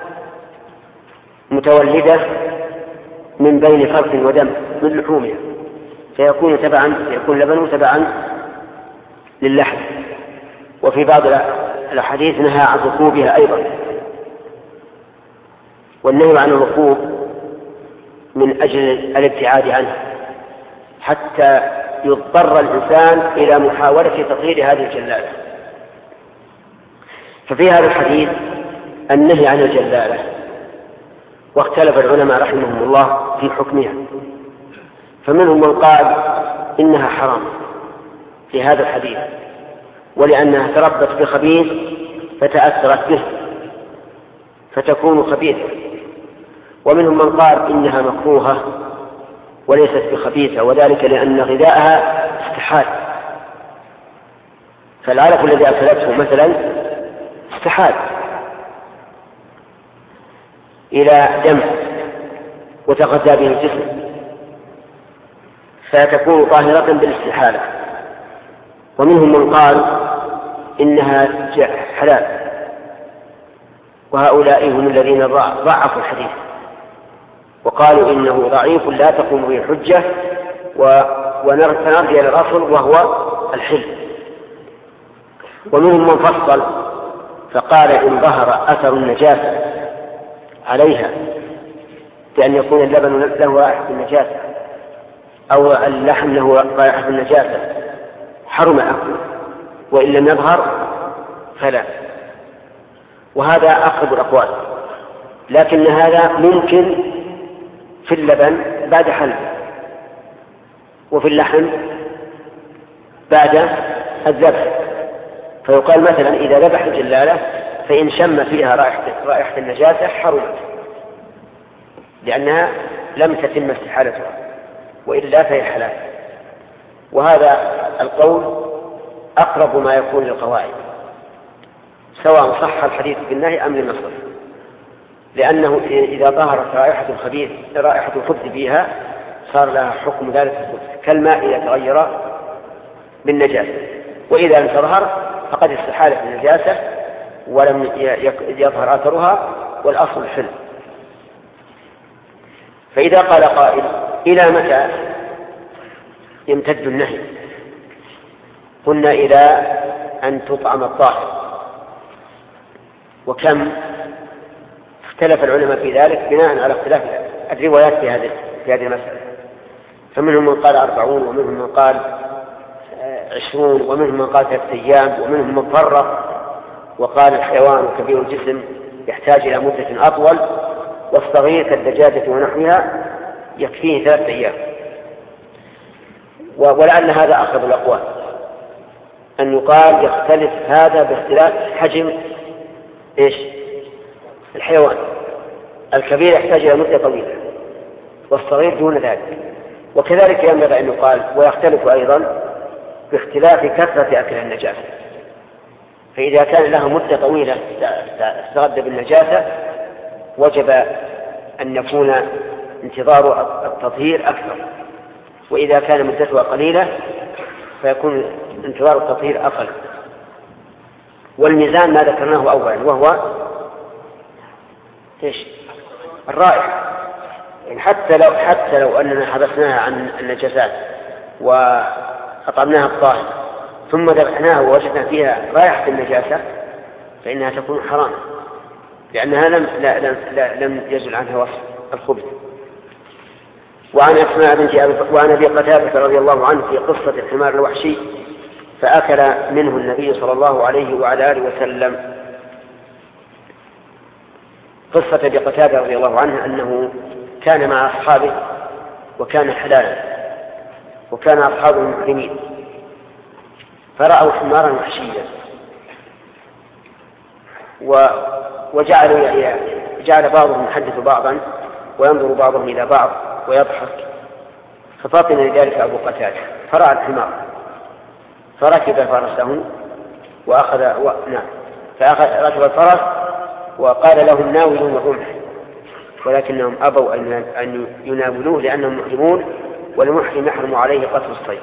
متولدة من بين فرث ودم من لحومها، فيكون تبعا يكون لبنه تبعا للحم. وفي بعض الأحاديث نهى عن ركوبها أيضا، والنهي عن الركوب من أجل الابتعاد عنه حتى يضطر الإنسان إلى محاولة تطهير هذه الجلالة. ففي هذا الحديث النهي عن الجلالة، واختلف العلماء رحمهم الله في حكمها، فمنهم من قال إنها حرام لهذا الحديث ولأنها تربت بخبيث فتأثرت به فتكون خبيثة، ومنهم من قال إنها مكروهة وليست بخبيثة، وذلك لأن غذاءها استحال، فالعلف الذي أكلته مثلا استحال إلى دم وتغذى به الجسم، فتكون طاهرة بالاستحالة. ومنهم من قال إنها حلال، وهؤلاء هم الذين ضعفوا الحديث وقالوا إنه ضعيف لا تقوم به الحجة، ونرجع إلى الأصل وهو الحل. ومنهم من فصل فقال إن ظهر أثر النجاسة عليها بأن يكون اللبن له رائحة النجاسة أو اللحم له رائحة النجاسة حرم أكله، وإن لم يظهر فلا. وهذا أقرب الأقوال، لكن هذا ممكن في اللبن بعد حلب، وفي اللحم بعد الذبح. فيقال مثلا إذا ذبح الجلالة فإن شم فيها رائحة, رائحة النجاسة حرمت، لأنها لم تتم استحالتها، وإلا فهي حلال. وهذا القول أقرب ما يكون للقواعد، سواء صح الحديث بالنهي أم للنص، لأنه إذا ظهرت رائحة الخبيث رائحة الخبث فيها صار لها حكم ذلك الخبث كالماء إذا تغير بالنجاسة، وإذا لم تظهر فقد استحالت النجاسة ولم يظهر أثرها، والأصل الحل. فإذا قال قائل إلى متى يمتد النهي؟ قلنا إلى أن تطعم الطاهر. وكم اختلف العلماء في ذلك بناء على اختلاف الروايات في هذه في هذه المسألة، فمنهم من قال أربعون، ومنهم من قال عشرون، ومنهم من قال ثلاثة أيام، ومنهم من فرق وقال الحيوان كبير الجسم يحتاج إلى مدة أطول، والصغير كالدجاجة ونحوها يكفيه ثلاثة أيام. ولعل هذا أقرب الأقوال، أن يقال يختلف هذا باختلاف حجم إيش الحيوان، الكبير يحتاج إلى مدة طويلة والصغير دون ذلك. وكذلك ينبغي أن يقال ويختلف أيضا باختلاف كثرة أكل النجاسة، فإذا كان لها مدة طويلة تتغذى بالنجاسة وجب أن يكون انتظار التطهير أكثر، وإذا كان مدتها قليلة فيكون انتظار التطهير أقل. والميزان ما ذكرناه أولا وهو إيش؟ الرائحة. يعني حتى لو حتى لو أننا حبسناها عن النجاسات وأطعمناها الطاهر ثم ذبحناها ووجدنا فيها رائحة النجاسة فإنها تكون حراما، لأنها لم لا لم, لا لم يزل عنها وصف الخبث. وعن أسماء بنت أبي وعن أبي قتادة رضي الله عنه في قصة الحمار الوحشي فأكل منه النبي صلى الله عليه وعلى آله وسلم. قصة أبي قتادة رضي الله عنه أنه كان مع أصحابه وكان حلالا وكان أصحابه محرمين فرأوا حمارا وحشيا وجعلوا جعل بعضهم يحدث بعضا وينظر بعضهم إلى بعض ويضحك، ففطن لذلك أبو قتادة فرأى الحمار فركب فرسه وأخذ و... نعم فأخذ ركب الفرس وقال لهم ناولون الرمح، ولكنهم أبوا أن يناولوه لأنهم محرمون والمحرم يحرم عليه قتل الصيد.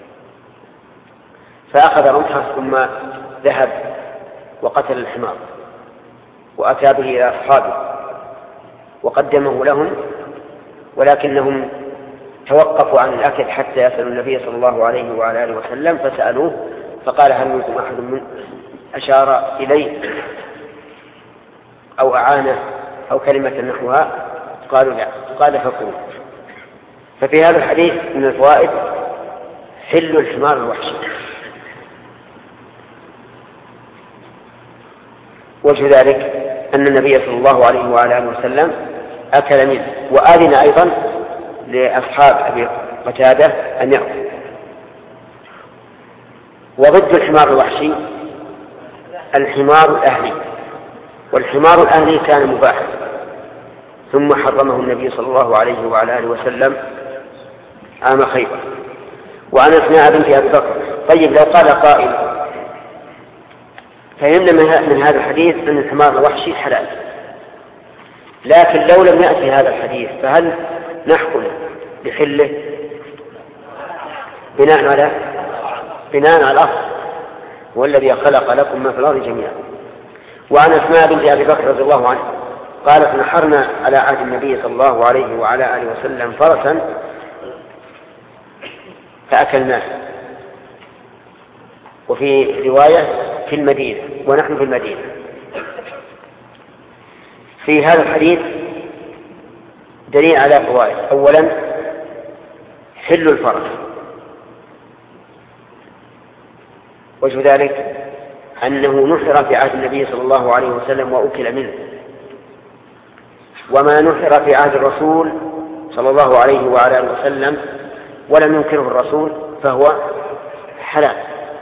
فأخذ رمحه ثم ذهب وقتل الحمار وأتى به إلى أصحابه وقدمه لهم، ولكنهم توقفوا عن الأكل حتى يسألوا النبي صلى الله عليه وعلى آله وسلم فسألوه فقال هل منكم أحد من أشار إليه أو أعانه أو كلمة نحوها؟ قالوا لا. قال فكلوا. ففي هذا الحديث من الفوائد حل الحمار الوحشي. وجه ذلك أن النبي صلى الله عليه وعلى آله وسلم أكل منه وآذن أيضا لأصحاب أبي قتادة أن يأكلوا. وضد الحمار الوحشي الحمار الأهلي، والحمار الأهلي كان مباحا ثم حرمه النبي صلى الله عليه وعلى آله وسلم عام خيبر. وعن أسماء بنت أبي بكر. طيب لو قال قائل فهمنا من هذا الحديث أن الحمار الوحشي حلال، لكن لو لم يأتي هذا الحديث فهل نحكم بحله بناء على بناء على الأصل والذي خلق لكم ما في الأرض جميعا. وعن أسماء بنت أبي بكر رضي الله عنه قالت نحرنا على عهد النبي صلى الله عليه وعلى آله وسلم فرسا فأكلناه، وفي رواية في المدينة ونحن في المدينة. في هذا الحديث دليل على فوائد. أولا حل الفرس، وجه ذلك أنه نحر في عهد النبي صلى الله عليه وسلم وأكل منه، وما نحر في عهد الرسول صلى الله عليه وعلى آله وسلم ولم ينكره الرسول فهو حلال.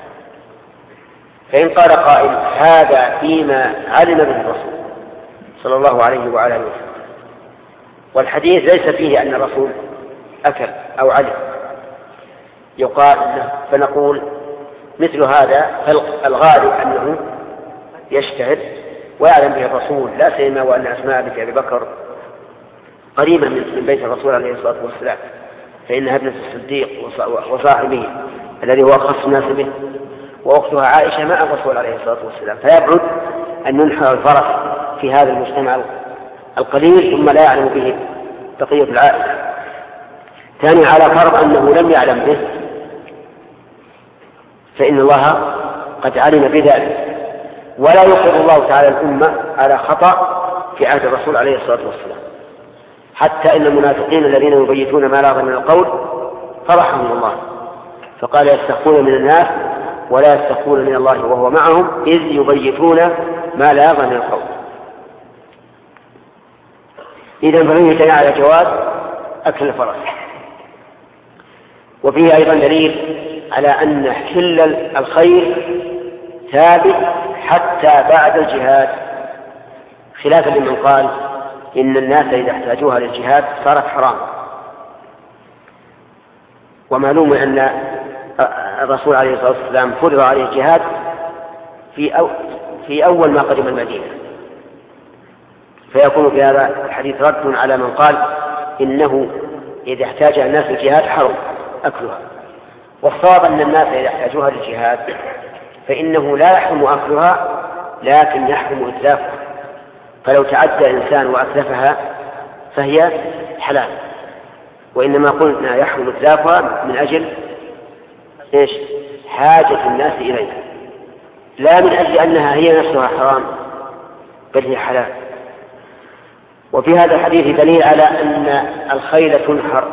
فإن قال قائل هذا فيما علم به الرسول صلى الله عليه وعلى آله وسلم والحديث ليس فيه أن الرسول أكل أو علم، يقال فنقول مثل هذا الغالب أنه يجتهد ويعلم به الرسول، لا سيما وأن أسماء بنت أبي بكر قريبا من بيت الرسول عليه الصلاة والسلام، فإنها ابنة الصديق وصاحبه الذي هو أخص الناس به، وأختها عائشة مع الرسول عليه الصلاة والسلام، فيبعد أن ننحر الفرس في هذا المجتمع القليل ثم لا يعلم به بقية العائلة. ثاني على فرض أنه لم يعلم به فإن الله قد علم بذلك، ولا يقر الله تعالى الأمة على خطأ في عهد الرسول عليه الصلاة والسلام، حتى إن المنافقين الذين يبيتون ما لا من القول فرحهم الله فقال يستخفون من الناس ولا يستخفون من الله وهو معهم إذ يبيتون ما لا من القول. إذن فمن يتنى على جواز أكل الفرس. وفيه أيضا دليل على أن حل الخير ثابت حتى بعد الجهاد، خلافا لمن قال إن الناس إذا احتاجوها للجهاد صارت حرام. ومعلوم أن الرسول عليه الصلاة والسلام فرض عليه الجهاد في, أو في أول ما قدم المدينة، فيكون في هذا الحديث رد على من قال إنه إذا احتاج الناس للجهاد حرم أكلها. والصواب أن الناس إذا احتاجوها للجهاد فإنه لا يحرم أكلها لكن يحرم إتلافها، فلو تعدى إنسان وأتلفها فهي حلال، وإنما قلنا يحرم إتلافها من أجل إيش؟ حاجة الناس إليها، لا من أجل أنها هي نفسها حرام بل هي حلال. وفي هذا الحديث دليل على أن الخيل تنحر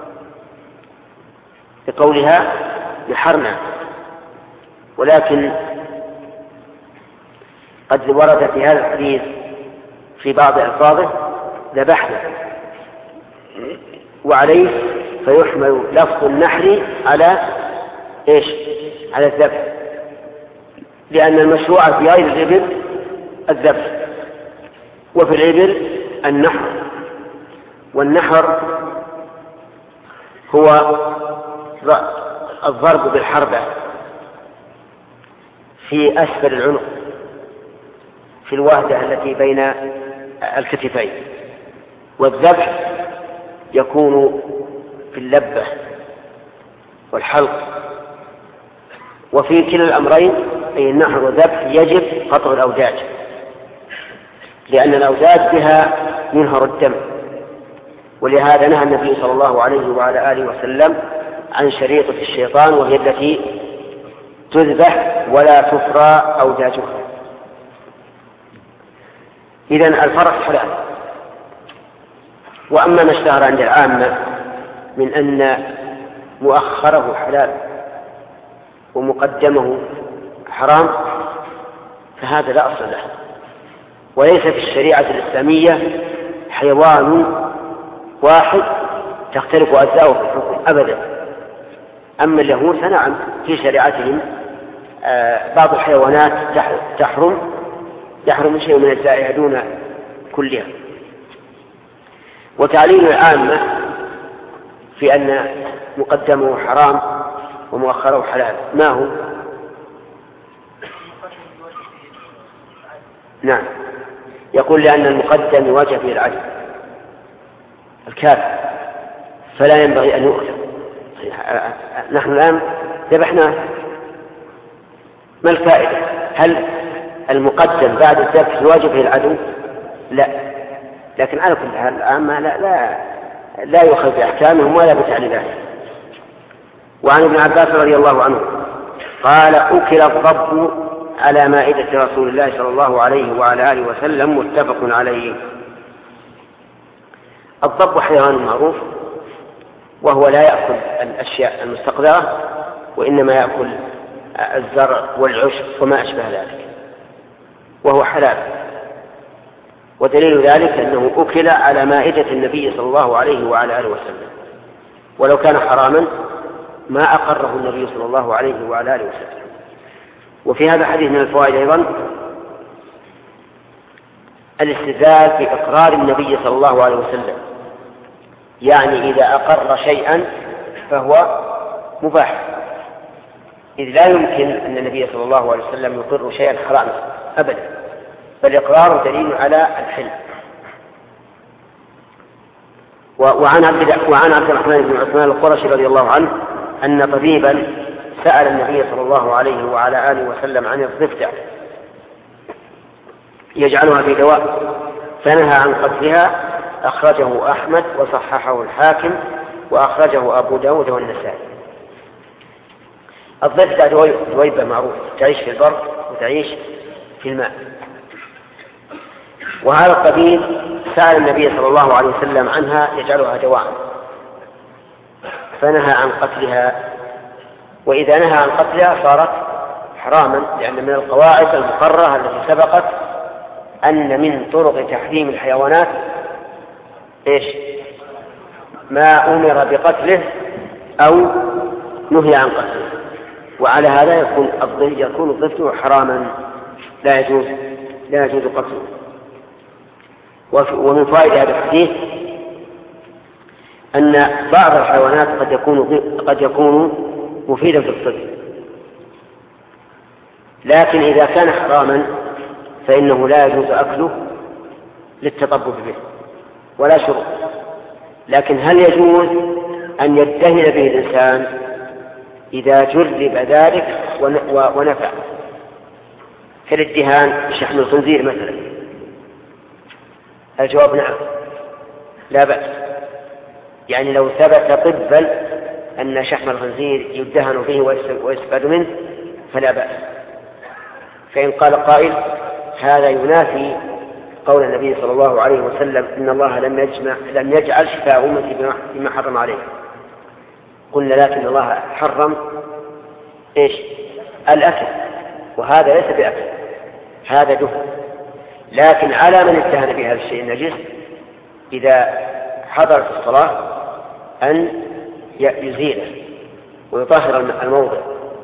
بقولها نحرنا، ولكن قد ورد في هذا الحديث في بعض ألفاظه ذبحنا، وعليه فيحمل لفظ النحر على إيش؟ على الذبح، لأن المشروع في غير الإبل الذبح، وفي الإبل النحر. والنحر هو الضرب بالحربة في أسفل العنق في الوهدة التي بين الكتفين، والذبح يكون في اللبة والحلق. وفي كلا الأمرين أي النحر والذبح يجب قطع الأوداج، لأن الأوداج بها ينهر الدم، ولهذا نهى النبي صلى الله عليه وعلى آله وسلم عن شريطة الشيطان، وهي التي تذبح ولا تفرى أوداجها. إذن الفرس حلال. وأما ما اشتهر عند العامة من أن مؤخره حلال ومقدمه حرام فهذا لا أصل له، وليس في الشريعة الإسلامية حيوان واحد تختلف أجزاؤه في الحكم أبدا. أما اليهود فنعم في شريعتهم بعض الحيوانات تحرم يحرم شيء من أجزائها دون كلها. وتعليل العامة في أن مقدمه حرام ومؤخره حلال ما هو؟ نعم، يقول لأن المقدم يواجه به العدل الكافر فلا ينبغي أن يؤخذ. نحن الآن ذبحناه، ما الفائدة؟ هل المقدم بعد الذبح يواجه به العدل؟ لا، لكن على كل حال العامة لا, لا, لا يؤخذ بأحكامهم ولا بتعليلاتهم. وعن ابن عباس رضي الله عنه قال أكل الضب على مائدة رسول الله صلى الله عليه وعلى آله وسلم متفق عليه. الضب حيوان معروف، وهو لا يأكل الأشياء المستقذرة، وإنما يأكل الزرع والعشب وما أشبه ذلك، وهو حلال. ودليل ذلك أنه أكل على مائدة النبي صلى الله عليه وعلى آله وسلم، ولو كان حراما ما أقره النبي صلى الله عليه وعلى آله وسلم. وفي هذا الحديث من الفوائد أيضا الاستدلال بإقرار النبي صلى الله عليه وسلم، يعني إذا أقر شيئا فهو مباح، إذ لا يمكن أن النبي صلى الله عليه وسلم يقر شيئا حراما أبدا، بل إقرار دليل على الحل. وعن عبد الرحمن بن عثمان القرشي رضي الله عنه أن طبيبا سأل النبي صلى الله عليه وعلى آله وسلم عن الضفدع يجعلها في دواء فنهى عن قتلها، أخرجه أحمد وصححه الحاكم وأخرجه أبو داود والنسائي. الضفدع دويبة معروف تعيش في البر وتعيش في الماء، وهذا الطبيب سأل النبي صلى الله عليه وسلم عنها يجعلها دواء فنهى عن قتلها، وإذا نهى عن قتلها صارت حراما، لأن من القواعد المقررة التي سبقت أن من طرق تحريم الحيوانات إيش؟ ما أمر بقتله أو نهي عن قتله، وعلى هذا يكون يكون الضفدع حراما لا يجوز لا يجوز قتله. ومن فائدة هذا الحديث أن بعض الحيوانات قد يكون قد يكون مفيدا في الطب، لكن إذا كان حراما فإنه لا يجوز أكله للتطبب به ولا شرب. لكن هل يجوز أن يدهن به الإنسان إذا جرب ذلك ونفع، كالادهان شحم الخنزير مثلا. الجواب نعم لا بأس، يعني لو ثبت طبا أن شحم الخنزير يدهن به ويستفاد منه فلا بأس. فإن قال قائل هذا ينافي قول النبي صلى الله عليه وسلم إن الله لم يجمع لم يجعل شفاء أمتي بما حرم عليه، قلنا لكن الله حرم إيش؟ الأكل، وهذا ليس بأكل، هذا دهن. لكن على من اتهن بهذا الشيء النجس إذا حضر في الصلاة أن يزيله ويطهر الموضع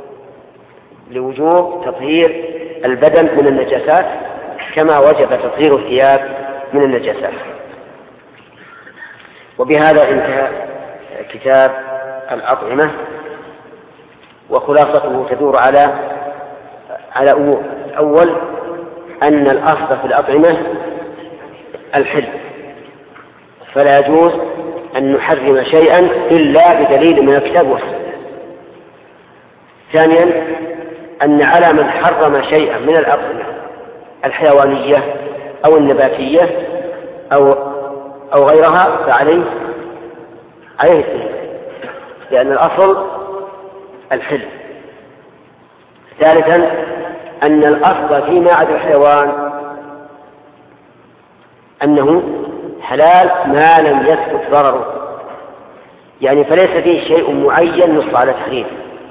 لوجوب تطهير البدن من النجاسات كما وجب تطهير الثياب من النجاسات. وبهذا انتهى كتاب الأطعمة، وخلاصته تدور على على أمور. أول أن الأصل في الأطعمة الحل، فلا يجوز أن نحرم شيئا إلا بدليل من الكتاب والسنة. ثانيا أن على من حرم شيئا من الأطعمة الحيوانية أو النباتية أو أو غيرها فعليه عليه التهيئة، لأن الأصل الحل. ثالثا أن الأصل فيما عدا الحيوان أنه حلال ما لم يثبت ضرره، يعني فليس فيه شيء معين نص على تحريمه،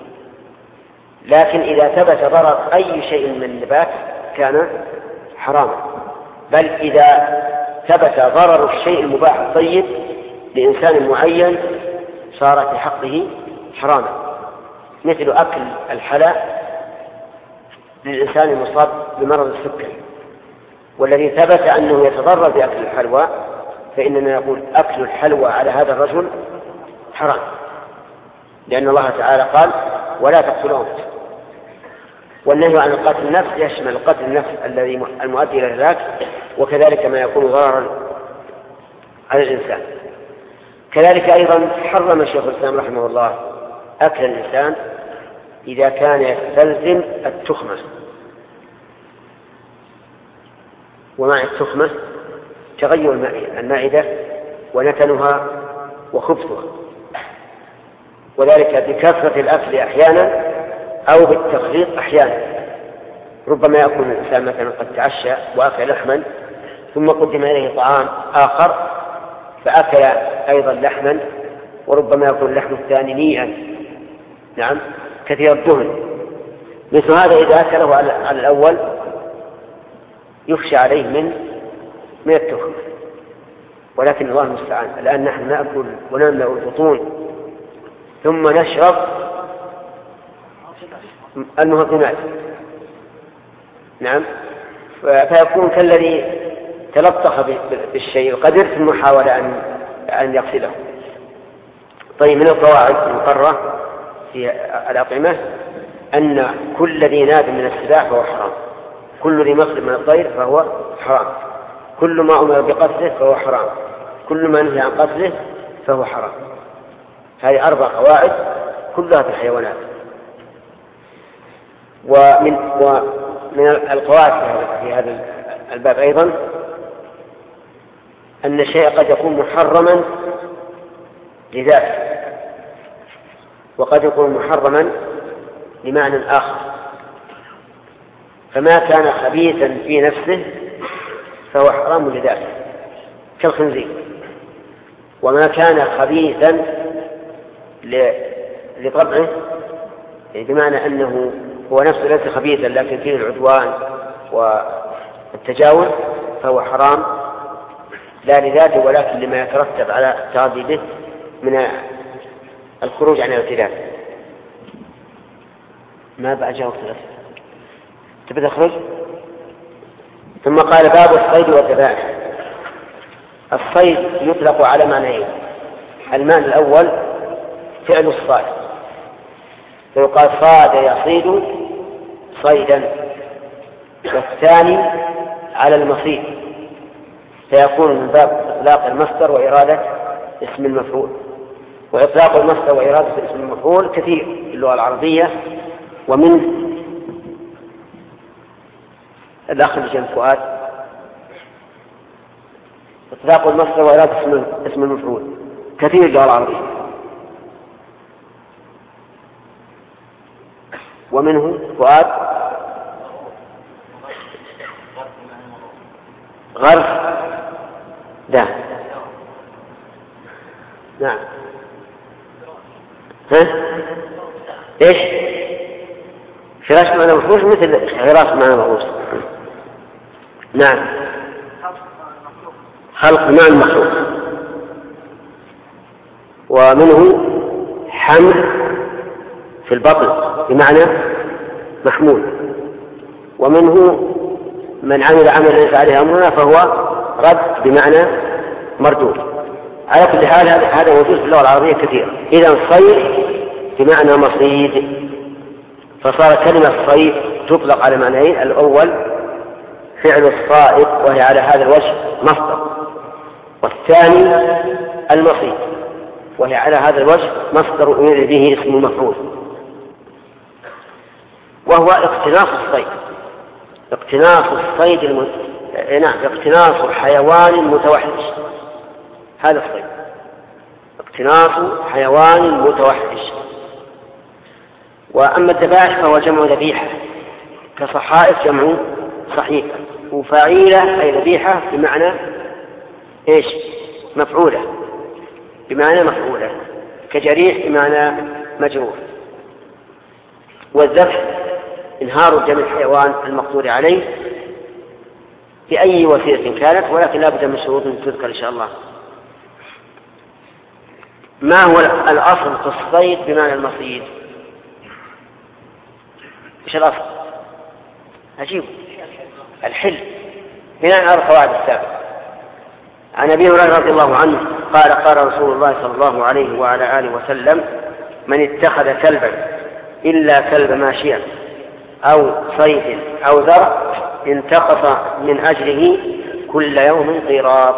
لكن إذا ثبت ضرر أي شيء من النبات كان حراما. بل إذا ثبت ضرر الشيء المباح الطيب لإنسان معين صار في حقه حراما، مثل أكل الحلى للإنسان المصاب بمرض السكري، والذي ثبت أنه يتضرر بأكل الحلوى فإننا نقول أكل الحلوى على هذا الرجل حرام، لأن الله تعالى قال ولا تقتلوا أنفسكم. والنهي عن قتل النفس يشمل قتل النفس الذي المؤدي إلى الهلاك، وكذلك ما يكون ضررا على الإنسان. كذلك أيضا حرم الشيخ الإسلام رحمه الله أكل الإنسان إذا كان يستلزم التخمة. ومع التخمة تغير المائدة ونتنها وخبثها، وذلك بكثرة الأكل أحيانا أو بالتخليط أحيانا. ربما يكون الإنسان مثلا قد تعشى وأكل لحما ثم قدم إليه طعام آخر فأكل أيضا لحما، وربما يكون اللحم الثاني نيئا نعم كثير الدهن. مثل هذا إذا أكله على الأول يخشى عليه من من التخمة، ولكن الله المستعان. الآن نحن نأكل ونملأ البطون ثم نشرب المهضمات نعم، فيكون كالذي تلطخ بالشيء القدر ثم حاول أن أن يغسله. طيب، من القواعد المقررة في الأطعمة أن كل ذي ناب من السباع فهو حرام، كل ذي مخلب من الطير فهو حرام، كل ما أمر بقتله فهو حرام، كل ما نهي عن قتله فهو حرام. هذه أربع قواعد كلها في الحيوانات. ومن, ومن القواعد في هذا الباب أيضا أن الشيء قد يكون محرما لذاته وقد يكون محرما لمعنى آخر، فما كان خبيثا في نفسه فهو حرام لذاته كالخنزير، وما كان خبيثا لطبعه بمعنى أنه هو نفسه ليس خبيثا لكن فيه العدوان والتجاوز فهو حرام لا لذاته ولكن لما يترتب على التعاطي به من الخروج عن الاعتدال. ما بقى جاوب ثلاثة تبدأ تخرج. ثم قال باب الصيد والذبائح. الصيد يطلق على معنيين: المعنى الأول فعل الصائد، فيقال صاد يصيد صيدا، والثاني على المصيد فيكون من باب إطلاق المصدر وإرادة اسم المفعول. وإطلاق المصدر وإرادة اسم المفعول كثير في اللغة العربية، ومن الأخ بجنب فؤاد إطلاق المصدر وإرادة اسم المفعول كثير في اللغة العربية، ومنه فؤاد غرف ده نعم. ها ايش فراش معنى مفروش مثل غراس معنى مفروش. نعم خلق معنى مخلوق، ومنه حمل في البطن بمعنى محمول، ومنه من عمل عملا ليس عليه أمرنا فهو رد بمعنى مردود. على كل حال هذا موجود في اللغة العربية كثيرا. إذا صيد بمعنى مصيد، فصار كلمة صيد تطلق على معنيين: الأول فعل الصائد وهي على هذا الوجه مصدر، والثاني المصيد وهي على هذا الوجه مصدر أريد به اسم المفعول، وهو اقتناص الصيد. اقتناص الصيد الم... نعم اقتناص حيوان متوحش، هذا الصيد اقتناص حيوان متوحش. وأما الذبائح فهو جمع ذبيحة، كصحائف جمع صحيفة، وفعيلة أي ذبيحة بمعنى إيش مفعولة بمعنى مفعولة، كجريح بمعنى مجروح. والذبح انهار دم الحيوان المقدور عليه بأي وسيلة كانت، ولكن لا بد من شروط تذكر إن شاء الله. ما هو الأصل في الصيد بمعنى المصيد؟ إيش الأصل؟ عجيب، الحل بناء على القواعد السابقة. عن أبي هريرة رضي الله عنه قال قال رسول الله صلى الله عليه وعلى آله وسلم: من اتخذ كلبا إلا كلب ماشيا أو صيد أو ذرع انتقص من أجله كل يوم قيراط.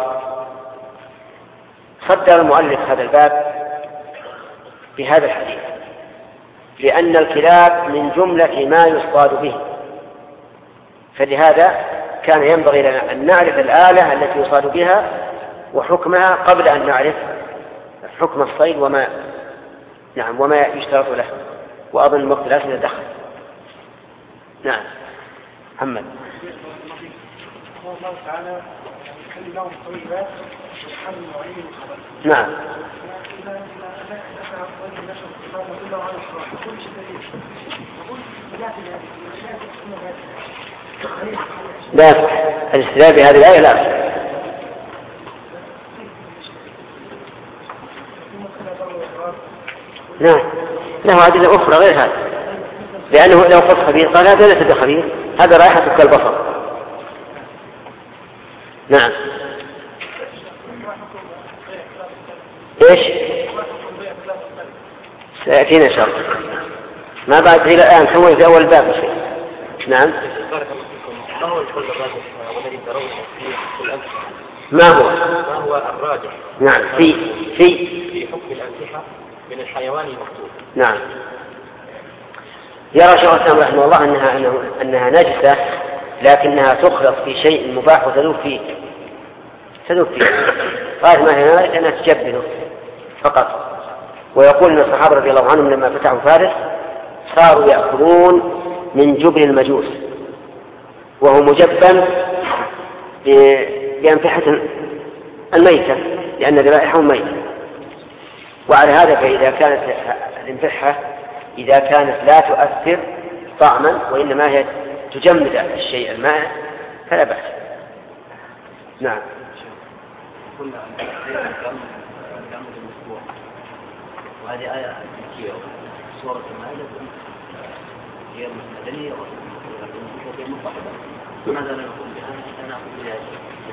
صدر المؤلف هذا الباب بهذا الحديث، لأن الكلاب من جملة ما يصطاد به، فلهذا كان ينبغي لنا أن نعرف الآلة التي يصاد بها وحكمها قبل أن نعرف حكم الصيد وما نعم وما يشترط له. وأظن الوقت لا دخل. نعم محمد. الله تعالى يخلي لهم طيبات ويحرم عليهم الخبث. نعم. لا الاستدلال بهذه الآية لا. نعم له أدلة أخرى غير هذا، لأنه لو قلت خبير قال هذا ليس بخبير، هذا رائحة كالبصر. نعم. إيش؟ سيأتينا شرط ما بعد إلى الآن حول في أول باب شيء. نعم. ما هو؟ ما هو الراجح؟ نعم في في في حكم الأنكحة من الحيوان المقتول. نعم. يرى شيخ الإسلام رحمه الله أنها أنها نجسة، لكنها تخلط في شيء مباح وتذوب فيه تذوب فيه قال ما هي لأنها تجبنه فقط. ويقول أن الصحابة رضي الله عنهم لما فتحوا فارس صاروا يأكلون من جبن المجوس وهو مجبن بأنفحة الميتة، لأن ذبائحهم ميتة. وعلى هذا فإذا كانت الانفحة إذا كانت لا تؤثر طعما وإنما هي تجمد الشيء الماء فلا بأس. نعم. وهذه آية مكية سورة المائدة هي مدنية وهي مصاحبة، ماذا نقول بها؟ أنا أقول بها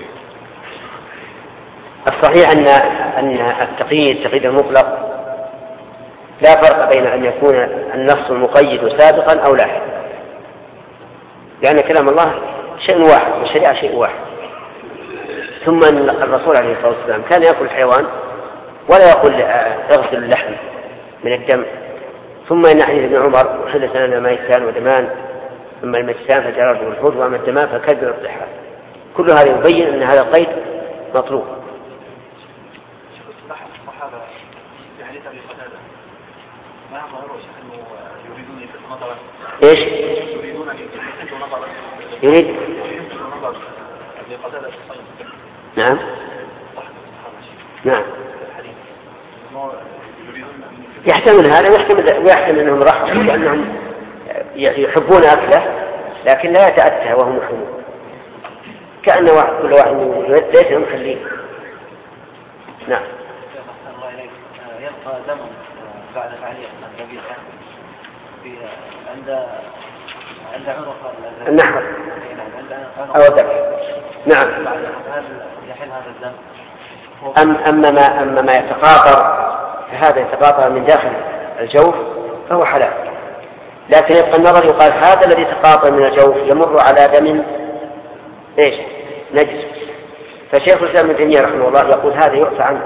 الصحيح أن أن التقييد التقييد المطلق لا فرق بين أن يكون النص المقيد سابقا أو لاحقا، لأن كلام الله شيء واحد والشريعة شيء واحد. ثم أن الرسول عليه الصلاة والسلام كان يأكل الحيوان ولا يقول اغسل اللحم من الدم. ثم إن حديث ابن عمر وحدث لنا ميتان ودمان، أما الميتان فجراد والحوت، وأما الدمان فكلب الضحى. كل هذا يبين أن هذا القيد مطلوب. الصحابة في حديث أبي قتادة ما ظهروا أنه يريدون يفتحوا نظرا. إيش؟ يريدون أن يفتحوا نظرا. يريد؟ يفتحوا نظرا أبي قتادة في الصيد. نعم. نعم. يحتمل هذا ويحتمل ويحتمل أنهم رحموا لأنهم يحبون أكله لكن لا يتأتى وهم محرمون، كأن واحد كل واحد ليس مخليه. نعم. يبقى دم بعد فعلية الذبيحة في عند عند عنق النحر أو الذبح. نعم. هل يحل هذا الدم؟ أم أما ما أما ما يتقاطر فهذا يتقاطر من داخل الجوف فهو حلال، لكن يبقى النظر يقال هذا الذي يتقاطر من الجوف يمر على دم ايش؟ نجس. فشيخ الإسلام ابن تيمية رحمه الله يقول هذا يعفى عنه،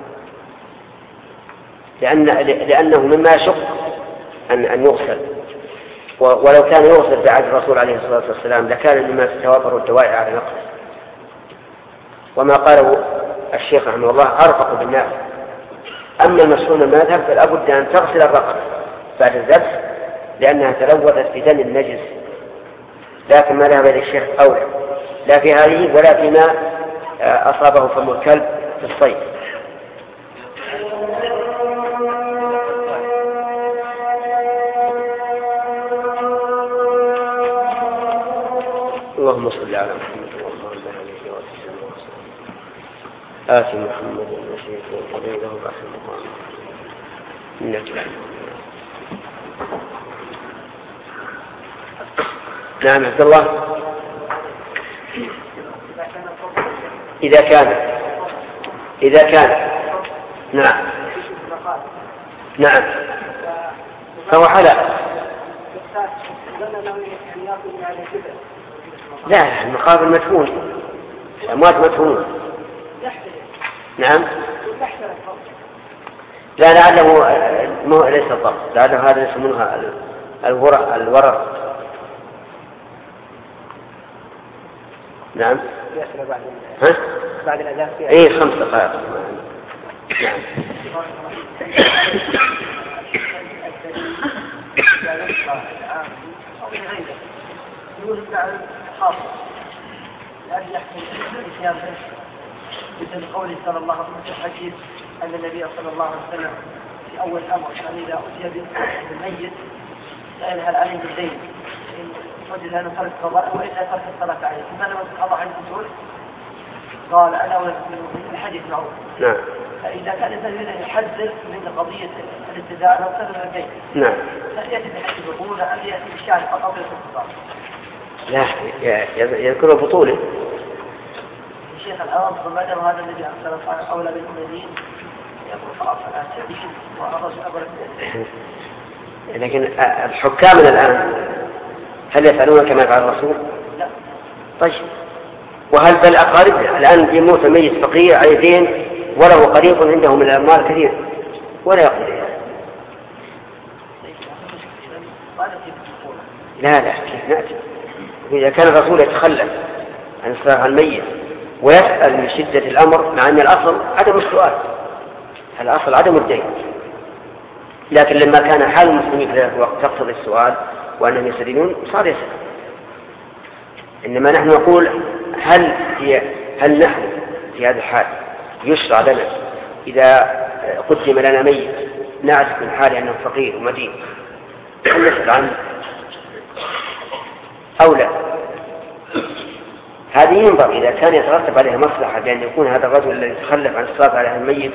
لأن لأنه مما يشق أن أن يغسل، ولو كان يغسل بعهد الرسول عليه الصلاة والسلام لكان مما تتوافر الدواعي على نقص. وما قاله الشيخ رحمه الله أرفق بالناس. أما المشهور من المذهب فلا بد أن تغسل الرقبة بعد الذبح لأنها تلوثت بدم النجس، لكن ما ذهب إلى الشيخ أولى لا في هذه ولا فيما أصابه فم الكلب في الصيد. اللهم صل على محمد وعلى آله وصحبه وسلم. آت محمد المسيح وقضيته بعث المقام إنك نعم. عبد الله إذا كان إذا كان نعم نعم فهو حلال. لا المقابل مدفون، الأموات مدفون. نعم. لا لعله ليس الضبط، لعله هذا يسمونها الورق الورق. نعم. ها؟ بعد الأذان فيها. إيه خمس دقائق. نعم. مثل قوله صلى الله عليه وسلم في الحديث أن النبي صلى الله عليه وسلم في أول أمر كان إذا أتي بالميت سأل هل عليه بالدين إن وجد أنه ترك الصلاة وإلا ترك الصلاة عليه فماذا مسأل الله عن الرسول قال أنا ولا من الحديث معروف. نعم. فإذا كان الإنسان يحذر من قضية الابتداء أو سبب البيت نعم. فيأتي بحديث البطولة أم يأتي بالشارع فقط الصلاة. لا يذكر البطولة. الشيخ الأوام فما دام هذا الذي أرسل أولى بالمؤمنين يقول خلاص أنا أتبعي وأرسل أبرك. لكن الحكام الآن هل يفعلون كما يفعل الرسول؟ لا. طيب وهل بل أقارب الآن يموت ميت فقير عليه دين وله قريب عنده من الأموال كثير ولا يقضي؟ لا لا كيف نأتي؟ إذا كان الرسول يتخلف عن الصلاة الميت ويسأل من شدة الأمر مع أن الأصل عدم السؤال، الأصل عدم الدين، لكن لما كان حال المسلمين في ذلك الوقت تقتضي السؤال وأنهم يسألون صار يسأل. إنما نحن نقول هل هي هل نحن في هذا الحال يشرع لنا إذا قدم لنا ميت نعرف من حاله أنه فقير ومدين هل نسأل عنه أو لا؟ هذه ينظر إذا كان يترتب عليها مصلحة بأن يكون هذا الرجل الذي يتخلف عن الصلاة على الميت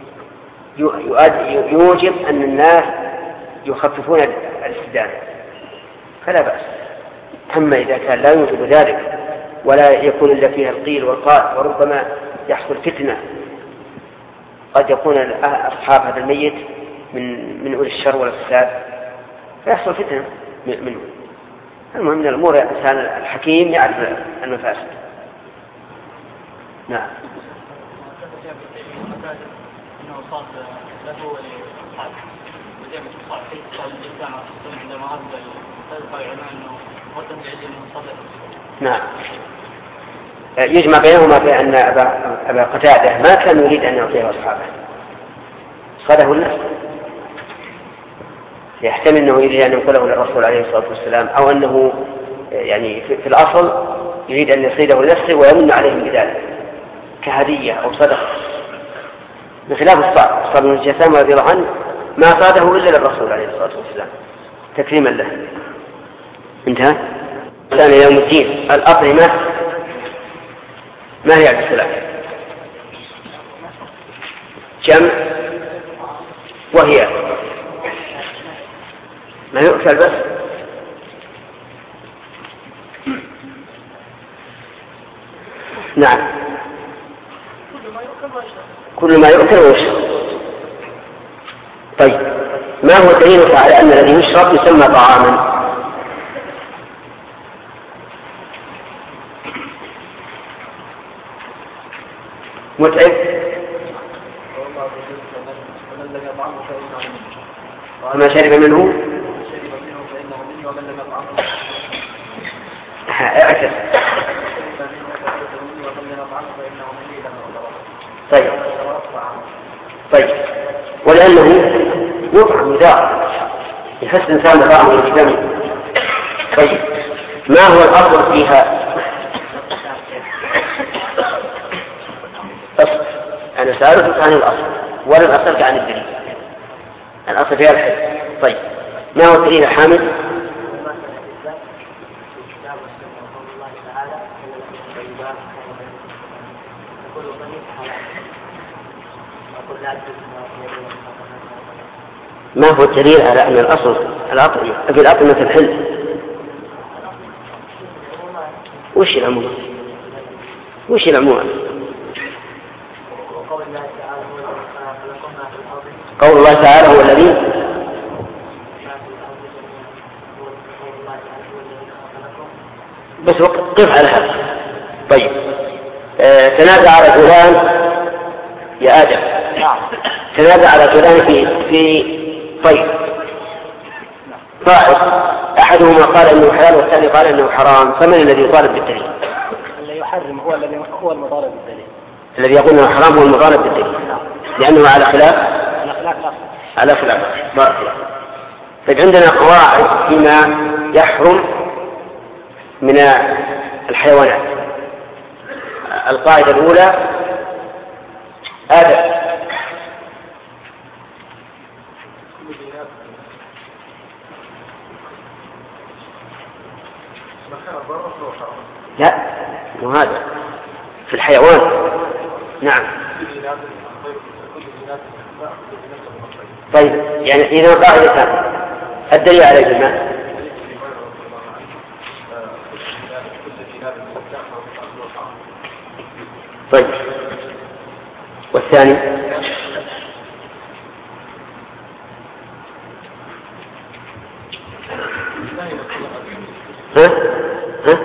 يوجب أن الناس يخففون الاستدانة فلا بأس. أما إذا كان لا يوجب ذلك ولا يكون إلا فيها القيل والقال وربما يحصل فتنة، قد يكون أصحاب هذا الميت من من أولي الشر والفساد فيحصل فتنة منه. المهم من الأمور الإنسان الحكيم يعرف المفاسد. نعم. أنه صاد له ولأصحابه وزي ما تصال في كتاب الإسلام عندما أرد تذكر العلماء أنه مدن بعيد من صدر. نعم. يجمع بينهما بأن أبا, أبا قتادة ما كان يريد أن يعطيه أصحابه صاده النفس، يحتمل أنه يريد أن ينقله للرسول عليه الصلاة والسلام، أو أنه يعني في الأصل يريد أن يصيده لنفسه ويمن عليهم بذلك كهدية أو صدقة، بخلاف الصعب. الصعب بن الجثام رضي الله عنه ما صاده إلا للرسول عليه الصلاة والسلام تكريما له. انتهى. ثاني يوم الدين الأطعمة ما هي الثلاث؟ جمع وهي ما يؤكل بس. نعم كل ما يؤكل ويشرب. طيب ما هو الدليل على أن الذي يشرب يسمى طعاما؟ متعب وما شرب منه اعكس. طيب طيب ولأنه يطعم يدار يحس الإنسان بطعمه الجميع. طيب ما هو الأفضل فيها؟ أنا سألتك عن الأصل ولم أسألك عن الدليل. الأصل فيها الحل. طيب ما هو الدليل حامد؟ ما هو الدليل على أن الأصل الأطعمة في الأطعمة الحل؟ وش العموم؟ وش العموم؟ قول الله تعالى هو الذي بس وقف على هذا. طيب آه تنازع رجلان يا آدم تنازع رجلان في في طيب طائف أحدهما قال إنه حلال والثاني قال إنه حرام، فمن الذي يطالب بالدليل؟ الذي يحرم هو الذي هو المطالب بالدليل. الذي يقول انه حرام هو المطالب بالدليل لانه على خلاف على خلاف بارك الله. طيب عندنا قواعد فيما يحرم من الحيوانات. القاعدة الأولى آدم لا مو هذا في الحيوان. نعم طيب يعني إذا قاعدة الدليل على الجماع. طيب والثاني ها ها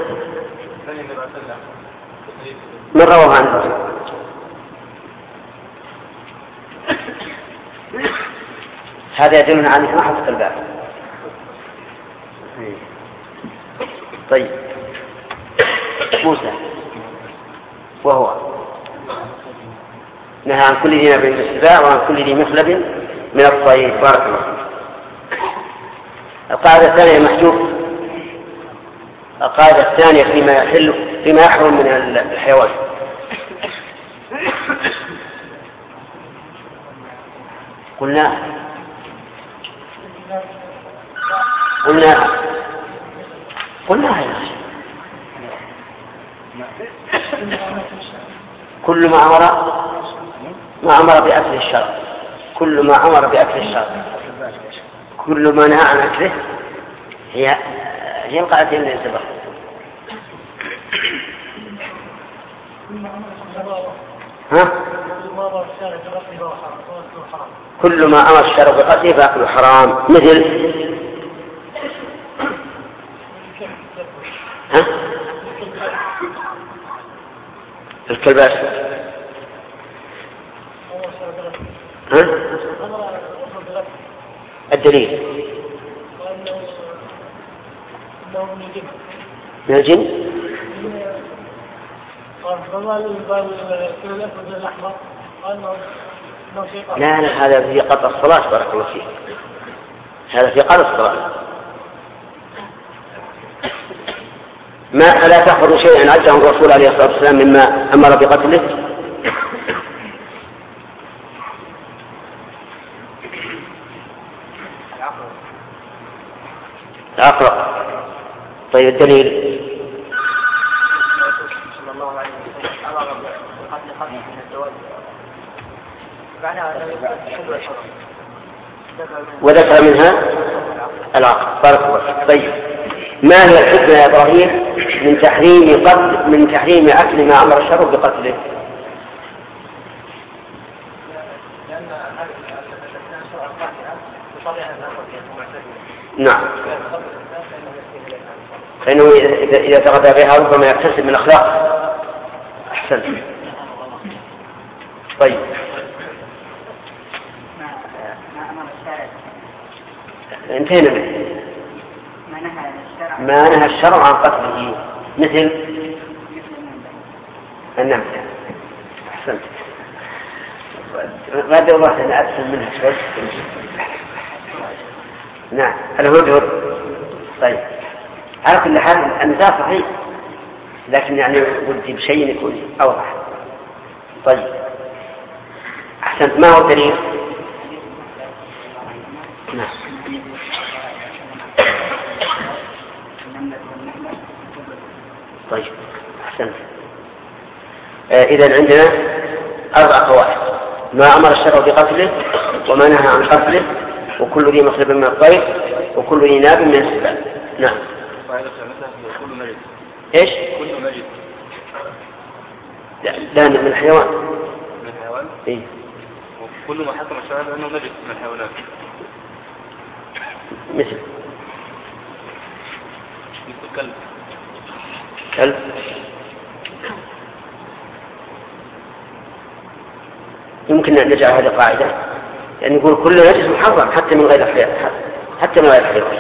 من رواه عنه؟ هذا يدل على أنه حفظ الباب. طيب موسى وهو نهى عن كل ذي ناب من السباع وعن كل ذي مخلب من الطير. بارك الله. القاعدة الثانية محجوب. القاعدة الثانية فيما يحل فيما يحرم من الحيوان. قلنا قلنا قلنا كل ما أمر ما أمر بأكل الشرع كل ما أمر بأكل الشرع كل ما نهى عن أكله هي هي القاعدة اللي سبق. ها؟ كل ما أمر الشرع بقتله فأكله حرام. مثل ها؟ الكلباس ها؟ الدليل من الجن. لا لا هذا في قطع الصلاة بارك الله فيك، هذا في قطع الصلاة. ما ألا تحفظ شيئا عده الرسول عليه الصلاة والسلام مما أمر بقتله؟ العقرب. طيب الدليل وذكر منها العقل. بارك الله فيك. طيب ما هي الحكمة يا إبراهيم من تحريم قتل من تحريم أكل ما أمر الشرع بقتله؟ نعم، فإنه إذا تغذى بها ربما يكتسب من أخلاق. أحسن. طيب انتهينا منه. ما نهى الشرع عن قتله مثل النمل. أحسنت. ما أدري والله أنا أسهل منها شوي. نعم الهدهد. طيب على كل حال النزاع صحيح، لكن يعني ودي بشيء يكون أوضح. طيب أحسنت. ما هو الدليل؟ نعم. طيب أحسنت. آه إذن عندنا أربع قواعد: ما أمر الشرع بقتله، وما نهى عن قتله، وكل ذي مخلب من الطير، وكل ذي ناب من السباع. نعم. كل مجد. إيش؟ كل مجد. لا, لا من الحيوان. من الحيوان؟ إيه. وكل ما حكم الشرع بأنه مجد من الحيوانات. مثل مثل كلب. كلب. يمكن أن نجعل هذه قاعدة، يعني يقول كل نجس محرم حتى من غير الحيوان، حتى من غير الحيوان.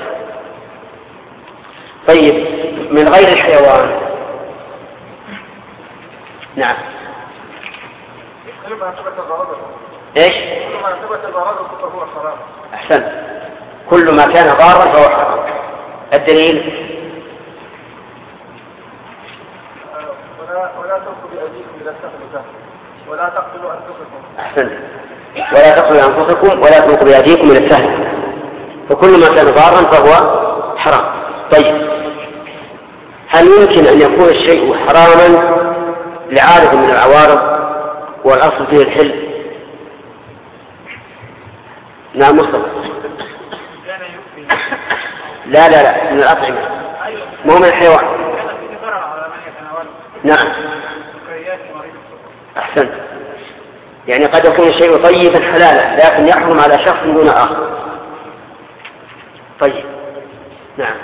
طيب من غير الحيوان. نعم. ايش؟ كل ما ثبت ضرره فهو حرام. احسنت. كل ما كان ضارا فهو حرام. الدليل ولا ولا تلقوا بأيديكم إلى التهلكة ولا تقتلوا أنفسكم. احسنت. ولا تقتلوا أنفسكم ولا تلقوا بأيديكم إلى التهلكة، فكل ما كان ضارا فهو حرام. طيب هل يمكن أن يكون الشيء حراما لعارض من العوارض والأصل فيه الحل؟ نعم مصطفى. لا لا لا من الأطعمة، مو من الحيوان. نعم أحسنت. يعني قد يكون الشيء طيبا حلالا لكن يحرم على شخص دون آخر. طيب نعم.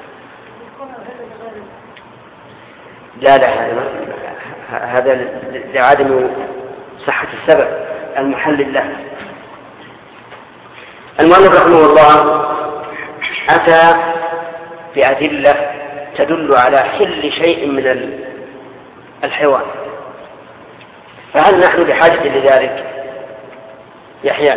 لا لا هذا هذا لعدم صحة السبب المحل له. المؤلف رحمه الله أتى بأدلة تدل على حل شيء من الحيوان، فهل نحن بحاجة لذلك؟ يحيى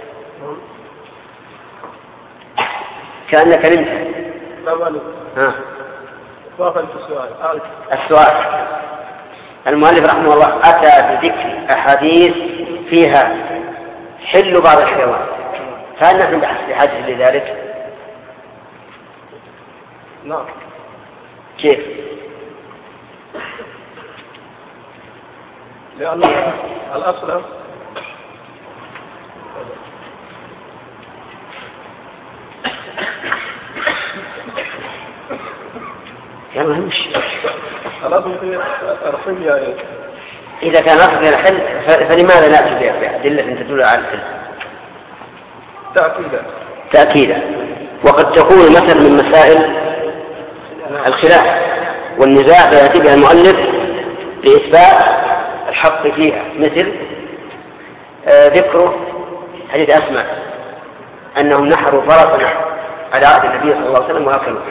كأنك نمت. ها السؤال. السؤال. المؤلف رحمه الله أتى بذكر أحاديث فيها حل بعض الحيوان، فهل نحن بحاجة لذلك؟ نعم. كيف؟ لأن الأصل يا مهمش الأصل في الرسمية. إذا كان أصل الحل فلماذا نأتي بأدلة تدل على الحل؟ تأكيدا. تأكيدا. وقد تكون مثلا من مسائل الخلاف والنزاع فيأتي بها المؤلف لإثبات الحق فيها، مثل آه ذكره حديث أسماء أنهم نحروا فرسا على عهد النبي صلى الله عليه وسلم وأكلوا.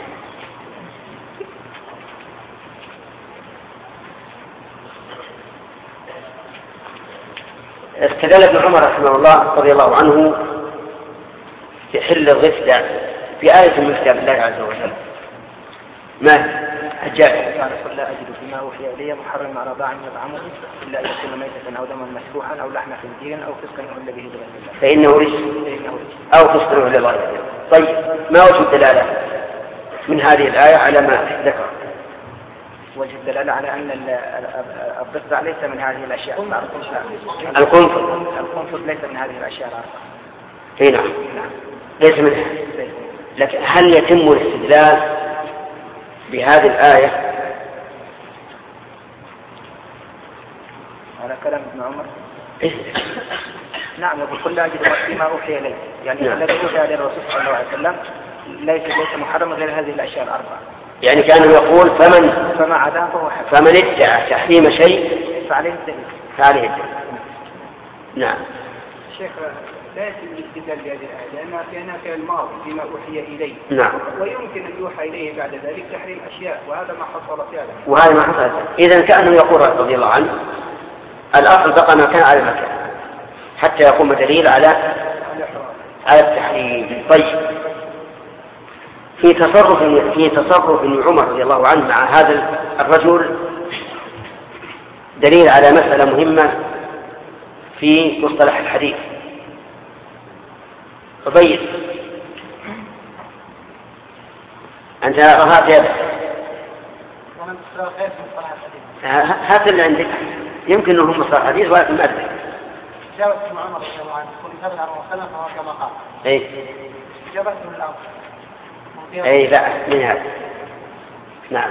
استدل ابن عمر رحمه الله رضي الله عنه في حل الغفلة في آية من كتاب الله عز وجل. ما حجاج قال قل لا أجد فيما أوحي إلي محرم على طاعم يطعمه إلا أن يكون ميتة أو دما مسفوحا أو لحم خنزير أو فسقا أهل به بغير الله فإنه رجس أو فسق أهل بغير الله. طيب ما وجه الدلالة من هذه الآية على ما ذكر؟ وجه الدلالة على أن الضفدع ليس من هذه الأشياء. القنفذ القنفذ ليس من هذه الأشياء الأربعة. اي نعم ليس منها. لكن هل يتم الاستدلال بهذه الآية على كلام ابن عمر؟ نعم يقول قل لا أجد فيما أوحي إلي يعني نعم. الذي أوحي إلى الرسول صلى الله عليه وسلم ليس ليس محرما غير هذه الأشياء الأربعة. يعني كان يقول فمن فما عداه فهو حرام. فمن ادعى تحريم شيء فعليه الدليل. فعليه الدليل. نعم. شيخ لا يتم الاستدلال بهذه الآية لأنها كان في الماضي فيما أوحي إليه. نعم. ويمكن أن يوحى إليه بعد ذلك تحريم أشياء وهذا ما حصل فعلا. وهذا ما حصل. إذا كأنه يقول رضي الله عنه الأصل بقى ما كان على المكان حتى يقوم دليل على على التحريم. طيب في تصرف في تصرف ابن عمر رضي الله عنه مع هذا الرجل دليل على مسألة مهمة في مصطلح الحديث. فبين أنت رهات يدك هات اللي عندك يمكن أنه مصطلح الحديث ولكن ما أدري. جابت ابن عمر رضي الله عنه كل ثابت على وسلم فهو كما قال. إيه. جابت من الأرض. أي لا من هذا. نعم.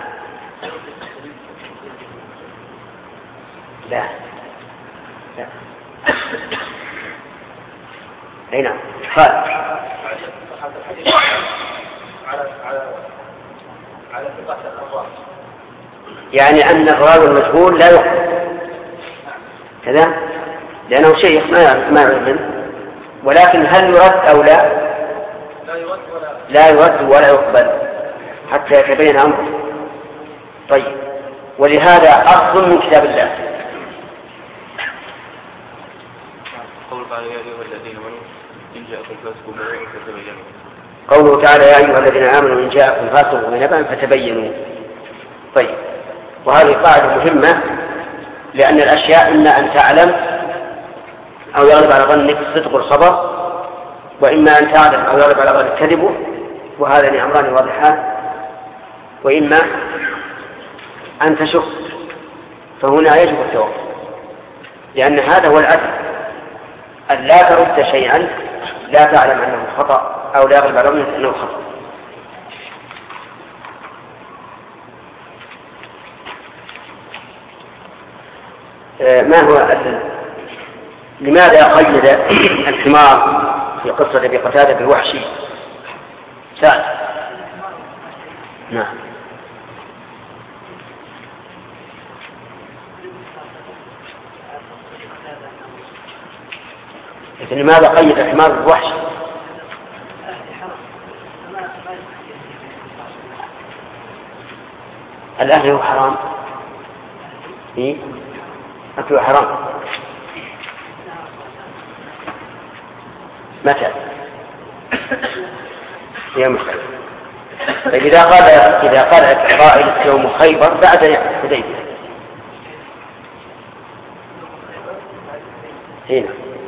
لا. لا. أي نعم. خالد. على على على ثقة الأبواب. يعني أن الراوي المجهول لا يقبل. كذا؟ لأنه شيخ ما يعرف ما يعرف منه. ولكن هل يرد أو لا؟ لا يرد ولا لا يرد ولا يقبل حتى يتبين أمره. طيب ولهذا أصل من كتاب الله. قول تعالى يا أيها الذين آمنوا إن جاءكم فاسق بنبأ فتبينوا. قوله تعالى يا أيها الذين آمنوا إن جاءكم فاسق بنبأ فتبينوا. طيب وهذه قاعدة مهمة لأن الأشياء إما أن تعلم أو يغلب على ظنك صدق الخبر وإما أن تعلم أو يغلب على ظنك كذبه وهذان أمران واضحان وإما أن تشك فهنا يجب التوقف لأن هذا هو العدل أن لا ترد شيئا لا تعلم أنه خطأ أو لا يغلب على ظنك أنه خطأ. ما هو أدل لماذا قيد الحمار في قصة أبي قتادة بالوحشي؟ سعد. نعم. لكن لماذا قيد الحمار بالوحشي؟ الأهل هو حرام. إيه؟ أكله حرام. متى؟ يوم الخيبر. فإذا قال إذا قال قائل يوم خيبر بعد حديبية. هنا.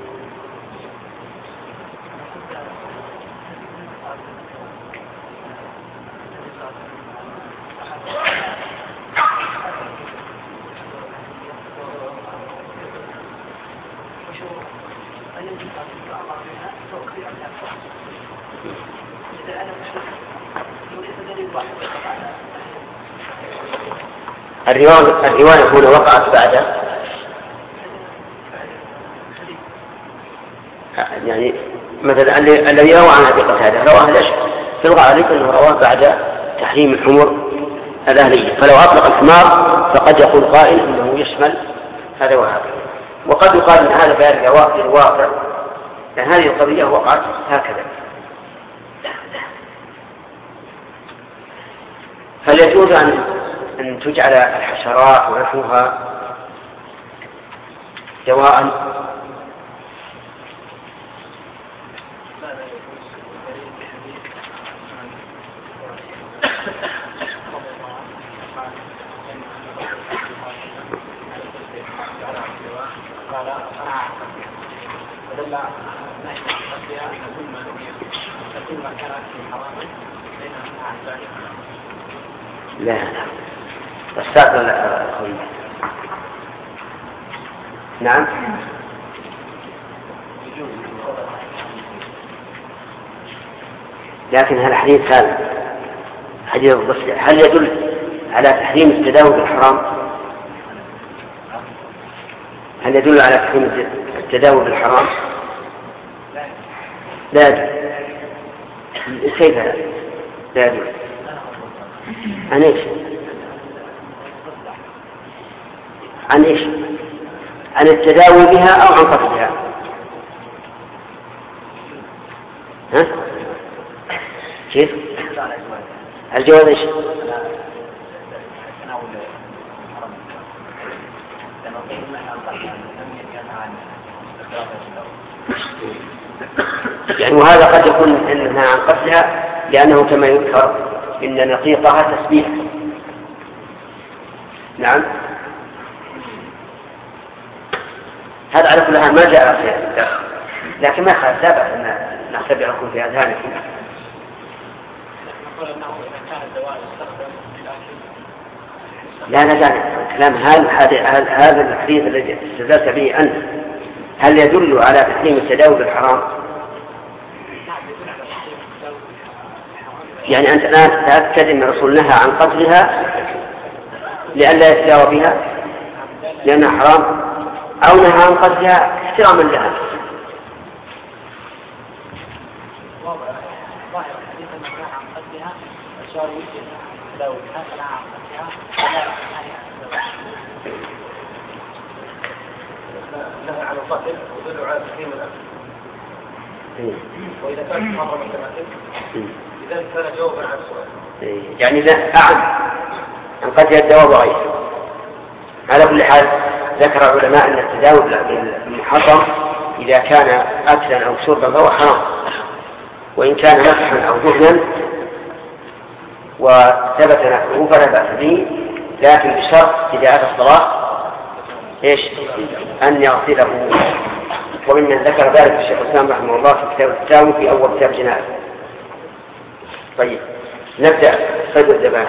الرواية الرواية هنا وقعت بعد يعني مثلا الذي روى عن أبي قتادة رواه ليش في الغالب أنه رواه بعد تحريم الحمر الأهلية فلو أطلق الحمار فقد يقول قائل أنه يشمل هذا وهذا وقد يقال أن هذا بيان الواقع لأن هذه القضية وقعت هكذا. هل يجوز أن أن تجعل الحشرات ونحوها دواء؟ لا لا استاذن الخليل. نعم لكن هذا حديث ثالث حديث الضفدع هل يدل على تحريم التداوي بالحرام؟ هل يدل على تحريم التداوي بالحرام؟ لا يدل. كيف لا يدل؟ عن ايش؟ عن ايش؟ عن التداوي بها او عن قتلها؟ ها؟ كيف؟ الجواب ايش؟ يعني وهذا قد يكون انها عن قتلها لانه كما يذكر إن نقيقها تسبيح. نعم هذا على كل حال ما جاء في الداخل، لكن ما خالف لا بأس أن نختبركم في أذهانكم. لا لا لا كلام هذا الحديث الذي استدلت به أنت هل يدل على تحريم التداوي بالحرام؟ يعني أنت الآن تأكد أن الرسول نهى عن قتلها لئلا يتداوى بها لأنها حرام، أو نهى عن قتلها احتراما لها؟ نهى عن القتل ويدل على تحريم الأكل، وإذا كان محرما كما إذا كان جوابا عن السؤال. يعني لا أعد أن قد يتداوى بغيره. على كل حال ذكر العلماء أن التداوي بالمحرم إذا كان أكلا أو شربا فهو حرام، وإن كان مسحا أو دهنا وثبت نفعه فلا بأس به، لكن بشرط إذا أتى الصلاة إيش أن يغسله. وممن ذكر ذلك الشيخ الإسلام رحمه الله في كتاب التداوي في أول كتاب جنائز. طيب نبدأ صيد الذبائح.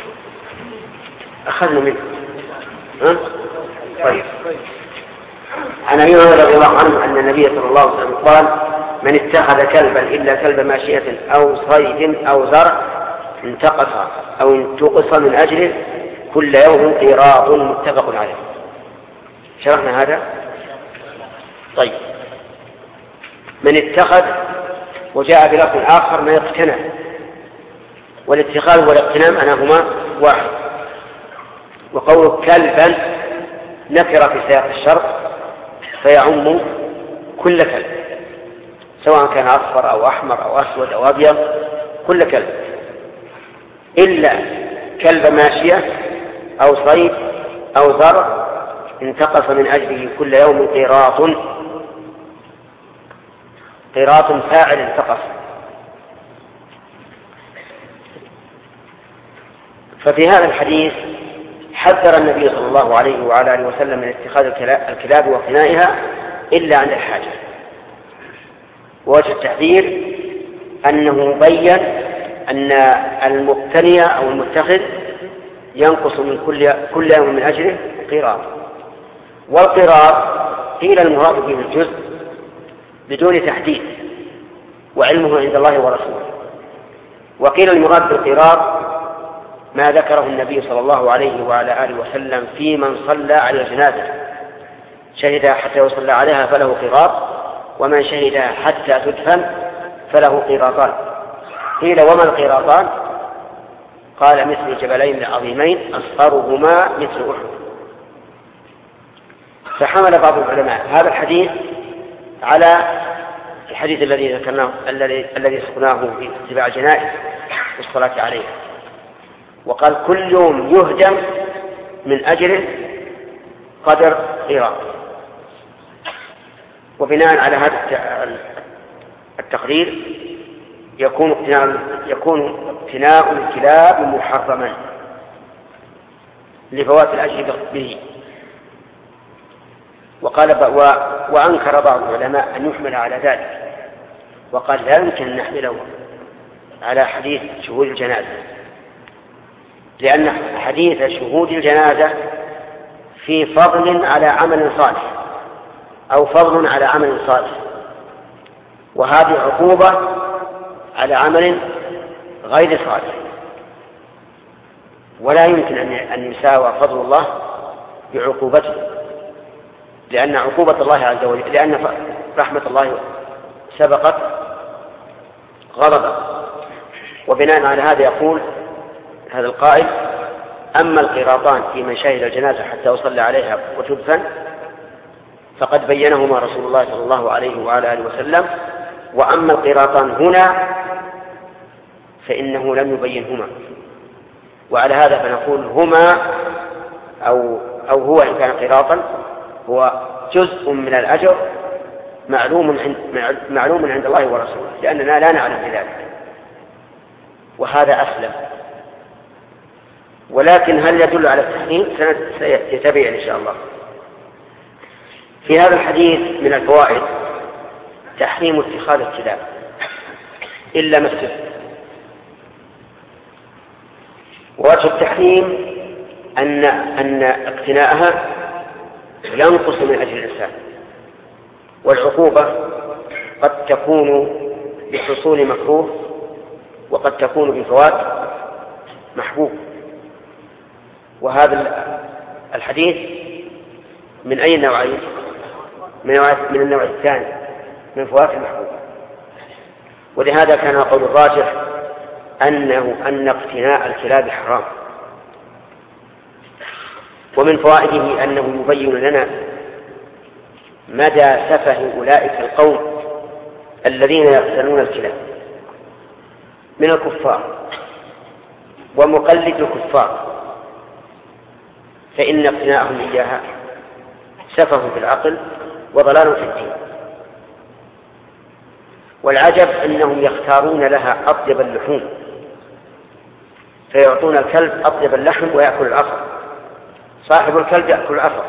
أخذنا منه ها؟ طيب عن أبي هريرة رضي الله عنه أن النبي صلى الله عليه وسلم قال: من اتخذ كلبا إلا كلب ماشية أو صيد أو زرع انتقص أو انتقص من أجله كل يوم قيراط. متفق عليه. شرحنا هذا. طيب من اتخذ وجاء بلفظ آخر ما يقتنع، والاتخاذ والاقتنام أنهما واحد. وقول كلبا نكر في سياق الشرط فيعم كل كلب سواء كان أصفر أو أحمر أو أسود أو أبيض، كل كلب إلا كلب ماشية أو صيد أو زرع انتقص من أجله كل يوم قيراط. قيراط فاعل انتقص. ففي هذا الحديث حذر النبي صلى الله عليه وعلى آله وسلم من اتخاذ الكلاب واقتنائها إلا عند الحاجة. ووجه التحذير أنه بين أن المقتني أو المتخذ ينقص من كل كل يوم من أجره قيراط. والقيراط قيل المراد به الجزء بدون تحديد، وعلمه عند الله ورسوله. وقيل المراد بالقيراط ما ذكره النبي صلى الله عليه وعلى آله وسلم في من صلى على الجنازة، شهد حتى يصلى عليها فله قيراط، ومن شهدها حتى تدفن فله قيراطان. قيل وما القيراطان؟ قال مثل جبلين عظيمين أصغرهما مثل أحد. فحمل بعض العلماء هذا الحديث على الحديث الذي ذكرناه الذي الذي سقناه في اتباع الجنائز والصلاة عليها، وقال كل يوم يهدم من أجله قدر قيراط. وبناء على هذا التقرير يكون اقتناء يكون اقتناء الكلاب محرما لفوات الأجر به. وقال و... وأنكر بعض العلماء أن يحمل على ذلك، وقال لا يمكن أن نحمله على حديث شهود الجنازة، لأن حديث شهود الجنازة في فضل على عمل صالح أو فضل على عمل صالح، وهذه عقوبة على عمل غير صالح، ولا يمكن أن يساوى فضل الله بعقوبته، لأن عقوبة الله عز وجل لأن رحمة الله سبقت غضبه. وبناء على هذا يقول هذا القائل: أما القراطان في من شهد الجنازة حتى يصلى عليها وتدفن فقد بينهما رسول الله صلى الله عليه وعلى آله وسلم، وأما القراطان هنا فإنه لم يبينهما. وعلى هذا فنقول هما أو, أو هو إن كان قراطا هو جزء من الأجر معلوم عند, معلوم عند الله ورسوله، لأننا لا نعلم بذلك، وهذا أسلم. ولكن هل يدل على التحريم؟ سيتبين إن شاء الله. في هذا الحديث من الفوائد تحريم اتخاذ الكلاب إلا ما استثنى. ووجه التحريم أن أن اقتناءها ينقص من أجل الإنسان، والعقوبة قد تكون بحصول مكروه وقد تكون بفوات محبوب. وهذا الحديث من أي نوعين؟ من النوع الثاني، من فوات المحبوب. ولهذا كان قول الراجح أنه أن اقتناء الكلاب حرام. ومن فوائده أنه يبين لنا مدى سفه أولئك القوم الذين يقتنون الكلاب من الكفار ومقلد الكفار، فإن اقتناءهم إياها سفه في العقل وضلال في الدين. والعجب أنهم يختارون لها أطيب اللحوم، فيعطون الكلب أطيب اللحم ويأكل العصر، صاحب الكلب يأكل العصر.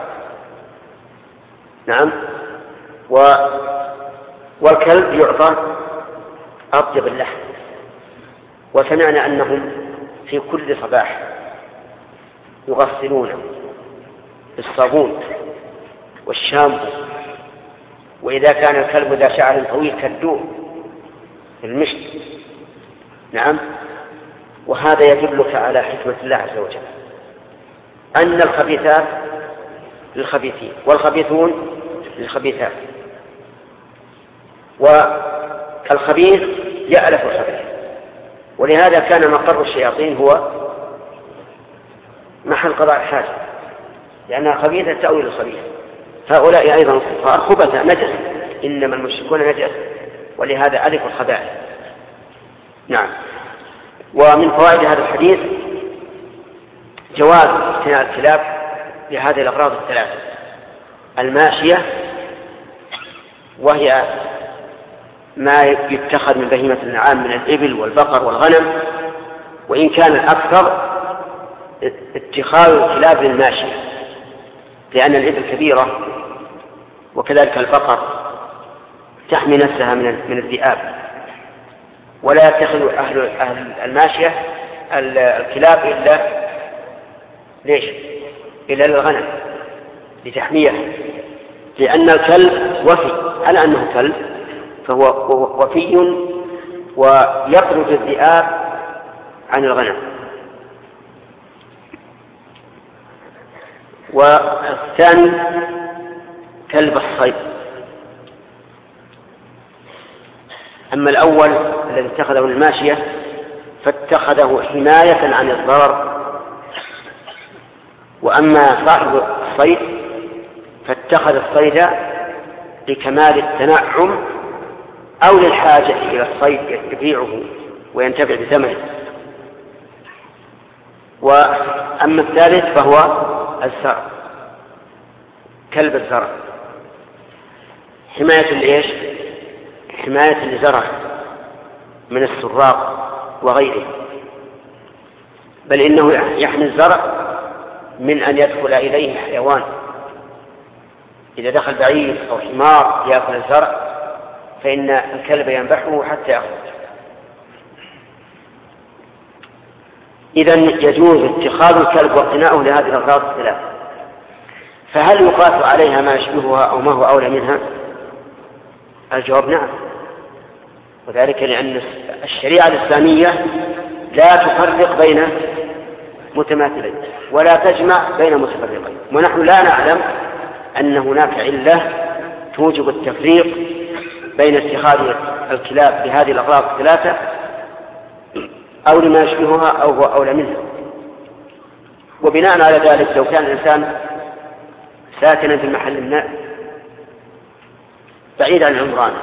نعم. و... والكلب يعطى أطيب اللحم. وسمعنا أنهم في كل صباح يغسلونه بالصابون والشامبو، وإذا كان الكلب ذا شعر طويل كالدوب المشط. نعم. وهذا يدلك على حكمة الله عز وجل، أن الخبيثات للخبيثين والخبيثون للخبيثات، والخبيث يألف الخبيث. ولهذا كان مقر الشياطين هو محل قضاء الحاجة، لأنها خبيثة تأويل الخبيث. هؤلاء أيضا الكفار خبثاء نجس، إنما المشركون نجس، ولهذا ألف الخبائث. نعم. ومن فوائد هذا الحديث جواز اقتناء الكلاب لهذه الأغراض الثلاثة: الماشية، وهي ما يتخذ من بهيمة الأنعام من الإبل والبقر والغنم، وإن كان الأكثر اتخاذ الكلاب للماشية، لأن الإبل كبيرة وكذلك البقر تحمي نفسها من الذئاب، ولا يتخذ أهل, أهل الماشية الكلاب إلا ليش؟ إلا للغنم لتحميها، لأن الكلب وفي، على أنه كلب فهو وفي ويطرد الذئاب عن الغنم. والثاني كلب الصيد. أما الأول الذي اتخذه الماشية فاتخذه حماية عن الضرر، وأما صاحب الصيد فاتخذ الصيد لكمال التنعم أو للحاجة إلى الصيد يبيعه وينتفع بثمنه. وأما الثالث فهو الزرع، كلب الزرع، حماية لإيش؟ حماية لزرع من السراق وغيره، بل إنه يحمي الزرع من أن يدخل إليه حيوان. إذا دخل بعير أو حمار يأكل الزرع فإن الكلب ينبحه حتى يأخذ. إذن يجوز اتخاذ الكلب واقتناؤه لهذه الأغراض الثلاث. فهل يقاس عليها ما يشبهها أو ما هو أولى منها؟ الجواب نعم، وذلك لأن الشريعة الإسلامية لا تفرق بين متماثلين ولا تجمع بين متفرقين، ونحن لا نعلم أن هناك علة توجب التفريق بين اتخاذ الكلاب بهذه الأغراض الثلاثة أو لما يشبهها أو هو أولى منها. وبناء على ذلك لو كان الإنسان ساكنا في محل ما بعيد عن عمرانه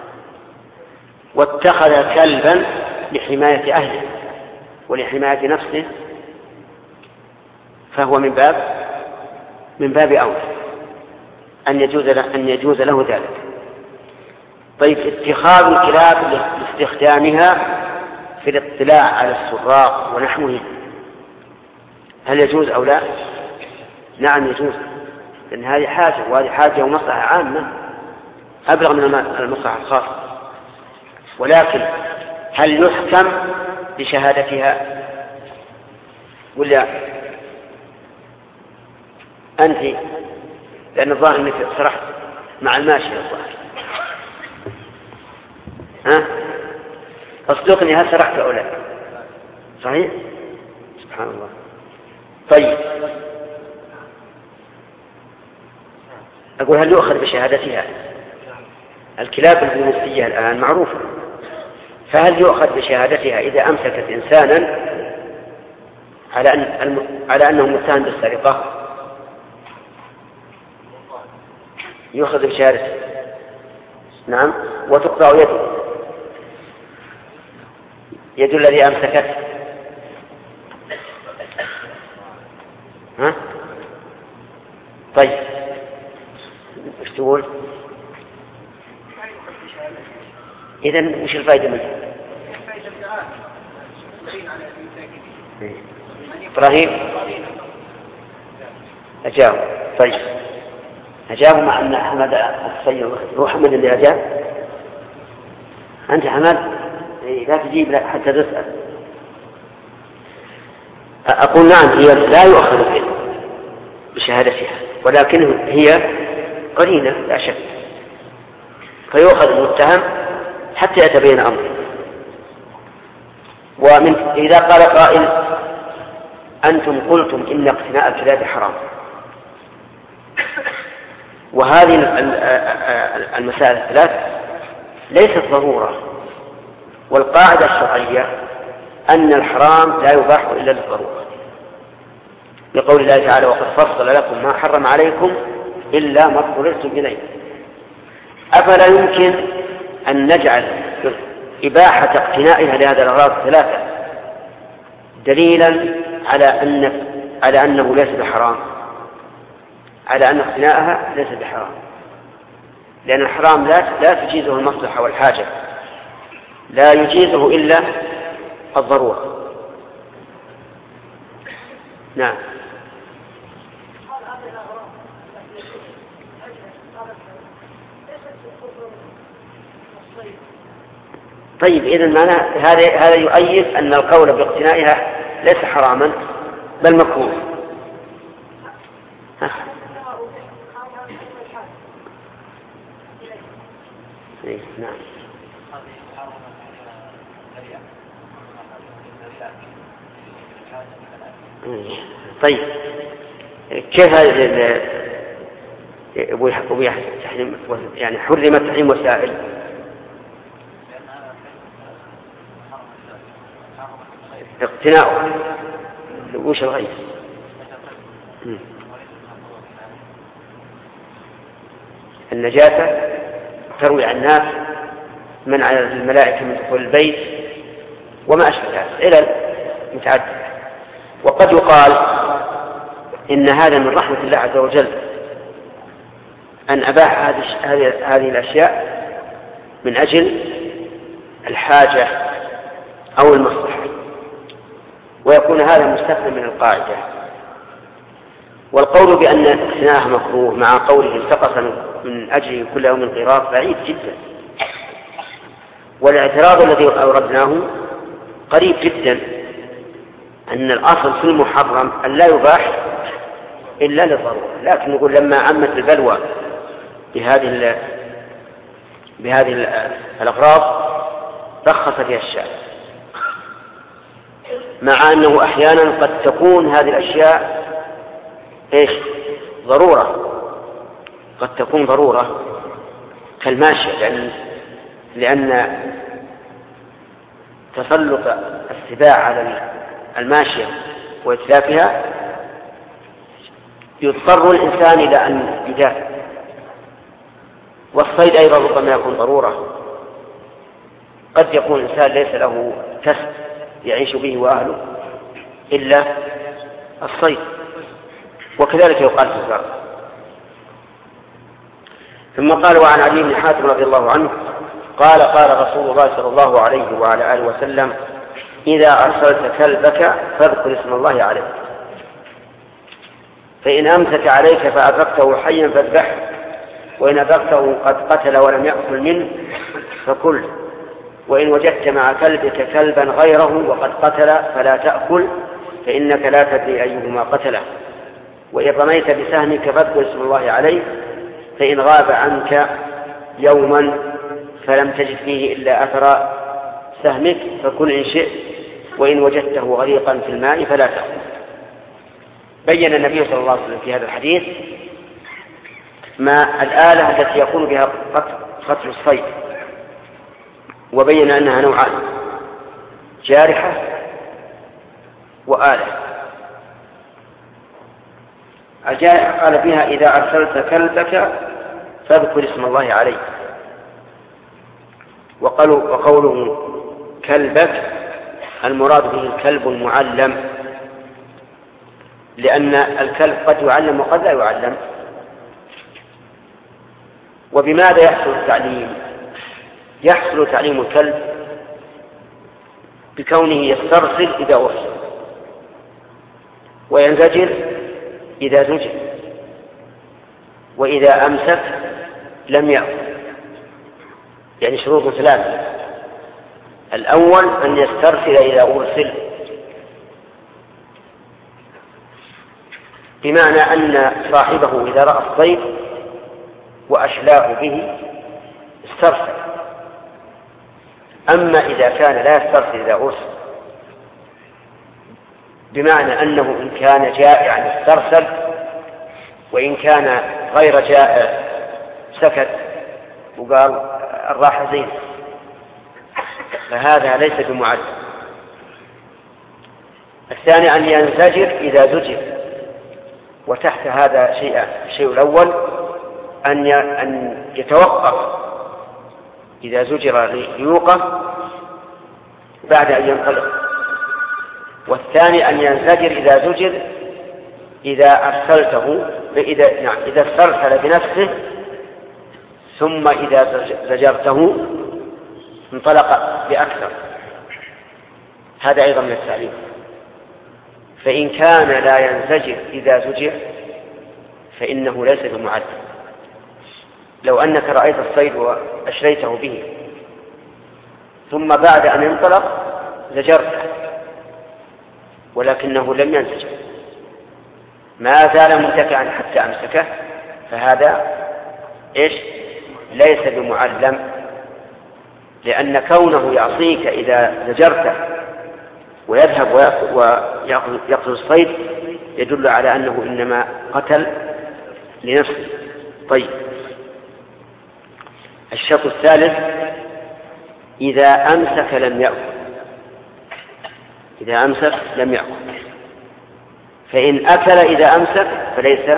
واتخذ كلبا لحماية أهله ولحماية نفسه فهو من باب من باب أولى أن يجوز له أن يجوز له ذلك. طيب، اتخاذ الكلاب لاستخدامها في الاطلاع على السراق ونحوه هل يجوز أو لا؟ نعم يجوز، لأن هذه حاجة، وهذه حاجة ومصلحة عامة أبلغ من المصلحة الخاصة. ولكن هل يحكم بشهادتها ولا أنت؟ لأن الظاهر أنك سرحت مع الماشي الظاهر. ها؟ أصدقني، هل سرحت أو لا؟ صحيح؟ سبحان الله. طيب، أقول هل يؤخذ بشهادتها؟ الكلاب الجنسية الآن معروفة، فهل يؤخذ بشهادتها إذا أمسكت إنسانا على أن على أنه متهم بالسرقة؟ يؤخذ بشهادته، نعم، وتقطع يده، يد الذي أمسكته. ها؟ طيب، ايش تقول؟ إذن وش الفائدة منه؟ إبراهيم أجاب. طيب، أجاب مع أن أحمد السيد هو أحمد اللي أجاب. أنت حمد لا تجيب حتى تسأل. أقول نعم، هي لا يؤخذ بشهادتها، ولكن هي قرينة لا شك، فيؤخذ المتهم حتى يتبين أمره. ومن إذا قال قائل أنتم قلتم إن اقتناء الكلاب حرام، وهذه المسائل الثلاث ليست ضرورة، والقاعدة الشرعية أن الحرام لا يباح إلا للضرورة، لقول الله تعالى وقد فصل لكم ما حرم عليكم إلا ما اضطررتم إليه. أفلا يمكن أن نجعل إباحة اقتنائها لهذه الأغراض الثلاثة دليلا على أن على أنه ليس بحرام، على أن اقتناءها ليس بحرام، لأن الحرام لا لا تجيزه المصلحة والحاجة، لا يجيزه إلا الضرورة. نعم. طيب، إذن معنى هذا هذا يؤيد أن القول باقتنائها ليس حراما بل مكروه. نعم. طيب، كيف أبيح تحريم يعني حرمت تحريم وسائل؟ اقتناؤه وش الغيث؟ النجاسة تروي عن الناس منع الملائكة من دخول البيت وما أشبه ذلك علل متعددة. وقد يقال إن هذا من رحمة الله عز وجل أن أباح هذه الأشياء من أجل الحاجة أو المصلحة، ويكون هذا مستثنى من القاعدة. والقول بأن اقتناءه مكروه مع قوله التقص من أجل كل يوم قراط بعيد جدا، والاعتراض الذي أوردناه قريب جدا، أن الأصل في المحرم أن لا يباح إلا للضرورة، لكن نقول لما عمت البلوى بهذه بهذه الأغراض رخص فيها الشارع، مع أنه أحيانا قد تكون هذه الأشياء إيش ضرورة، قد تكون ضرورة كالماشية، لأن, لأن تسلط السباع على الماشية وإتلافها يضطر الإنسان إلى أن يدافع، والصيد أيضا ربما يكون ضرورة، قد يكون الإنسان ليس له كسب يعيش به وأهله إلا الصيد، وكذلك يقال في الزرع. ثم قال: وعن علي بن حاتم رضي الله عنه قال: قال رسول الله صلى الله عليه وعلى آله وسلم: إذا أرسلت كلبك فاذكر اسم الله عليه، فإن أمسك عليك فأدركته حيا فاذبحه، وإن أدركته قد قتل ولم يأكل منه فكل، وإن وجدت مع كلبك كلبا غيره وقد قتل فلا تأكل، فإنك لا تدري أيهما قتله، وإن رميت بسهمك فاذكر اسم الله عليه، فإن غاب عنك يوما فلم تجد فيه إلا أثر سهمك فكل إن شئت، وإن وجدته غريقا في الماء فلا تأكل. بين النبي صلى الله عليه وسلم في هذا الحديث ما الآلة التي يكون بها قتل الصيد، وبين أنها نوعان: جارحة وآلة. الجارحة قال فيها: إذا أرسلت كلبك فاذكر اسم الله عليه، وقوله كلبك المراد به الكلب المعلم، لأن الكلب قد يعلم وقد لا يعلم. وبماذا يحصل التعليم؟ يحصل تعليم الكلب بكونه يسترسل إذا أرسل، وينزجر إذا زجر، وإذا أمسك لم يأكل. يعني شروط ثلاثة: الأول أن يسترسل إذا أرسل، بمعنى أن صاحبه إذا رأى الصيد وأشلاه به استرسل. أما إذا كان لا يسترسل إذا أرسل، بمعنى أنه إن كان جائعا استرسل، وإن كان غير جائع سكت وقال الراحة زين، فهذا ليس بمعد. الثاني أن ينزجر إذا زجر، وتحت هذا شيء الشيء الأول أن يتوقف إذا زجر ليوقف بعد أن ينطلق، والثاني أن ينزجر إذا زجر إذا أرسلته إذا نعم إذا استرسل بنفسه، ثم إذا زجرته انطلق بأكثر. هذا أيضا من التعليم. فإن كان لا ينزجر إذا زجر فإنه ليس بمعد. لو أنك رأيت الصيد وأشريته به ثم بعد أن ينطلق زجرته ولكنه لم ينزجر، ما زال متكئا حتى أمسكه، فهذا إيش؟ ليس بمعلم، لأن كونه يعصيك إذا زجرته ويذهب ويأخذ الصيد يدل على أنه إنما قتل لنفسه. طيب، الشرط الثالث: إذا أمسك لم يأكل. إذا أمسك لم يأكل، فإن أكل إذا أمسك فليس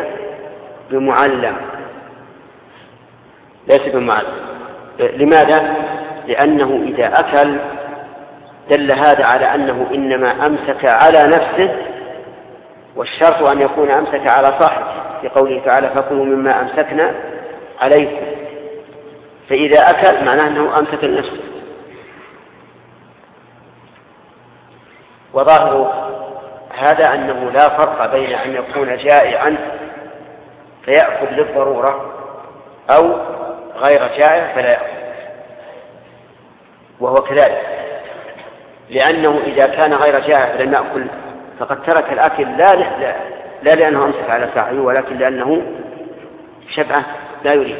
بمعلم، ليس بمعلم. لماذا؟ لأنه إذا أكل دل هذا على أنه إنما أمسك على نفسه، والشرط أن يكون أمسك على صاحبه في قوله تعالى فكلوا مما أمسكنا عليكم. فإذا أكل معناه أنه أمسك لنفسه. وظاهر هذا أنه لا فرق بين أن يكون جائعا فيأكل للضرورة أو غير جائع فلا يأكل، وهو كذلك، لأنه إذا كان غير جائع فلم يأكل فقد ترك الأكل لا, لا, لا لأنه أمسك على صاحبه، ولكن لأنه شبعه لا يريد.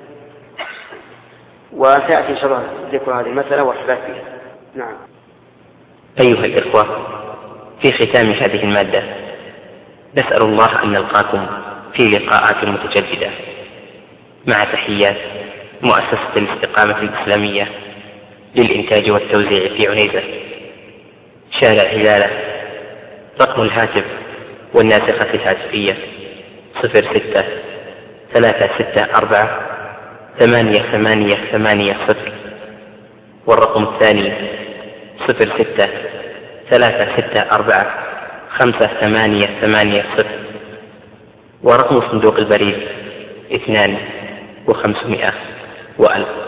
وسيأتي إن شاء الله ذكر هذه المسألة والخلاف فيها. نعم. أيها الإخوة، في ختام هذه المادة نسأل الله أن نلقاكم في لقاءات متجددة، مع تحيات مؤسسة الاستقامة الإسلامية للإنتاج والتوزيع في عنيزة، شارع هلالة. رقم الهاتف والناسخة الهاتفية صفر ستة ثلاثة ستة أربعة ثمانية ثمانية ثمانية صفر، والرقم الثاني صفر ستة ثلاثة ستة أربعة خمسة ثمانية ثمانية صفر، ورقم صندوق البريد اثنان وخمسمائة وألف.